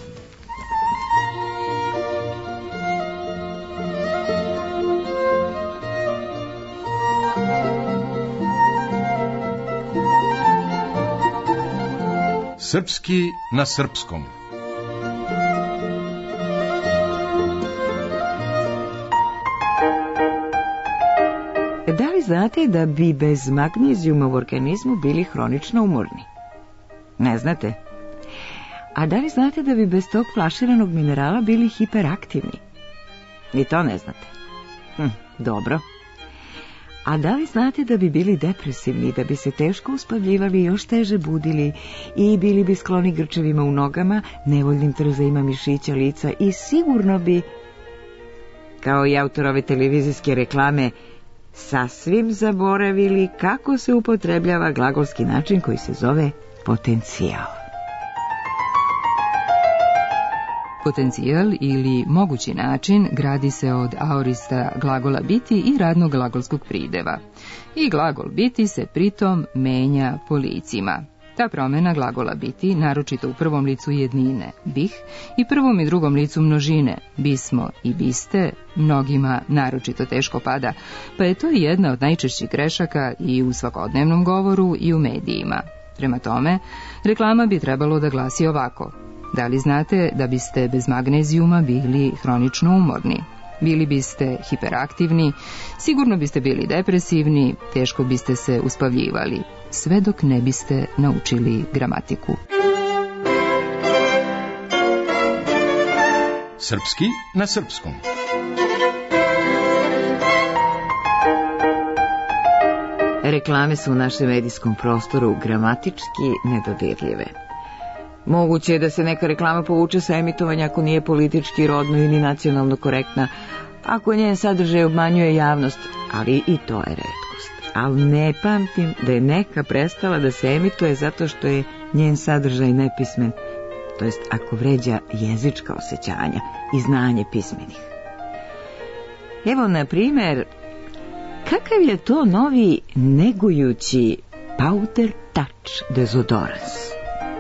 Srpski na srpskom. Da li znate da bi bez magnezijuma u organizmu bili hronično umorni? Ne znate? A da li znate da bi bez tog flaširanog minerala bili hiperaktivni? Ni to ne znate. Dobro. A da li znate da bi bili depresivni, da bi se teško uspavljivali i još teže budili i bili bi skloni grčevima u nogama, nevoljnim trzajima mišića lica i sigurno bi, kao i autorove televizijske reklame, sasvim zaboravili kako se upotrebljava glagolski način koji se zove potencijal. Potencijal ili mogući način gradi se od aorista glagola biti i radnog glagolskog prideva. I glagol biti se pritom menja po licima. Ta promjena glagola biti, naročito u prvom licu jednine, bih, i prvom i drugom licu množine, bismo i biste, mnogima naročito teško pada, pa je to jedna od najčešćih grešaka i u svakodnevnom govoru i u medijima. Prema tome, reklama bi trebalo da glasi ovako: da li znate da biste bez magnezijuma bili hronično umorni? Bili biste hiperaktivni, sigurno biste bili depresivni, teško biste se uspavljivali, sve dok ne biste naučili gramatiku. Srpski na srpskom. Reklame su u našem medijskom prostoru gramatički nedodirljive. Moguće je da se neka reklama povuče sa emitovanja ako nije politički, rodno ili nacionalno korektna, ako njen sadržaj obmanjuje javnost, ali i to je retkost. Ali ne pamtim da je neka prestala da se emituje zato što je njen sadržaj nepismen, to jest ako vređa jezička osjećanja i znanje pismenih. Evo, na primjer, kakav je to novi negujući Powder Touch dezodorans?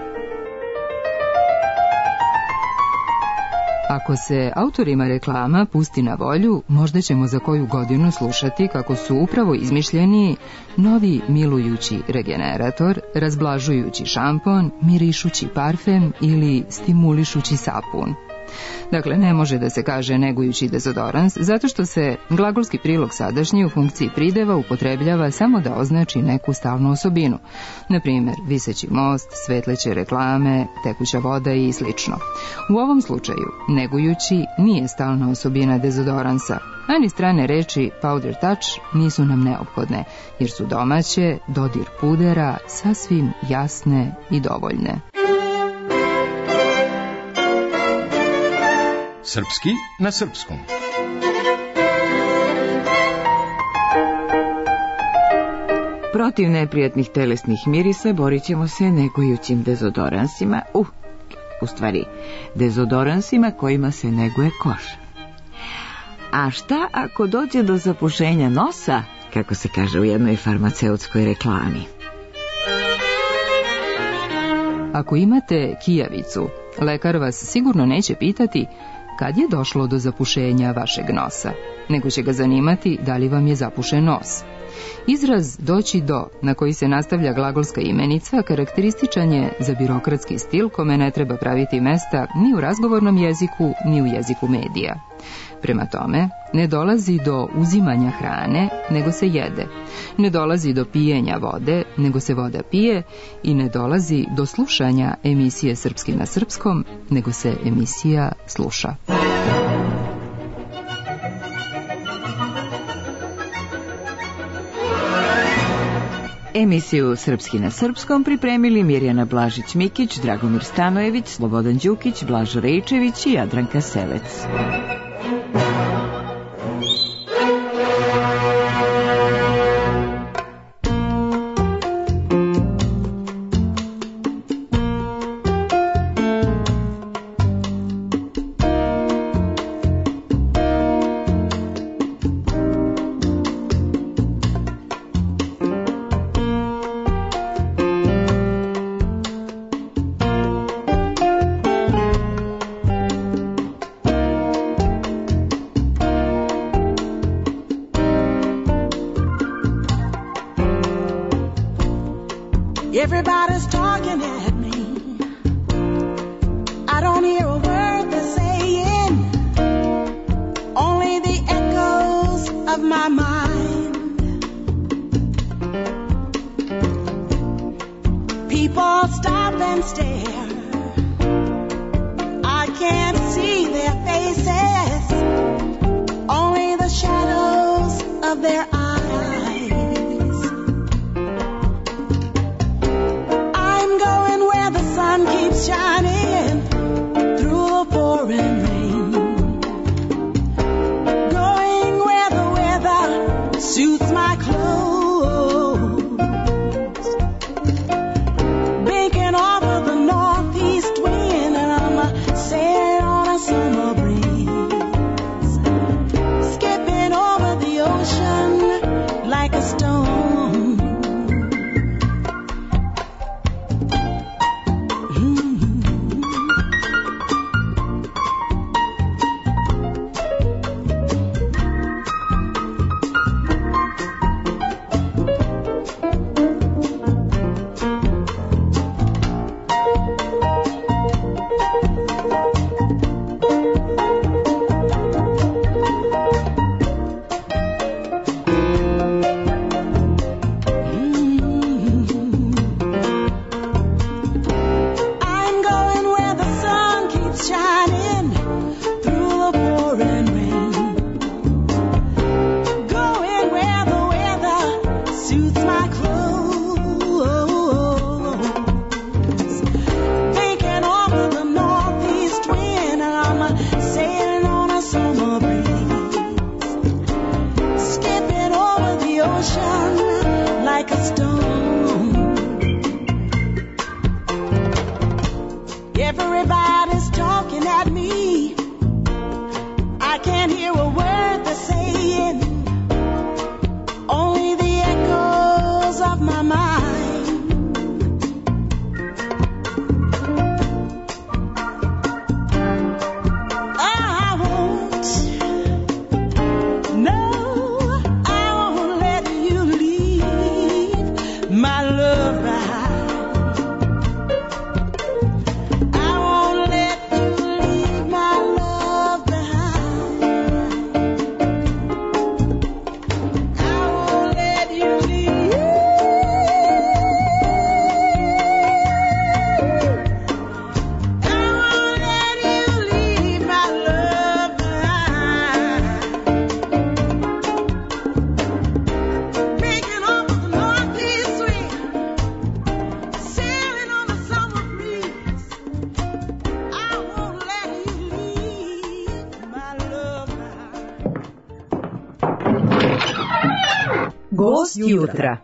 Ako se autorima reklama pusti na volju, možda ćemo za koju godinu slušati kako su upravo izmišljeni novi milujući regenerator, razblažujući šampon, mirišući parfem ili stimulišući sapun. Dakle, ne može da se kaže negujući dezodorans, zato što se glagolski prilog sadašnji u funkciji prideva upotrebljava samo da označi neku stalnu osobinu. Na primjer, viseći most, svetleće reklame, tekuća voda i slično. U ovom slučaju, negujući nije stalna osobina dezodoransa, a ni strane reči powder touch nisu nam neophodne, jer su domaće, dodir pudera, sasvim jasne i dovoljne. Srpski na srpskom. Protiv neprijatnih telesnih mirisa borit ćemo se negujućim dezodoransima, u stvari, dezodoransima kojima se neguje koža. A šta ako dođe do zapušenja nosa, kako se kaže u jednoj farmaceutskoj reklami? Ako imate kijavicu, lekar vas sigurno neće pitati kad je došlo do zapušenja vašeg nosa, nego će ga zanimati da li vam je zapušen nos. Izraz doći do, na koji se nastavlja glagolska imenica, karakterističan je za birokratski stil kome ne treba praviti mesta ni u razgovornom jeziku, ni u jeziku medija. Prema tome, ne dolazi do uzimanja hrane, nego se jede. Ne dolazi do pijenja vode, nego se voda pije. I ne dolazi do slušanja emisije Srpski na srpskom, nego se emisija sluša. Emisiju Srpski na srpskom pripremili Mirjana Blažić-Mikić, Dragomir Stanojević, Slobodan Đukić, Blažo Rejčević i Jadranka Selec. Everybody's talking at me. I don't hear a word they're saying. Only the echoes of my mind. stare. I can't see their faces, only the shadows of their eyes. I'm going where the sun keeps shining through the pouring rain, going where the weather suits my clothes, banking off of the northeast wind, and I'm sailing on a summer breeze, skipping over the ocean like a stone. Everybody's talking at me. I can't hear a word they're saying, only the echoes of my mind. I won't, no, I won't let you leave my love behind. Gost jutra.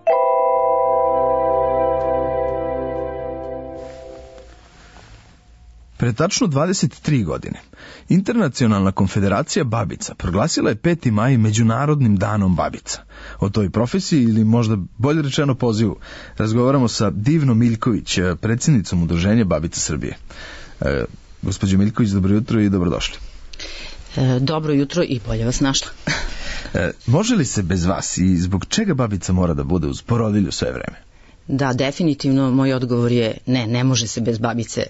Pre tačno 23 godine, Internacionalna konfederacija babica proglasila je 5. maj Međunarodnim danom babica. O toj profesiji, ili možda bolje rečeno pozivu, razgovaramo sa Divnom Miljković, predsjednicom Udruženja Babica Srbije. Gospođo Miljković, dobro jutro i dobrodošli. Dobro jutro i bolje vas našla. Može li se bez vas i zbog čega babica mora da bude uz porodilju sve vreme? Da, definitivno moj odgovor je ne može se bez babice.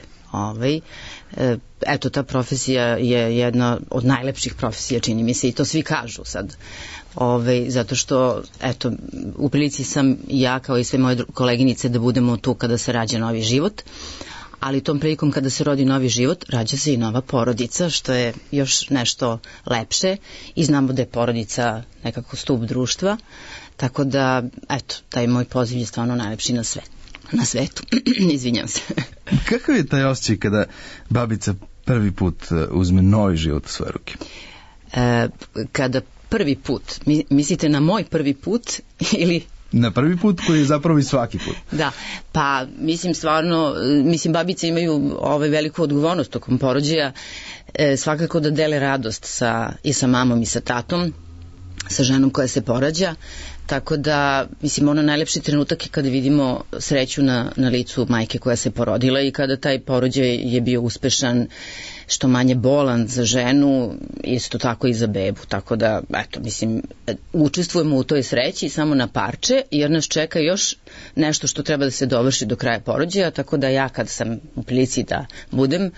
Eto, ta profesija je jedna od najlepših profesija, čini mi se, i to svi kažu sad. Zato što, eto, u prilici sam ja kao i sve moje koleginice da budemo tu kada se rađa novi život, ali tom prilikom kada se rodi novi život, rađa se i nova porodica, što je još nešto lepše, i znamo da je porodica nekako stup društva, tako da, eto, taj moj poziv je stvarno najlepši na svetu. Izvinjam se. Kakav je taj osjećaj kada babica prvi put uzme novi život u svoje ruke? Kada prvi put, mislite na moj prvi put ili... Na prvi put, koji je zapravo i svaki put. Da, pa mislim stvarno, babice imaju veliku odgovornost tokom porođaja, svakako da dele radost i sa mamom i sa tatom, sa ženom koja se porađa, tako da, ono najlepši trenutak je kada vidimo sreću na licu majke koja se porodila i kada taj porođaj je bio uspešan, što manje bolan za ženu, isto tako i za bebu, tako da, eto, učestvujemo u toj sreći samo na parče, jer nas čeka još nešto što treba da se dovrši do kraja porođaja, tako da ja kad sam u prilici da budem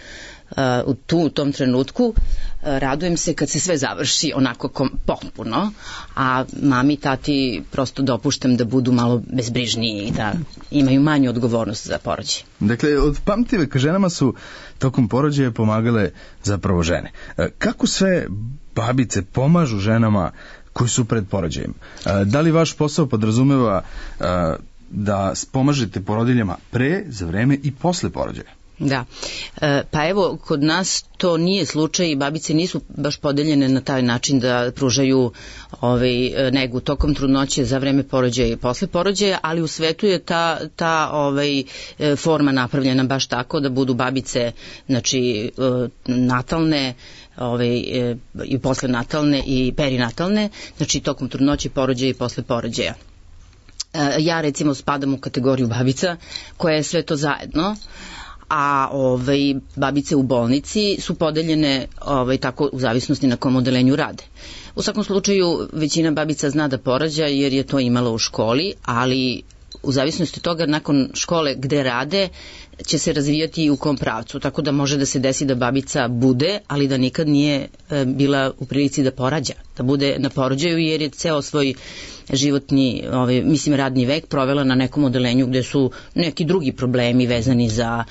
u tom trenutku. Radujem se kad se sve završi onako potpuno, a mami i tati prosto dopuštam da budu malo bezbrižniji i da imaju manju odgovornost za porođaj. Dakle, od pamtiveka ženama su tokom porođaja pomagale zapravo žene. Kako sve babice pomažu ženama koji su pred porođajem? Da li vaš posao podrazumeva da pomažete porodiljama pre, za vreme i posle porođaja? Da, pa evo, kod nas to nije slučaj i babice nisu baš podeljene na taj način da pružaju negu tokom trudnoće, za vreme porođaja i posle porođaja, ali u svetu je ta forma napravljena baš tako da budu babice, znači natalne, i posle natalne i perinatalne, znači tokom trudnoće, porođaja i posle porođaja. Ja recimo spadam u kategoriju babica koja je sve to zajedno, a babice u bolnici su podeljene tako u zavisnosti na kom odelenju rade. U svakom slučaju većina babica zna da porađa jer je to imala u školi, ali u zavisnosti od toga nakon škole gde rade će se razvijati i u kom pravcu, tako da može da se desi da babica bude, ali da nikad nije bila u prilici da porađa, da bude na porođaju jer je ceo svoj životni, radni vek provela na nekom odelenju gde su neki drugi problemi vezani za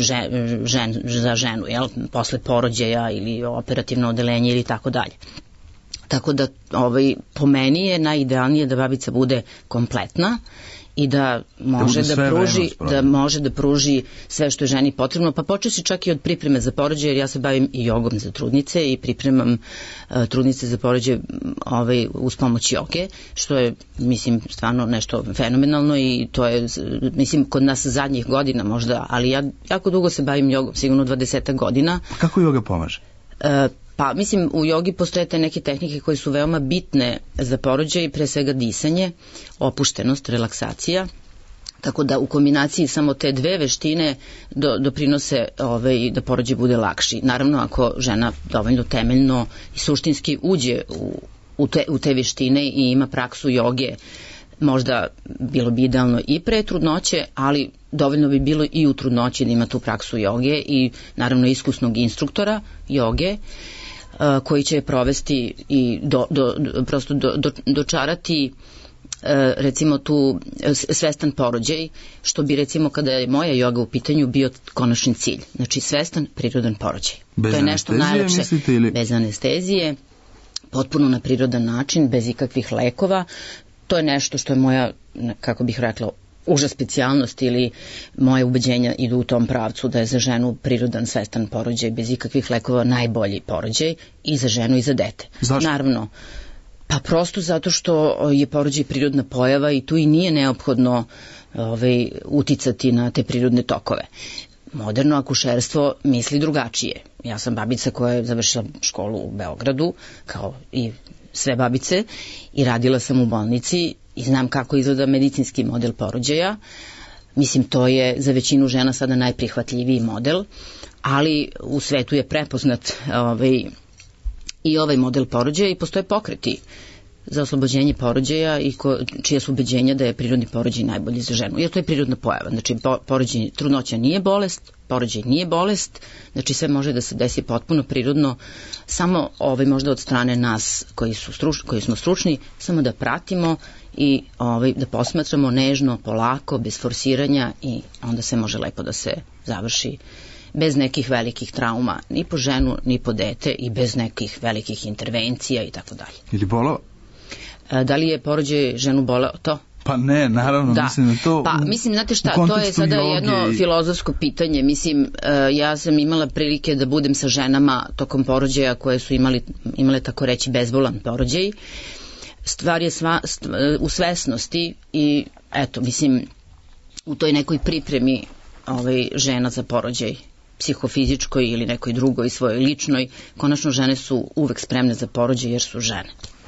ženu, posle porođaja ili operativno odelenje ili tako dalje. Tako da po meni je najidealnije da babica bude kompletna i da može da pruži sve što je ženi potrebno, pa počeši čak i od pripreme za porođaj, jer ja se bavim i jogom za trudnice i pripremam trudnice za porođaj uz pomoć joge, što je, mislim, stvarno nešto fenomenalno i to je, mislim, kod nas zadnjih godina možda, ali ja jako dugo se bavim jogom, sigurno 20 godina. Kako joga pomaže? Pa, mislim, u jogi postoje te neke tehnike koje su veoma bitne za porođaj, pre svega disanje, opuštenost, relaksacija, tako da u kombinaciji samo te dve veštine doprinose da porođaj bude lakši. Naravno, ako žena dovoljno temeljno i suštinski uđe u te veštine i ima praksu joge, možda bilo bi idealno i pre trudnoće, ali dovoljno bi bilo i u trudnoći da ima tu praksu joge i naravno iskusnog instruktora joge koji će je provesti i prosto dočarati recimo tu svestan porođaj, što bi recimo kada je moja joga u pitanju bio konačni cilj. Znači svestan, prirodan porođaj. Bez to je nešto najlepše. Bez anestezije, potpuno na prirodan način, bez ikakvih lekova. To je nešto što je moja, kako bih rekla, uža specijalnost ili moje ubeđenja idu u tom pravcu da je za ženu prirodan, svestan porođaj bez ikakvih lekova najbolji porođaj i za ženu i za dete. Zašto? Naravno, pa prosto zato što je porođaj prirodna pojava i tu i nije neophodno uticati na te prirodne tokove. Moderno akušerstvo misli drugačije. Ja sam babica koja je završila školu u Beogradu, kao i sve babice, i radila sam u bolnici i znam kako izgleda medicinski model porođaja. Mislim, to je za većinu žena sada najprihvatljiviji model, ali u svetu je prepoznat i ovaj model porođaja i postoje pokreti za oslobođenje porođaja i čija su ubeđenja da je prirodni porođaj najbolji za ženu. Jer to je prirodna pojava. Znači, trudnoća nije bolest, porođaj nije bolest, znači sve može da se desi potpuno prirodno, samo možda od strane nas koji smo stručni, samo da pratimo i da posmatramo nežno, polako, bez forsiranja i onda se može lepo da se završi bez nekih velikih trauma, ni po ženu, ni po dete i bez nekih velikih intervencija i tako dalje. Ili bolao? Da li je porođaj ženu bolao? To? Pa ne, naravno, da. Mislim da to... Pa, mislim, znate šta, to je sada jedno filozofsko pitanje. Mislim, ja sam imala prilike da budem sa ženama tokom porođaja koje su imale tako reći bezbolan porođaj. Stvar je u svesnosti i eto, mislim, u toj nekoj pripremi žena za porođaj, psihofizičkoj ili nekoj drugoj svojoj ličnoj, konačno žene su uvek spremne za porođaj jer su žene.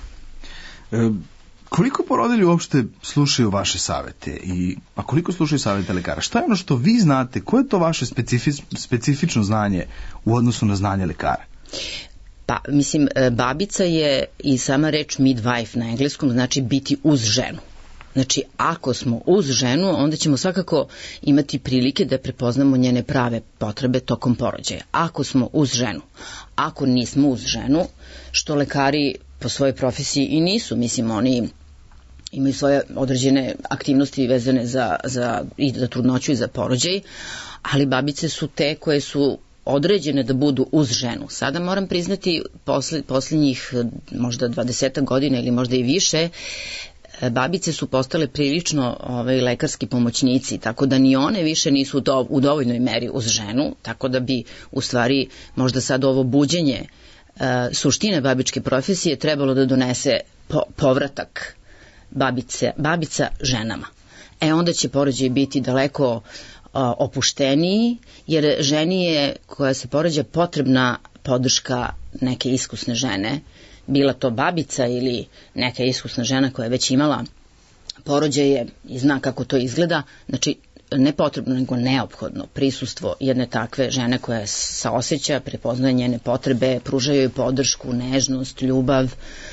Koliko porodilja uopšte slušaju vaše savete a koliko slušaju savete lekara? Šta je ono što vi znate? Koje je to vaše specifično znanje u odnosu na znanje lekara? Pa, mislim, babica je i sama reč midwife na engleskom znači biti uz ženu. Znači, ako smo uz ženu, onda ćemo svakako imati prilike da prepoznamo njene prave potrebe tokom porođaja. Ako smo uz ženu. Ako nismo uz ženu, što lekari po svojoj profesiji i nisu, mislim, oni imaju svoje određene aktivnosti vezane i za trudnoću i za porođaj, ali babice su te koje su određene da budu uz ženu. Sada moram priznati, posljednjih možda 20 godina ili možda i više, babice su postale prilično lekarski pomoćnici, tako da ni one više nisu u dovoljnoj meri uz ženu, tako da bi u stvari možda sad ovo buđenje suštine babičke profesije trebalo da donese povratak babica ženama. Onda će porođaj biti daleko opušteniji, jer ženi je koja se porođa potrebna podrška neke iskusne žene, bila to babica ili neka iskusna žena koja je već imala porođaje i zna kako to izgleda. Znači, ne potrebno, nego neophodno prisustvo jedne takve žene koja saoseća, prepoznaje njene potrebe, pružaju joj podršku, nežnost, ljubav.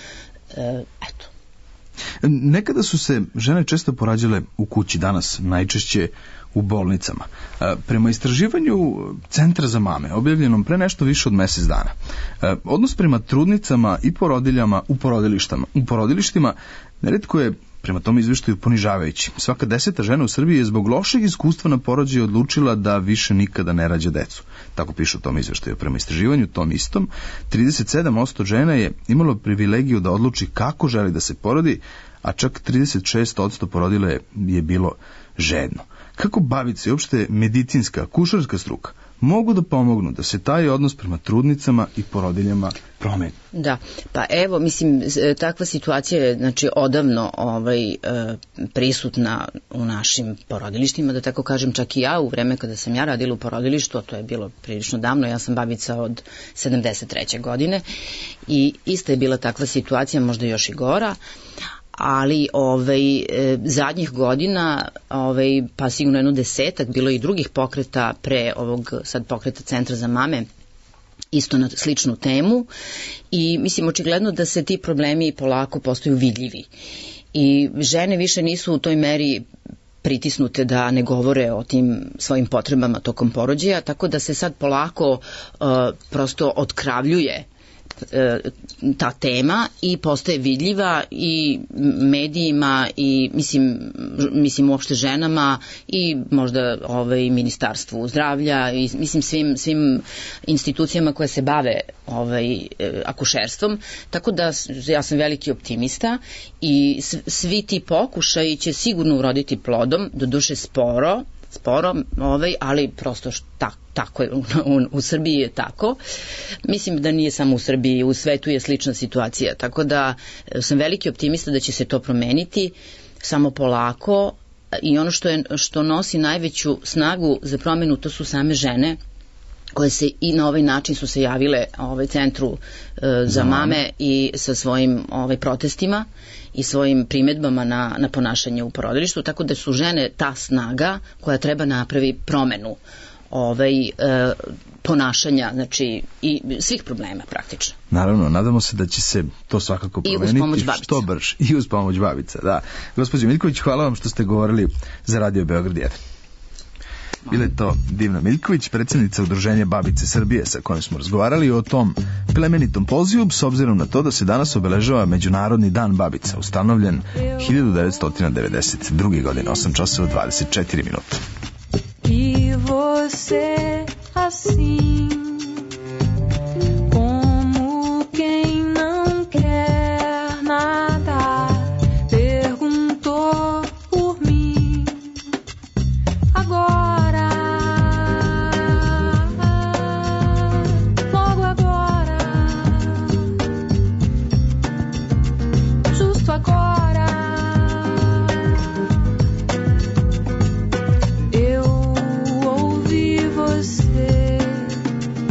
Eto. Nekada su se žene često porađale u kući, danas najčešće u bolnicama. Prema istraživanju Centra za mame, objavljenom pre nešto više od mesec dana, odnos prema trudnicama i porodiljama u porodilištima neretko je prema tom izveštaju ponižavajući. Svaka 10. žena u Srbiji je zbog lošeg iskustva na porođaju odlučila da više nikada ne rađa decu. Tako piše u tom izveštaju. Prema istraživanju tom istom, 37% žena je imalo privilegiju da odluči kako želi da se porodi, a čak 36% porodila je bilo žedno. Kako bavice i uopšte medicinska, kušarska struka mogu da pomognu da se taj odnos prema trudnicama i porodiljama promeni? Da, pa evo, mislim, takva situacija je, znači, odavno prisutna u našim porodilištima, da tako kažem, čak i ja u vreme kada sam ja radila u porodilištu, a to je bilo prilično davno, ja sam babica od 73. godine i ista je bila takva situacija, možda još i gora, ali zadnjih godina, pa sigurno jedno 10, bilo i drugih pokreta pre ovog sad pokreta Centra za mame, isto na sličnu temu, i mislim očigledno da se ti problemi polako postaju vidljivi i žene više nisu u toj meri pritisnute da ne govore o tim svojim potrebama tokom porođaja, tako da se sad polako prosto otkravljuje ta tema i postaje vidljiva i medijima i mislim uopšte ženama i možda ministarstvu zdravlja i mislim svim institucijama koje se bave akušerstvom, tako da ja sam veliki optimista i svi ti pokušaji će sigurno uroditi plodom, doduše sporo, ali prosto tako je, u Srbiji je tako. Mislim da nije samo u Srbiji, u svetu je slična situacija, tako da sam veliki optimista da će se to promeniti, samo polako, i ono što nosi najveću snagu za promenu, to su same žene koje se i na ovaj način su se javile Centru za mame i sa svojim protestima i svojim primjedbama na ponašanje u porodilištu, tako da su žene ta snaga koja treba napravi promenu ponašanja, znači i svih problema praktično. Naravno, nadamo se da će se to svakako promeniti što brže i uz pomoć babica. Da. Gospođo Miljković, hvala vam što ste govorili za Radio Beograd 1. Bila je to Divna Miljković, predsjednica Udruženja Babice Srbije, sa kojim smo razgovarali o tom plemenitom pozivu, s obzirom na to da se danas obeležava Međunarodni dan babica, ustanovljen 1992. godine, 8:24. E você assim, como quem não quer nada, perguntou por mim. Agora, logo agora, justo agora, eu ouvi você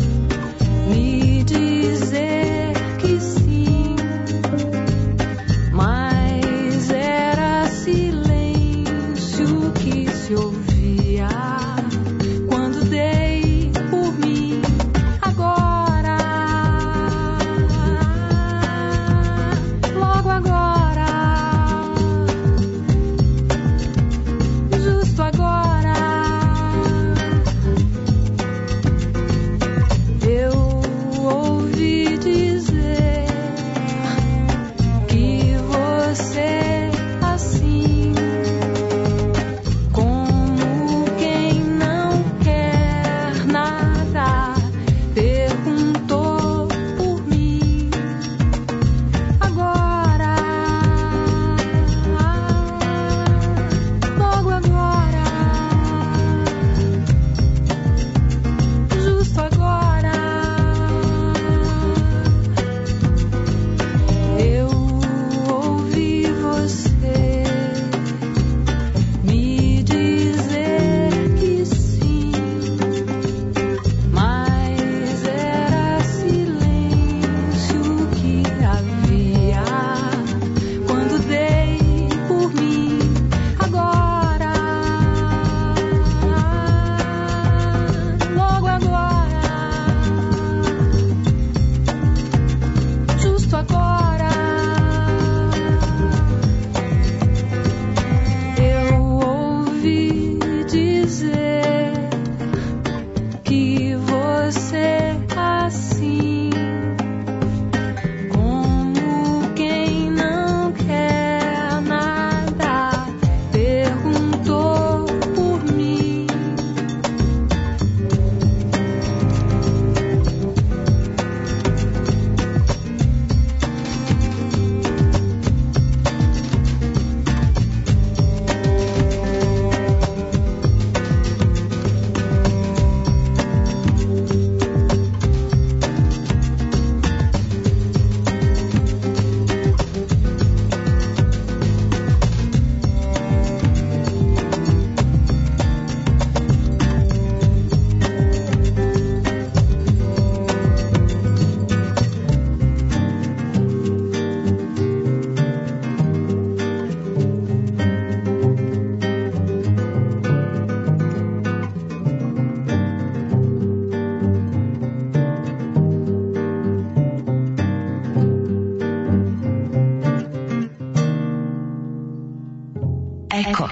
Eko.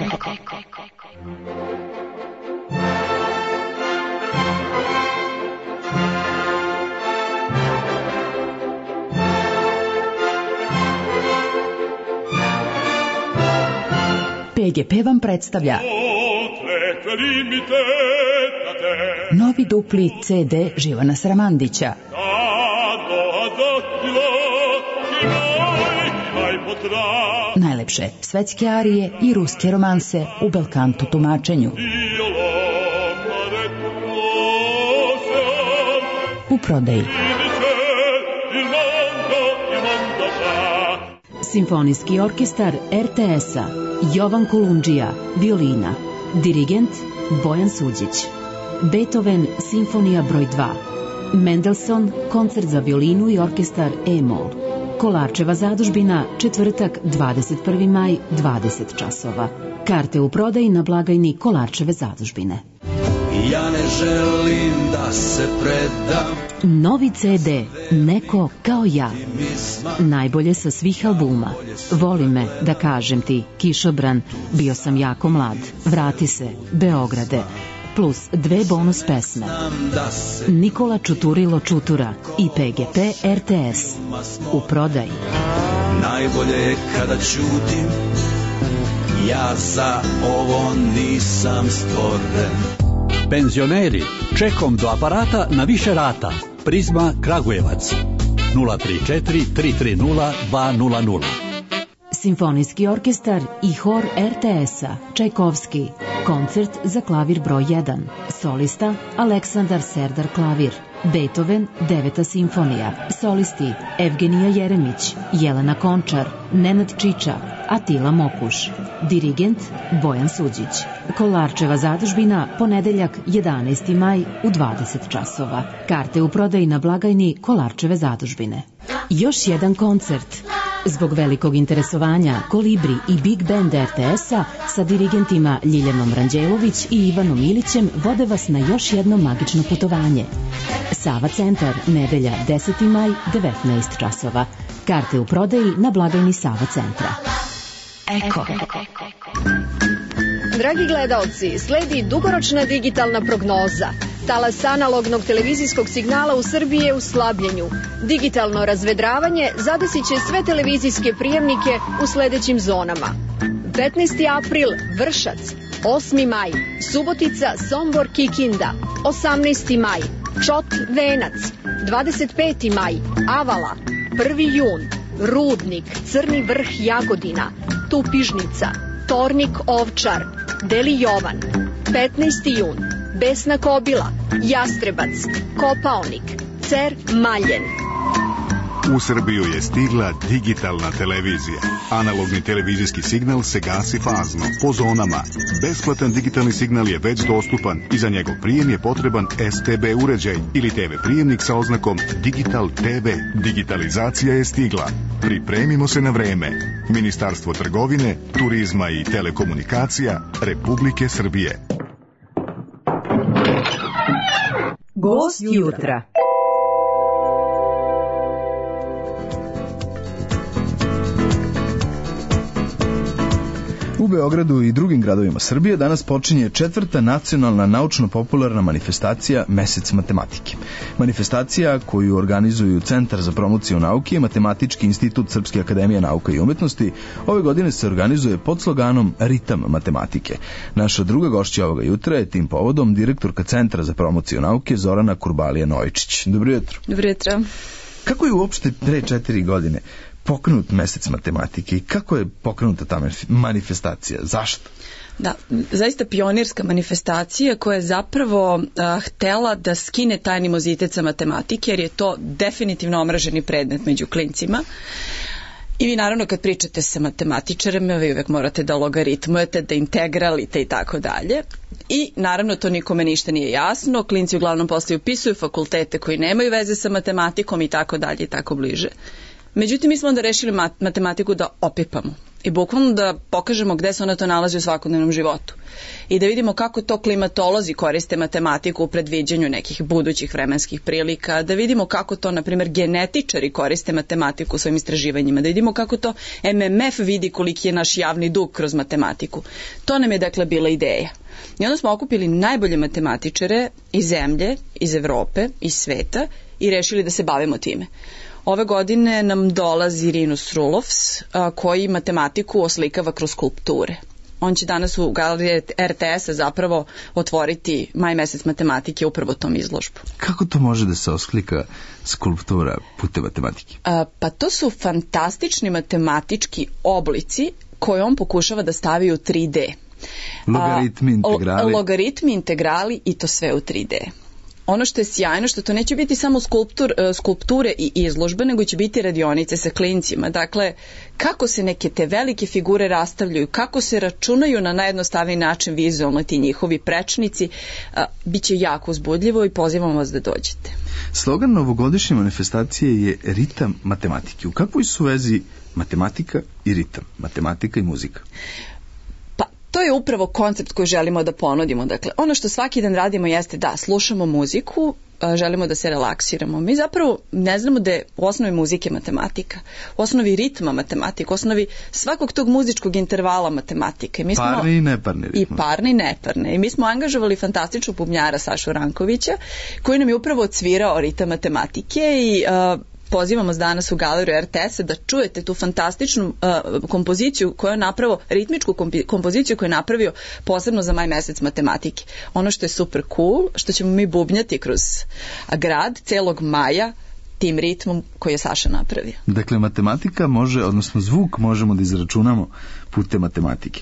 PGP vam predstavlja novi dupli CD Živana Sramandića. Najlepše svetske arije i ruske romanse u belkantu tumačenju. U prodaji. Simfonijski orkestar RTS-a Jovan Kolundžija, violina. Dirigent Bojan Suđić. Beethoven, simfonija broj 2. Mendelssohn, koncert za violinu i orkestar E-mol. Kolarčeva zadužbina, četvrtak, 21. maj, 20 časova. Karte u prodaji na blagajni Kolarčeve zadužbine. Ja ne želim da se predam. Novi CD Neko kao ja. Najbolje sa svih albuma. Voli me, da kažem ti, Kišobran, Bio sam jako mlad, Vrati se, Beograde, plus 2 bonus pesme. Nikola Čuturilo Čutura i PGP RTS. U prodaji. Najbolje je kada ćutim, ja za ovo nisam stvoren. Penzioneri, čekom do aparata na više rata. Prizma Kragujevac 034 330 200. Simfonijski orkestar i hor RTS-a Čajkovski. Koncert za klavir broj 1. Solista Aleksandar Serdar klavir. Beethoven, 9. simfonija. Solisti Evgenija Jeremić, Jelena Končar, Nenad Čiča, Atila Mokuš. Dirigent Bojan Suđić. Kolarčeva zadužbina, ponedeljak 11. maj u 20 časova. Karte u prodaji na blagajni Kolarčeve zadužbine. Još jedan koncert. Zbog velikog interesovanja, Kolibri i Big Band RTS-a sa dirigentima Ljiljanom Ranđelović i Ivanom Ilićem vode vas na još jedno magično putovanje. Sava centar, nedelja 10. maj, 19 časova. Karte u prodaji na blagajni Sava centra. Eko. Dragi gledaoci, sledi dugoročna digitalna prognoza. Talas analognog televizijskog signala u Srbiji je u slabljenju. Digitalno razvedravanje zadesit će sve televizijske prijemnike u sledećim zonama. 15. april Vršac, 8. maj Subotica, Sombor, Kikinda, 18. maj Čot, Venac, 25. maj Avala, 1. jun Rudnik, Crni vrh, Jagodina, Tupižnica, Tornik, Ovčar, Deli Jovan, 15. jun Besna Kobila, Jastrebac, Kopaonik, Cer, Maljen. U Srbiju je stigla digitalna televizija. Analogni televizijski signal se gasi fazno, po zonama. Besplatan digitalni signal je već dostupan i za njegov prijem je potreban STB uređaj ili TV prijemnik sa oznakom Digital TV. Digitalizacija je stigla. Pripremimo se na vreme. Ministarstvo trgovine, turizma i telekomunikacija Republike Srbije. Gost jutra. U Beogradu i drugim gradovima Srbije danas počinje 4. nacionalna naučno-popularna manifestacija Mesec matematike. Manifestacija koju organizuju Centar za promociju nauke i Matematički institut Srpske akademije nauka i umetnosti ove godine se organizuje pod sloganom Ritam matematike. Naša druga gošća ovoga jutra je tim povodom direktorka Centra za promociju nauke Zorana Kurbalija-Novičić. Dobro jutro. Dobro jutro. Kako je uopšte pre 4 godine pokrenut Mesec matematike i kako je pokrenuta ta manifestacija? Zašto? Da, zaista pionirska manifestacija koja je zapravo htela da skine taj animozitet sa matematike, jer je to definitivno omraženi predmet među klincima. I vi naravno kad pričate sa matematičarima, vi uvek morate da logaritmujete, da integralite i tako dalje. I naravno to nikome ništa nije jasno, klinci uglavnom posle upisuju fakultete koji nemaju veze sa matematikom i tako dalje i tako bliže. Međutim, mi smo onda rešili matematiku da opipamo. i bukvalno da pokažemo gde se ona to nalazi u svakodnevnom životu i da vidimo kako to klimatolozi koriste matematiku u predviđanju nekih budućih vremenskih prilika, da vidimo kako to, na primjer, genetičari koriste matematiku u svojim istraživanjima, da vidimo kako to MMF vidi koliki je naš javni dug kroz matematiku. To nam je, dakle, bila ideja. I onda smo okupili najbolje matematičare iz zemlje, iz Evrope, iz sveta i rešili da se bavimo time. Ove godine nam dolazi Rinus Rulovs, koji matematiku oslikava kroz skulpture. On će danas u galeriji RTS-a zapravo otvoriti maj mesec matematike upravo tom izložbu. Kako to može da se oslika skulptura putem matematike? Pa to su fantastični matematički oblici koje on pokušava da stavi u 3D. Logaritmi, integrali. Logaritmi, integrali i to sve u 3D. Ono što je sjajno, što to neće biti samo skulpture i izložbe, nego će biti radionice sa klincima. Dakle, kako se neke te velike figure rastavljaju, kako se računaju na najjednostavniji način vizualno ti njihovi prečnici, bit će jako uzbudljivo i pozivam vas da dođete. Slogan novogodišnje manifestacije je ritam matematike. U kakvoj su vezi matematika i ritam, matematika i muzika? To je upravo koncept koji želimo da ponudimo. Dakle, ono što svaki dan radimo jeste da slušamo muziku, želimo da se relaksiramo. Mi zapravo ne znamo da je u osnovi muzike matematika, u osnovi ritma matematika, u osnovi svakog tog muzičkog intervala matematika. Parni i neparni ritma. I parni i neparne. I mi smo angažovali fantastičnog bubnjara Sašu Rankovića, koji nam je upravo odsvirao ritam matematike i pozivamo vas danas u galeriju RTS-a da čujete tu fantastičnu kompoziciju koju je napravio, ritmičku kompoziciju koju je napravio posebno za maj mesec matematike. Ono što je super cool, što ćemo mi bubnjati kroz grad celog maja tim ritmom koji je Saša napravio. Dakle, matematika može, odnosno zvuk možemo da izračunamo putem matematike.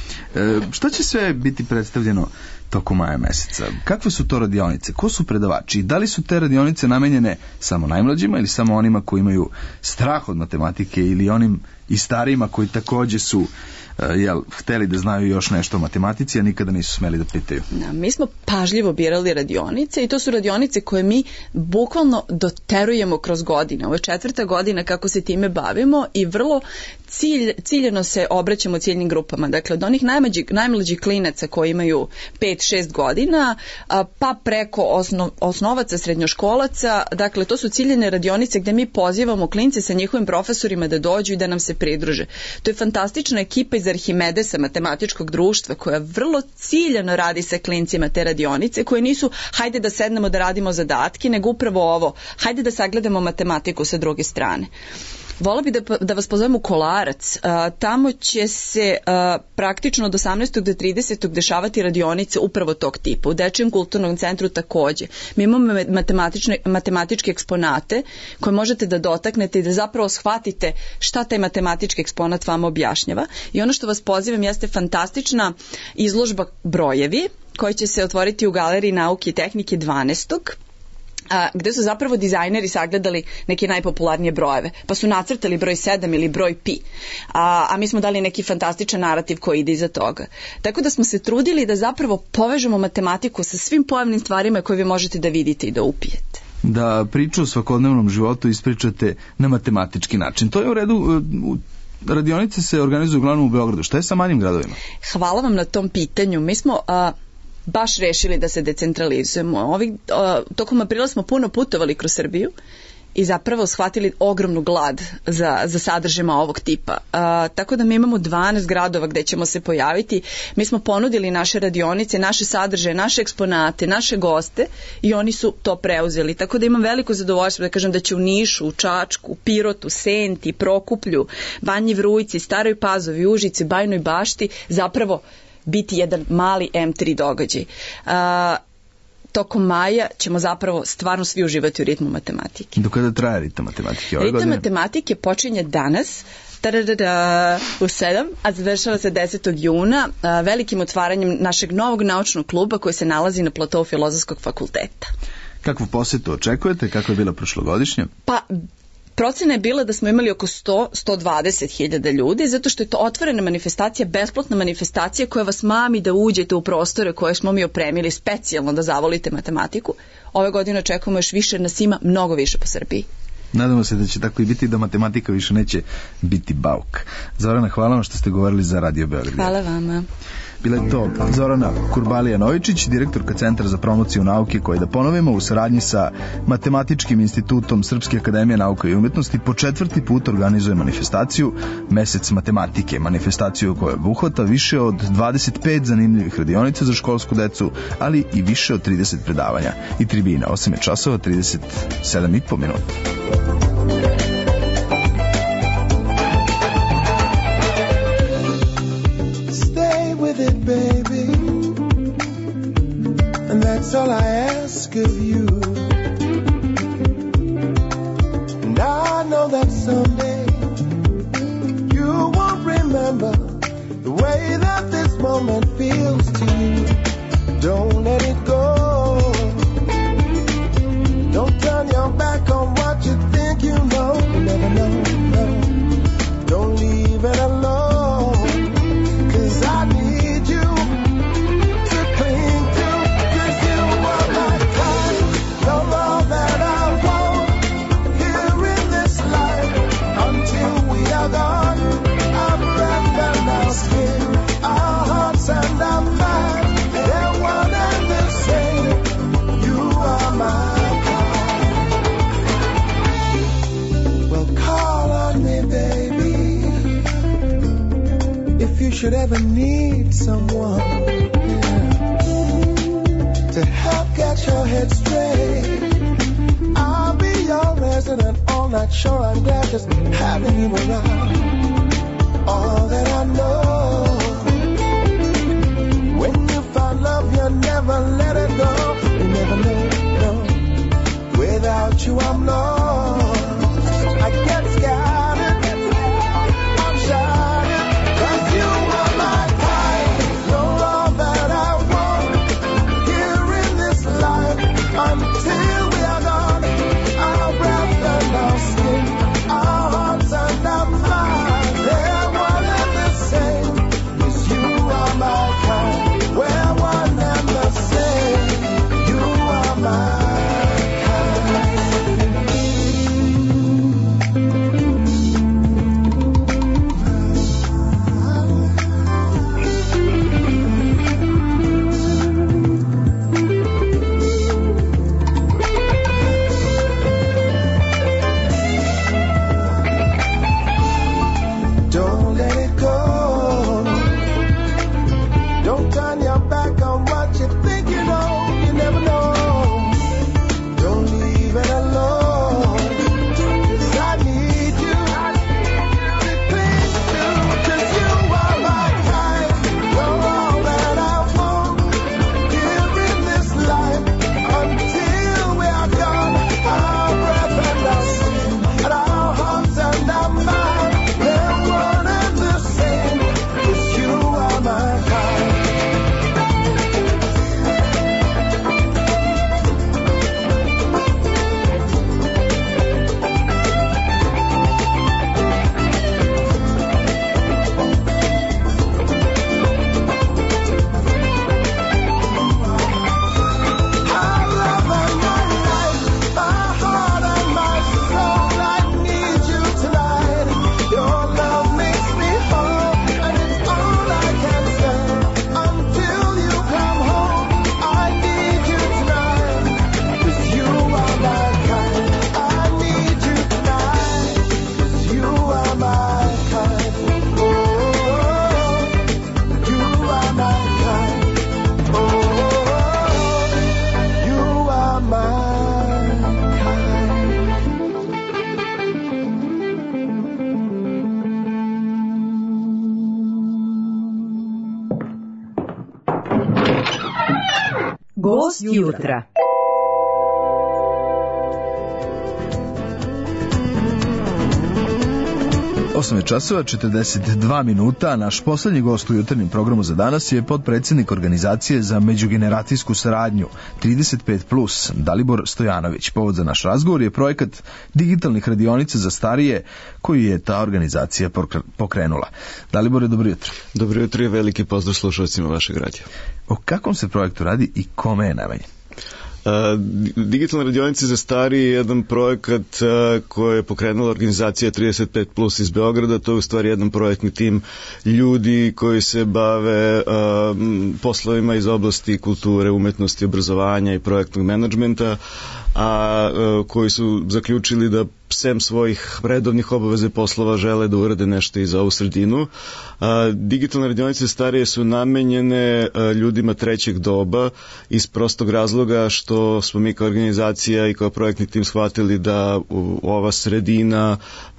Šta će sve biti predstavljeno tokom maja meseca? Kakve su to radionice? Ko su predavači? Da li su te radionice namenjene samo najmlađima ili samo onima koji imaju strah od matematike ili onim i starijima koji takođe su hteli da znaju još nešto o matematici, a nikada nisu smeli da pitaju? Mi smo pažljivo birali radionice i to su radionice koje mi bukvalno doterujemo kroz godine. Ovo je 4. godina kako se time bavimo i vrlo ciljeno se obraćamo ciljnim grupama. Dakle, od onih najmlađih klinaca koji imaju 5-6 godina, pa preko osnovaca, srednjoškolaca. Dakle, to su ciljene radionice gde mi pozivamo klince sa njihovim profesorima da dođu i da nam se pridruže. To je fantastična ekipa iz Arhimedesa matematičkog društva koja vrlo ciljano radi sa klincima te radionice, koje nisu hajde da sednemo da radimo zadatke, nego upravo ovo, hajde da sagledamo matematiku sa druge strane. Vola bi da vas pozovem u Kolarac. Tamo će se praktično od 18. do 30. dešavati radionice upravo tog tipa. U Dečijem kulturnom centru takođe. Mi imamo matematičke eksponate koje možete da dotaknete i da zapravo shvatite šta taj matematički eksponat vam objašnjava. I ono što vas pozivam jeste fantastična izložba brojevi koja će se otvoriti u Galeriji nauke i tehnike 12. Gde su zapravo dizajneri sagledali neke najpopularnije brojeve, pa su nacrtali broj 7 ili broj pi, a mi smo dali neki fantastičan narativ koji ide iza toga. Tako da smo se trudili da zapravo povežemo matematiku sa svim pojavnim stvarima koje vi možete da vidite i da upijete. Da priču o svakodnevnom životu ispričate na matematički način. To je u redu. Radionice se organizuju uglavnom u Beogradu. Šta je sa manjim gradovima? Hvala vam na tom pitanju. Mi smo baš rešili da se decentralizujemo. Tokom aprila smo puno putovali kroz Srbiju i zapravo shvatili ogromnu glad za sadržajima ovog tipa. Tako da mi imamo 12 gradova gde ćemo se pojaviti. Mi smo ponudili naše radionice, naše sadržaje, naše eksponate, naše goste i oni su to preuzeli. Tako da imam veliko zadovoljstvo da kažem da će u Nišu, u Čačku, Pirotu, Senti, Prokuplju, Banji Vrujci, Staroj Pazovi, Užici, Bajnoj Bašti zapravo biti jedan mali M3 događaj. Tokom maja ćemo zapravo stvarno svi uživati u ritmu matematike. Do kada traje ritam matematike? Ritam matematike počinje danas u 7, a završava se 10. juna velikim otvaranjem našeg novog naučnog kluba koji se nalazi na platovu Filozofskog fakulteta. Kakvu posetu očekujete? Kako je bila prošlogodišnja? Pa, procena je bila da smo imali oko 100-120 hiljada ljudi, zato što je to otvorena manifestacija, besplatna manifestacija koja vas mami da uđete u prostore koje smo mi opremili specijalno da zavolite matematiku. Ove godine očekujemo još više, nas ima mnogo više po Srbiji. Nadamo se da će tako i biti, da matematika više neće biti bauk. Zorana, hvala vam što ste govorili za Radio Beograd. Hvala vama. Bila je to Zorana Kurbalija-Novičić, direktorka Centra za promociju nauke, koji, da ponovimo, u saradnji sa Matematičkim institutom Srpske akademije nauka i umetnosti po 4. put organizuje manifestaciju Mesec matematike. Manifestaciju koja obuhvata više od 25 zanimljivih radionica za školsku decu, ali i više od 30 predavanja i tribina. 8 je časova, 37,5 minuta. Baby, and that's all I ask of you. And I know that someday you won't remember the way that this moment feels to you. Don't let it go. Don't turn your back on what you think you know. You never know, no. Don't leave it alone. 'Cause I need you to cling to. 'Cause you are my kind. You're all that I want here in this life. Until we are gone, our breath and our skin, our hearts and our minds, they're one and the same. You are my kind. Well, call on me, baby, if you should ever need someone, to help get your head straight. I'll be your resident all night, sure I'm glad just having you around. All that I know, when you find love, you never let it go. You never know, no. Without you I'm lost. I get scattered, I'm shining. 'Cause you are my kind. You're all that I want here in this life. Until we are gone, our breath and our skin, our hearts and our minds, they're one and the same. 'Cause you are my kind. We're one and the same. You are my kind. Don't let it go. Don't turn your back on what you think you know. You never know. Don't leave it alone. 'Cause I need you to cling to. 'Cause you are my kind. You're all that I want here in this life. Until we are gone, our breath and our skin, and our hearts and our minds, they're one and the same. 'Cause you are my kind. Gost jutra. Osam je časova, 42 minuta. Naš poslednji gost u jutarnjem programu za danas je potpredsjednik Organizacije za međugeneracijsku saradnju 35+, Dalibor Stojanović. Povod za naš razgovor je projekat digitalnih radionica za starije koju je ta organizacija pokrenula. Dalibore, dobro jutro. Dobro jutro i veliki pozdrav slušalcima vašeg radija. O kakvom se projektu radi i kome je namenjen? Digitalne radionice za starije je jedan projekat koji je pokrenula organizacija 35 plus iz Beograda. To je u stvari jedan projektni tim ljudi koji se bave poslovima iz oblasti kulture, umetnosti, obrazovanja i projektnog menadžmenta, a koji su zaključili da sem svojih redovnih obaveza poslova žele da urade nešto i za ovu sredinu. Digitalne radionice starije su namenjene ljudima trećeg doba iz prostog razloga što smo mi kao organizacija i kao projektni tim shvatili da ova sredina,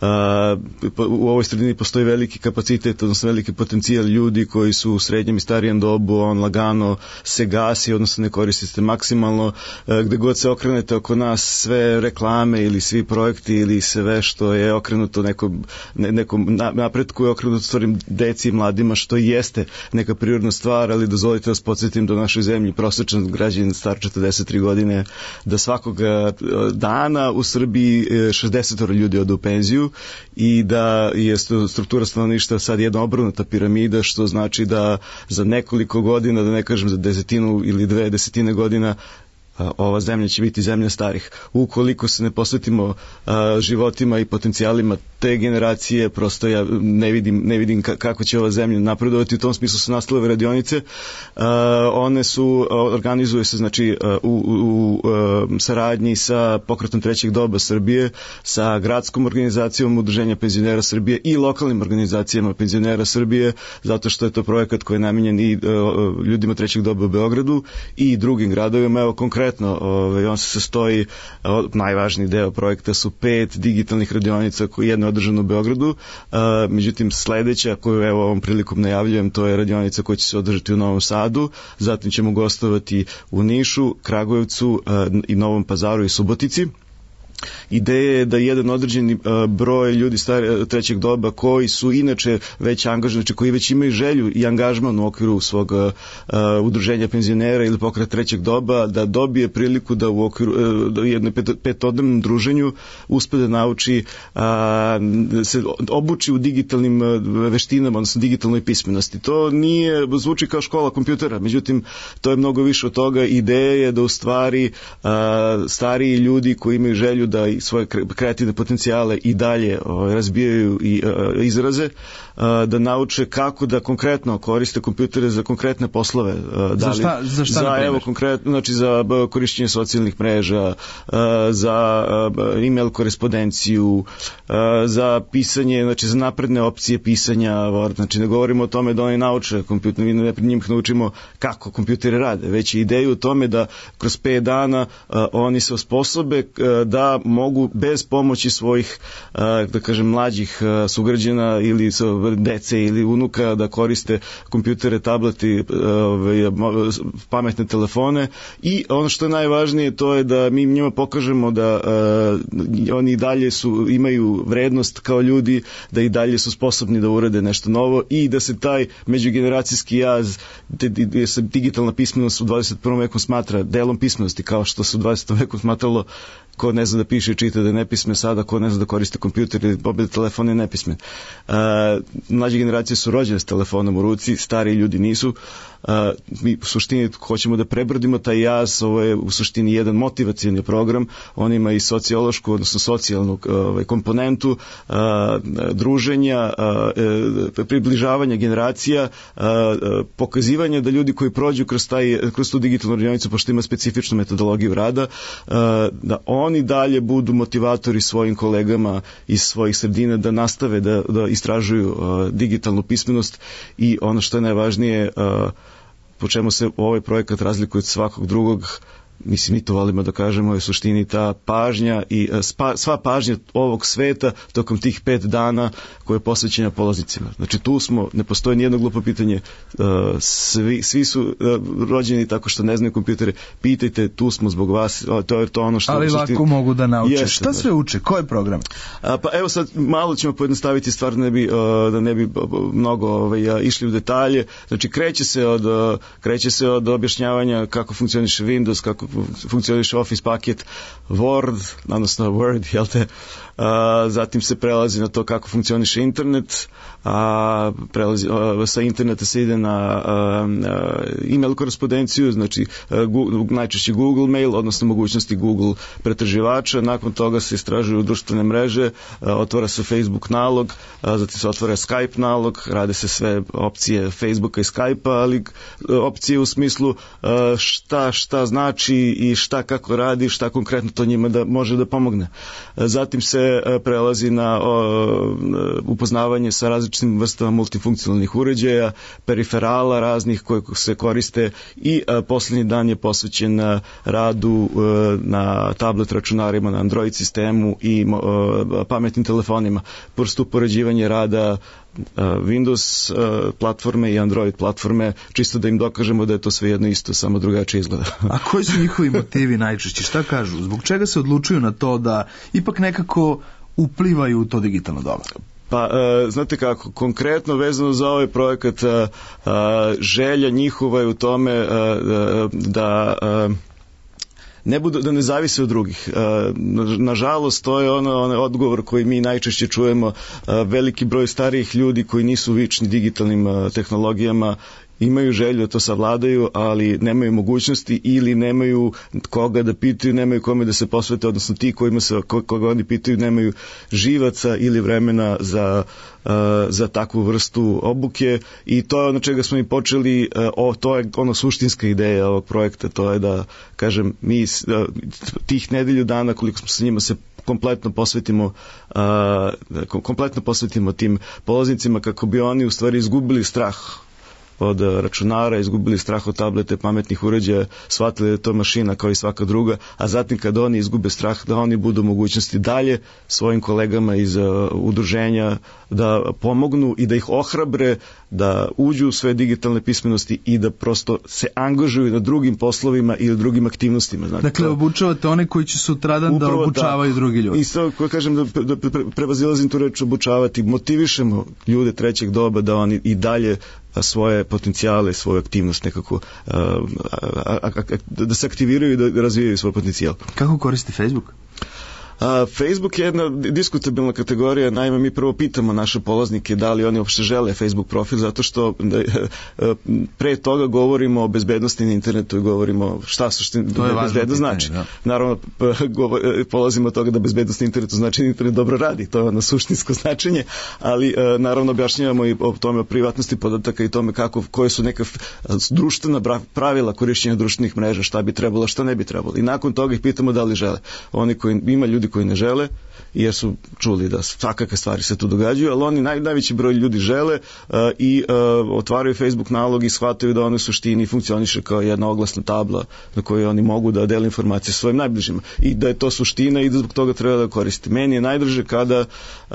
u ovoj sredini postoji veliki kapacitet, odnosno veliki potencijal ljudi koji su u srednjem i starijem dobu, on lagano se gasi, odnosno ne koristi se maksimalno. Gde god se okrenete oko nas, sve reklame ili svi projekti ili sve što je okrenuto nekom napretku je okrenuto stvarim deci i mladima, što jeste neka prirodna stvar, ali dozvolite vas podsjetim da u našoj zemlji prosječan građanin star 43 godine, da svakog dana u Srbiji 60 ljudi ode u penziju i da je struktura stanovništva sad jedna obrnuta piramida, što znači da za nekoliko godina, da ne kažem za desetinu ili 20 godina, ova zemlja će biti zemlja starih. Ukoliko se ne posvetimo životima i potencijalima te generacije, prosto ja ne vidim kako će ova zemlja napredovati. U tom smislu su nastale ove radionice. One su, organizuju se znači u saradnji sa Pokretom trećeg doba Srbije, sa gradskom organizacijom Udruženja penzionera Srbije i lokalnim organizacijama penzionera Srbije, zato što je to projekat koji je namenjen i ljudima trećeg doba u Beogradu i drugim gradovima. Evo konkretno, on se sastoji, najvažniji deo projekta su 5 digitalnih radionica koji jedno je održano u Beogradu, međutim sledeća koju evo ovom prilikom najavljujem, to je radionica koja će se održati u Novom Sadu, zatim ćemo gostovati u Nišu, Kragujevcu i Novom Pazaru i Subotici. Ideja je da jedan određeni broj ljudi trećeg doba koji su inače već angažovani, znači koji već imaju želju i angažman u okviru svog udruženja penzionera ili Pokreta trećeg doba, da dobije priliku da u okviru jednom petodnevnom druženju uspe da nauči, se obuči u digitalnim veštinama, odnosno digitalnoj pismenosti. To zvuči kao škola kompjutera, međutim to je mnogo više od toga. Ideja je da u stvari stariji ljudi koji imaju želju da i svoje kreativne potencijale i dalje razbijaju i izraze, da nauče kako da konkretno koriste kompjutere za konkretne poslove. Za šta evo konkretno, znači za korišćenje socijalnih mreža, za email korespondenciju, za pisanje, znači za napredne opcije pisanja, znači ne govorimo o tome da oni nauče kompjuter, mi ne pred njih naučimo kako kompjuteri rade, već je ideja u tome da kroz 5 dana oni se osposobe da mogu bez pomoći svojih, da kažem, mlađih sugrađana ili dece ili unuka da koriste kompjutere, tableti, pametne telefone. I ono što je najvažnije, to je da mi njima pokažemo da oni i dalje imaju vrednost kao ljudi, da i dalje su sposobni da urade nešto novo i da se taj međugeneracijski jaz, gde se digitalna pismenost u 21. veku smatra delom pismenosti, kao što se u 20. veku smatralo ko ne zna da piše i čita da je nepismen, sada ko ne zna da koriste kompjuter ili mobilni telefon je nepismen. Mlađe generacije su rođene s telefonom u ruci, stari ljudi nisu. Mi u suštini hoćemo da prebrodimo taj jaz, ovo je u suštini jedan motivacioni program, on ima i sociološku, odnosno socijalnu komponentu druženja, približavanja generacija, pokazivanja da ljudi koji prođu kroz tu digitalnu radionicu, pošto ima specifičnu metodologiju rada, da oni dalje budu motivatori svojim kolegama iz svojih sredina da nastave da istražuju digitalnu pismenost. I ono što je najvažnije, po čemu se ovaj projekat razlikuje od svakog drugog, mislim, mi to volimo da kažemo, je u suštini ta pažnja i sva pažnja ovog sveta tokom tih 5 dana koje je posvećena polaznicima. Znači tu smo, ne postoji nijedno glupo pitanje, svi su rođeni tako što ne znaju kompjutere, pitajte, tu smo zbog vas, to je to ono što... Ali lako mogu da nauče. Šta sve uče? Koji je program? Pa evo sad malo ćemo pojednostaviti stvar da ne bi mnogo išli u detalje. Znači kreće se od objašnjavanja kako funkcioniše Windows, kako funkcioniše Office paket Word, odnosno Word, jel te? Zatim se prelazi na to kako funkcioniše internet, sa interneta se ide na email korespondenciju, znači najčešće Google mail, odnosno mogućnosti Google pretraživača, nakon toga se istražuju društvene mreže, otvara se Facebook nalog, zatim se otvara Skype nalog, rade se sve opcije Facebooka i Skype-a, ali opcije u smislu šta znači i šta kako radi, šta konkretno to njima da može da pomogne. Zatim se prelazi na upoznavanje sa različitim vrstama multifunkcionalnih uređaja, periferala raznih koje se koriste i posljednji dan je posvećen radu na tablet računarima, na Android sistemu i pametnim telefonima. Prosto upoređivanje rada Windows platforme i Android platforme, čisto da im dokažemo da je to sve jedno isto, samo drugačije izgleda. A koji su njihovi motivi najčešće? Šta kažu? Zbog čega se odlučuju na to da ipak nekako uplivaju u to digitalno doba? Pa, znate kako, konkretno vezano za ovaj projekat, želja njihova je u tome da ne zavise od drugih. Nažalost, to je onaj odgovor koji mi najčešće čujemo. Veliki broj starijih ljudi koji nisu vični digitalnim tehnologijama imaju želju da to savladaju, ali nemaju mogućnosti ili nemaju koga da pitaju, nemaju kome da se posvete, odnosno ti koga oni pitaju nemaju živaca ili vremena za takvu vrstu obuke, i to je ono čega smo i počeli, to je ono suštinska ideja ovog projekta, to je da, kažem, mi tih nedelju dana koliko smo sa njima se kompletno posvetimo tim polaznicima kako bi oni u stvari izgubili strah od računara, izgubili strah od tablete, pametnih uređaja, shvatili da je to mašina kao i svaka druga, a zatim kada oni izgube strah, da oni budu mogućnosti dalje svojim kolegama iz udruženja da pomognu i da ih ohrabre da uđu u sve digitalne pismenosti i da prosto se angažuju na drugim poslovima i na drugim aktivnostima. Znači, dakle, obučavate one koji će sutradan da obučavaju drugi ljudi. I sve, koje kažem, da prevazilazim tu reč obučavati, motivišemo ljude trećeg doba da oni i dalje svoje potencijale, svoju aktivnost nekako da se aktiviraju i da razvijaju svoj potencijal. Kako koristi Facebook? Facebook je jedna diskutabilna kategorija. Naime, mi prvo pitamo naše polaznike da li oni uopšte žele Facebook profil, zato što pre toga govorimo o bezbednosti na internetu i govorimo šta bezbednost znači. Da. Naravno, polazimo od toga da bezbednost na internetu znači da internet dobro radi, to je ono suštinsko značenje, ali naravno objašnjavamo i o tome, o privatnosti podataka i tome koje su neka društvena pravila korišćenja društvenih mreža, šta bi trebalo, šta ne bi trebalo. I nakon toga ih pitamo da li žele. Ima ljudi koji ne žele, jer su čuli da svakakve stvari se tu događaju, ali oni najveći broj ljudi žele i otvaraju Facebook nalog i shvataju da ono u suštini funkcioniše kao jedna oglasna tabla na kojoj oni mogu da dele informacije svojim najbližima i da je to suština i da zbog toga treba da koristi. Meni je najdraže kada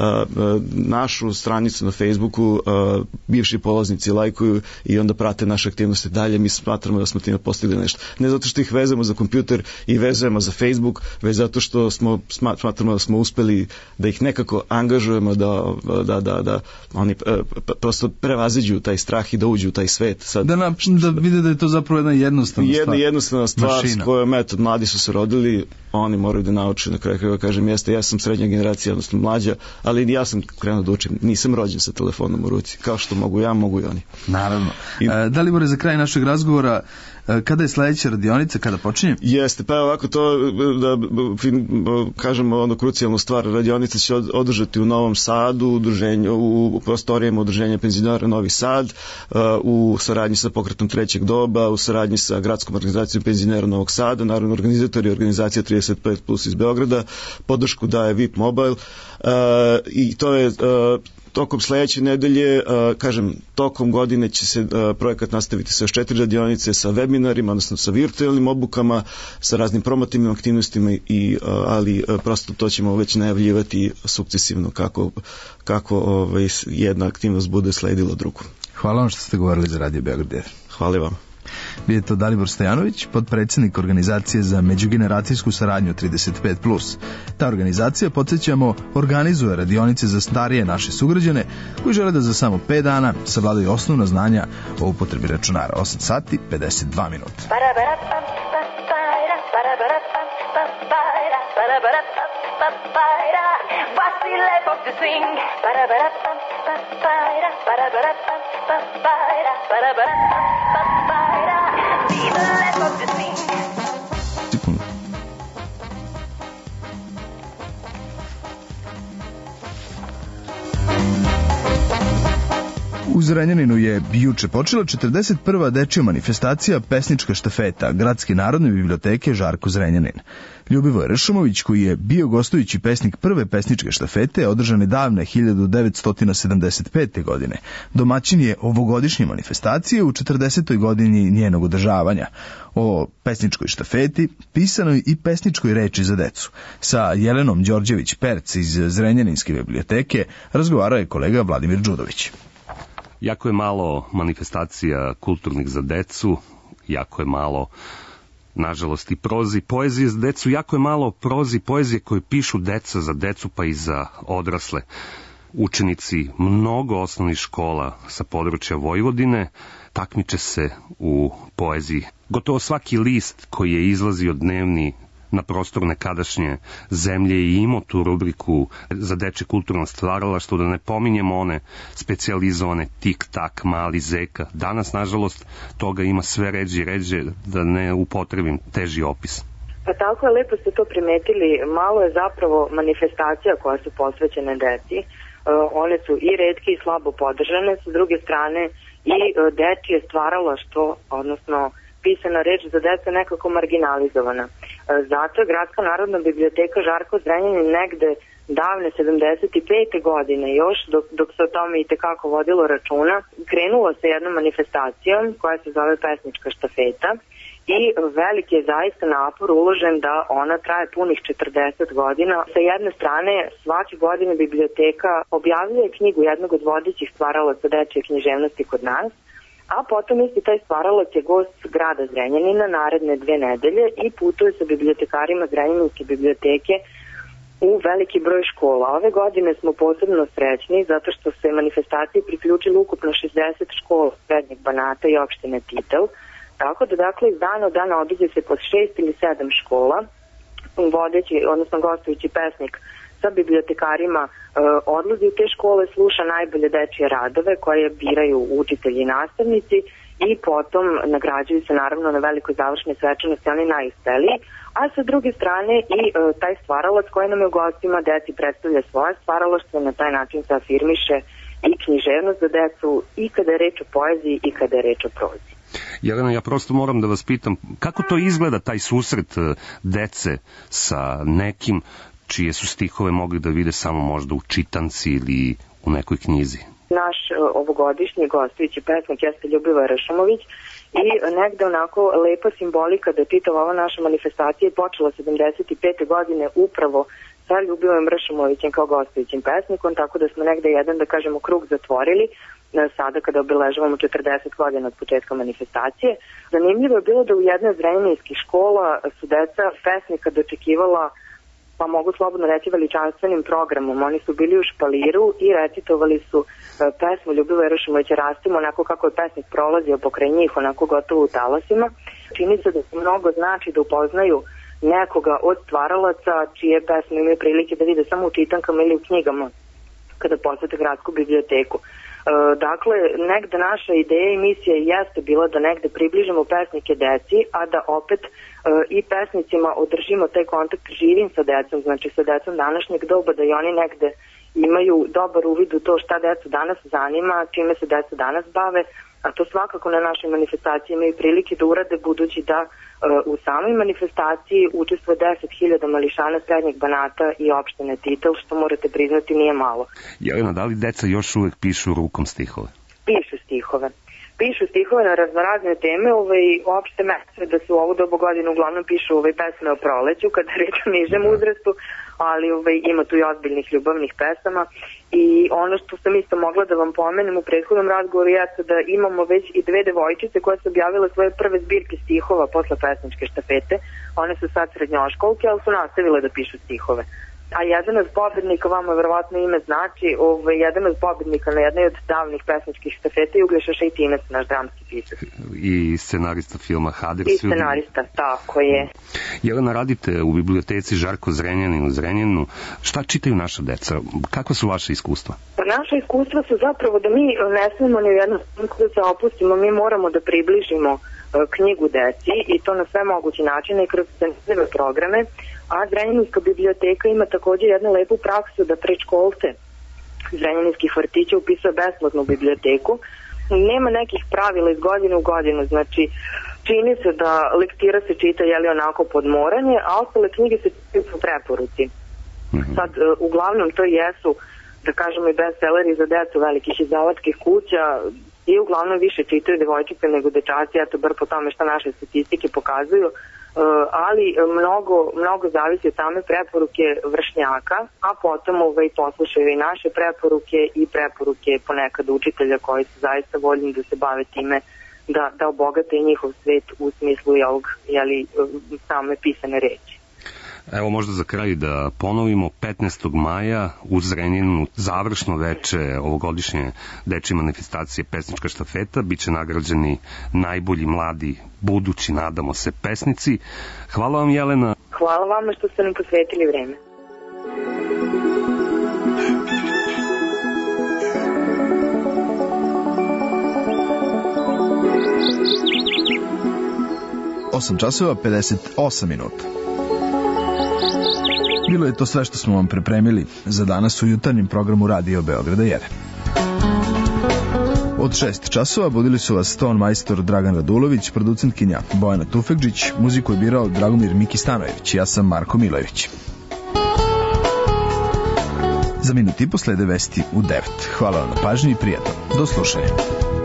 našu stranicu na Facebooku bivši polaznici lajkuju i onda prate naše aktivnosti dalje. Mi smatramo da smo time postigli nešto. Ne zato što ih vezemo za kompjuter i vezujemo za Facebook, već zato što smatramo da smo uspeli da ih nekako angažujemo da oni prosto prevaziđu taj strah i da uđu u taj svet. Sad, da vide da je to zapravo jedna jednostavna stvar s kojom mladi su se rodili, oni moraju da nauče, na kraju krajeva kažem, ja sam srednja generacija, odnosno mlađa, ali ja sam krenuo da učim, nisam rođen sa telefonom u ruci, kao što mogu ja, mogu i oni. Naravno. Dalibore, za kraj našeg razgovora, kada je sledeća radionica, kada počinje? Jeste, pa ovako to, da kažemo ono krucijalnu stvar, radionica će održati u Novom Sadu, u prostorijama udruženja penzionera Novi Sad, u saradnji sa pokretom trećeg doba, u saradnji sa gradskom organizacijom penzionera Novog Sada, naravno organizator je organizacija 35+ iz Beograda, podršku daje VIP Mobile, i to je tokom sledeće nedelje, kažem, tokom godine će se projekat nastaviti sa još 4 radionice, sa webinarima, odnosno sa virtualnim obukama, sa raznim promotivnim aktivnostima, ali prosto to ćemo već najavljivati sukcesivno kako jedna aktivnost bude sledila drugu. Hvala vam što ste govorili za Radio Beograd. Hvala vam. Bio je to Dalibor Stojanović, potpredsjednik organizacije za međugeneracijsku saradnju 35+. Ta organizacija, podsjećamo, organizuje radionice za starije naše sugrađane koji žele da za samo 5 dana savladaju osnovna znanja o upotrebi računara. 8 sati, 52 minuta. Voici l'époque du swing. Vive l'époque du swing. U Zrenjaninu je juče počela 41. dečja manifestacija Pesnička štafeta Gradske narodne biblioteke Žarko Zrenjanin. Ljubivoje Ršumović, koji je bio gostujući pesnik prve pesničke štafete, održane davne 1975. godine. Domaćin je ovogodišnje manifestacije u 40. godini njenog održavanja. O pesničkoj štafeti, pisanoj i pesničkoj reči za decu. Sa Jelenom Đorđević-Perc iz Zrenjaninske biblioteke razgovarao je kolega Vladimir Đudović. Jako je malo manifestacija kulturnih za decu, jako je malo, nažalost, i prozi i poezije za decu, jako je malo prozi i poezije koje pišu deca za decu pa i za odrasle. Učenici mnogo osnovnih škola sa područja Vojvodine takmiče se u poeziji. Gotovo svaki list koji je izlazio dnevni na prostor nekadašnje zemlje i imao tu rubriku za dečje kulturno stvaralaštvo, da ne pominjemo one specijalizovane tik-tak, mali zeka. Danas, nažalost, toga ima sve ređe i ređe, da ne upotrebim teži opis. Pa tako je, lepo ste to primetili, malo je zapravo manifestacija koja su posvećene deci. One su i retke i slabo podržane, s druge strane i dečje stvaralaštvo, odnosno pisana reč za deca nekako marginalizovana. Zato je Gradska narodna biblioteka Žarko Zrenjanin negde davne 75. godine, još dok se o tome i tekako vodilo računa, krenula sa jednom manifestacijom koja se zove Pesnička štafeta i veliki je zaista napor uložen da ona traje punih 40 godina. Sa jedne strane, svake godine biblioteka objavljuje knjigu jednog od vodećih stvaralaca dečje književnosti kod nas, a potom isti taj stvaralac je gost grada Zrenjanina naredne 2 nedelje i putuje sa bibliotekarima Zrenjaninske biblioteke u veliki broj škola. Ove godine smo posebno srećni zato što se manifestaciji priključili ukupno 60 škola srednjeg Banata i opštine Titel, tako da dakle iz dana od dana obiđe se po 6 ili 7 škola, vodeći, odnosno gostujući pesnik sa bibliotekarima odlazi u te škole, sluša najbolje dečije radove koje biraju učitelji i nastavnici i potom nagrađuju se naravno na velikoj završnoj svečanosti oni najuspeliji, a sa druge strane i taj stvaralac koji nam je u gostima deci predstavlja svoje stvaralaštvo, na taj način se afirmiše i književnost za decu i kada je reč o poeziji i kada je reč o prozi. Jelena, ja prosto moram da vas pitam, kako to izgleda taj susret dece sa nekim čije su stihove mogli da vide samo možda u čitanci ili u nekoj knjizi? Naš ovogodišnji gostujući pesnik jeste Ljubivoje Ršumović i negde onako lepa simbolika da čitava ova naša manifestacija je počela 75. godine upravo sa Ljubivojem Ršumovićem kao gostujućim pesnikom, tako da smo negde jedan, da kažemo, krug zatvorili sada kada obeležavamo 40 godina od početka manifestacije. Zanimljivo je bilo da u jednoj od zrenjaninskih škola su deca pesnika dočekivala, pa mogu slobodno reći, veličanstvenim programom. Oni su bili u špaliru i recitovali su pesmu Ljubivoja Ršumovića Rastimo, onako kako je pesnik prolazio pokraj njih, onako gotovo u talasima. Čini se da se mnogo znači da upoznaju nekoga od stvaralaca čije pesme imaju prilike da vide samo u čitankama ili u knjigama kada posete gradsku biblioteku. Dakle, negde naša ideja i misija jeste bila da negde približimo pesnike deci, a da opet i pesnicima održimo taj kontakt živim sa decom, znači sa decom današnjeg doba, da i oni negde imaju dobar uvid u to šta decu danas zanima, čime se deca danas bave, a to svakako na našoj manifestaciji imaju prilike da urade, budući da u samoj manifestaciji učestvuje 10.000 mališana srednjeg Banata i opštine Titel, što morate priznati nije malo. Jelena, da li deca još uvek pišu rukom stihove? Pišu stihove. Pišu stihove na raznorazne teme, opšte mesece da se u ovu dobu godinu uglavnom pišu pesme o proleću, kada reč o nižem uzrastu, ali ima tu i ozbiljnih ljubavnih pesama. I ono što sam isto mogla da vam pomenem u prethodnom razgovoru jeste da imamo već i 2 devojčice koje su objavile svoje prve zbirke stihova posle pesničke štafete. One su sad srednjoškolke, ali su nastavile da pišu stihove. A jedan od pobednika, vama verovatno ime znači, jedan od pobednika na jednoj od davnih pesničkih štafeta je Uglješa Šajtinac, naš dramski pisac. I scenarista filma Huddersfield. I scenarista, tako je. Jelena, radite u biblioteci Žarko Zrenjanin u Zrenjaninu. Šta čitaju naša deca? Kakva su vaše iskustva? Pa naša iskustva su zapravo da mi ne smemo ni u jednu stranu da se opustimo, mi moramo da približimo knjigu deci i to na sve moguće načine i kroz zanimljive programe, a Zrenjaninska biblioteka ima također jednu lepu praksu da predškolce zrenjaninskih vrtića upisuje besplatnu biblioteku. Nema nekih pravila iz godine u godinu, znači čini se da lektira se čita onako pod moranje, a ostale knjige se čitaju po preporuci. Sad, uglavnom to jesu, da kažemo, i bestselleri za decu velikih izdavačkih kuća i uglavnom više čitaju devojčice nego dečaci, eto bar po tome što naše statistike pokazuju, ali mnogo zavisi od same preporuke vršnjaka, a potom poslušaju i naše preporuke i preporuke ponekad učitelja koji su zaista voljni da se bave time da obogate i njihov svet u smislu same pisane reči. Evo možda za kraj da ponovimo, 15. maja u Zrenjaninu završno veče ovogodišnje dečje manifestacije Pesnička štafeta, bit će nagrađeni najbolji mladi budući, nadamo se, pesnici. Hvala vam, Jelena. Hvala vama što ste nam posvetili vreme. Osam časova, 58 minuta. Bilo je to sve što smo vam pripremili za danas u jutarnjem programu Radio Beograda 1. Od 6 časova budili su vas ton majstor Dragan Radulović, producentkinja Bojana Tufekđić, muziku je birao Dragomir Miki Stanojević, ja sam Marko Milojević. Za minut i po slede vesti u 9. Hvala vam na pažnji i prijatno. Do slušanja.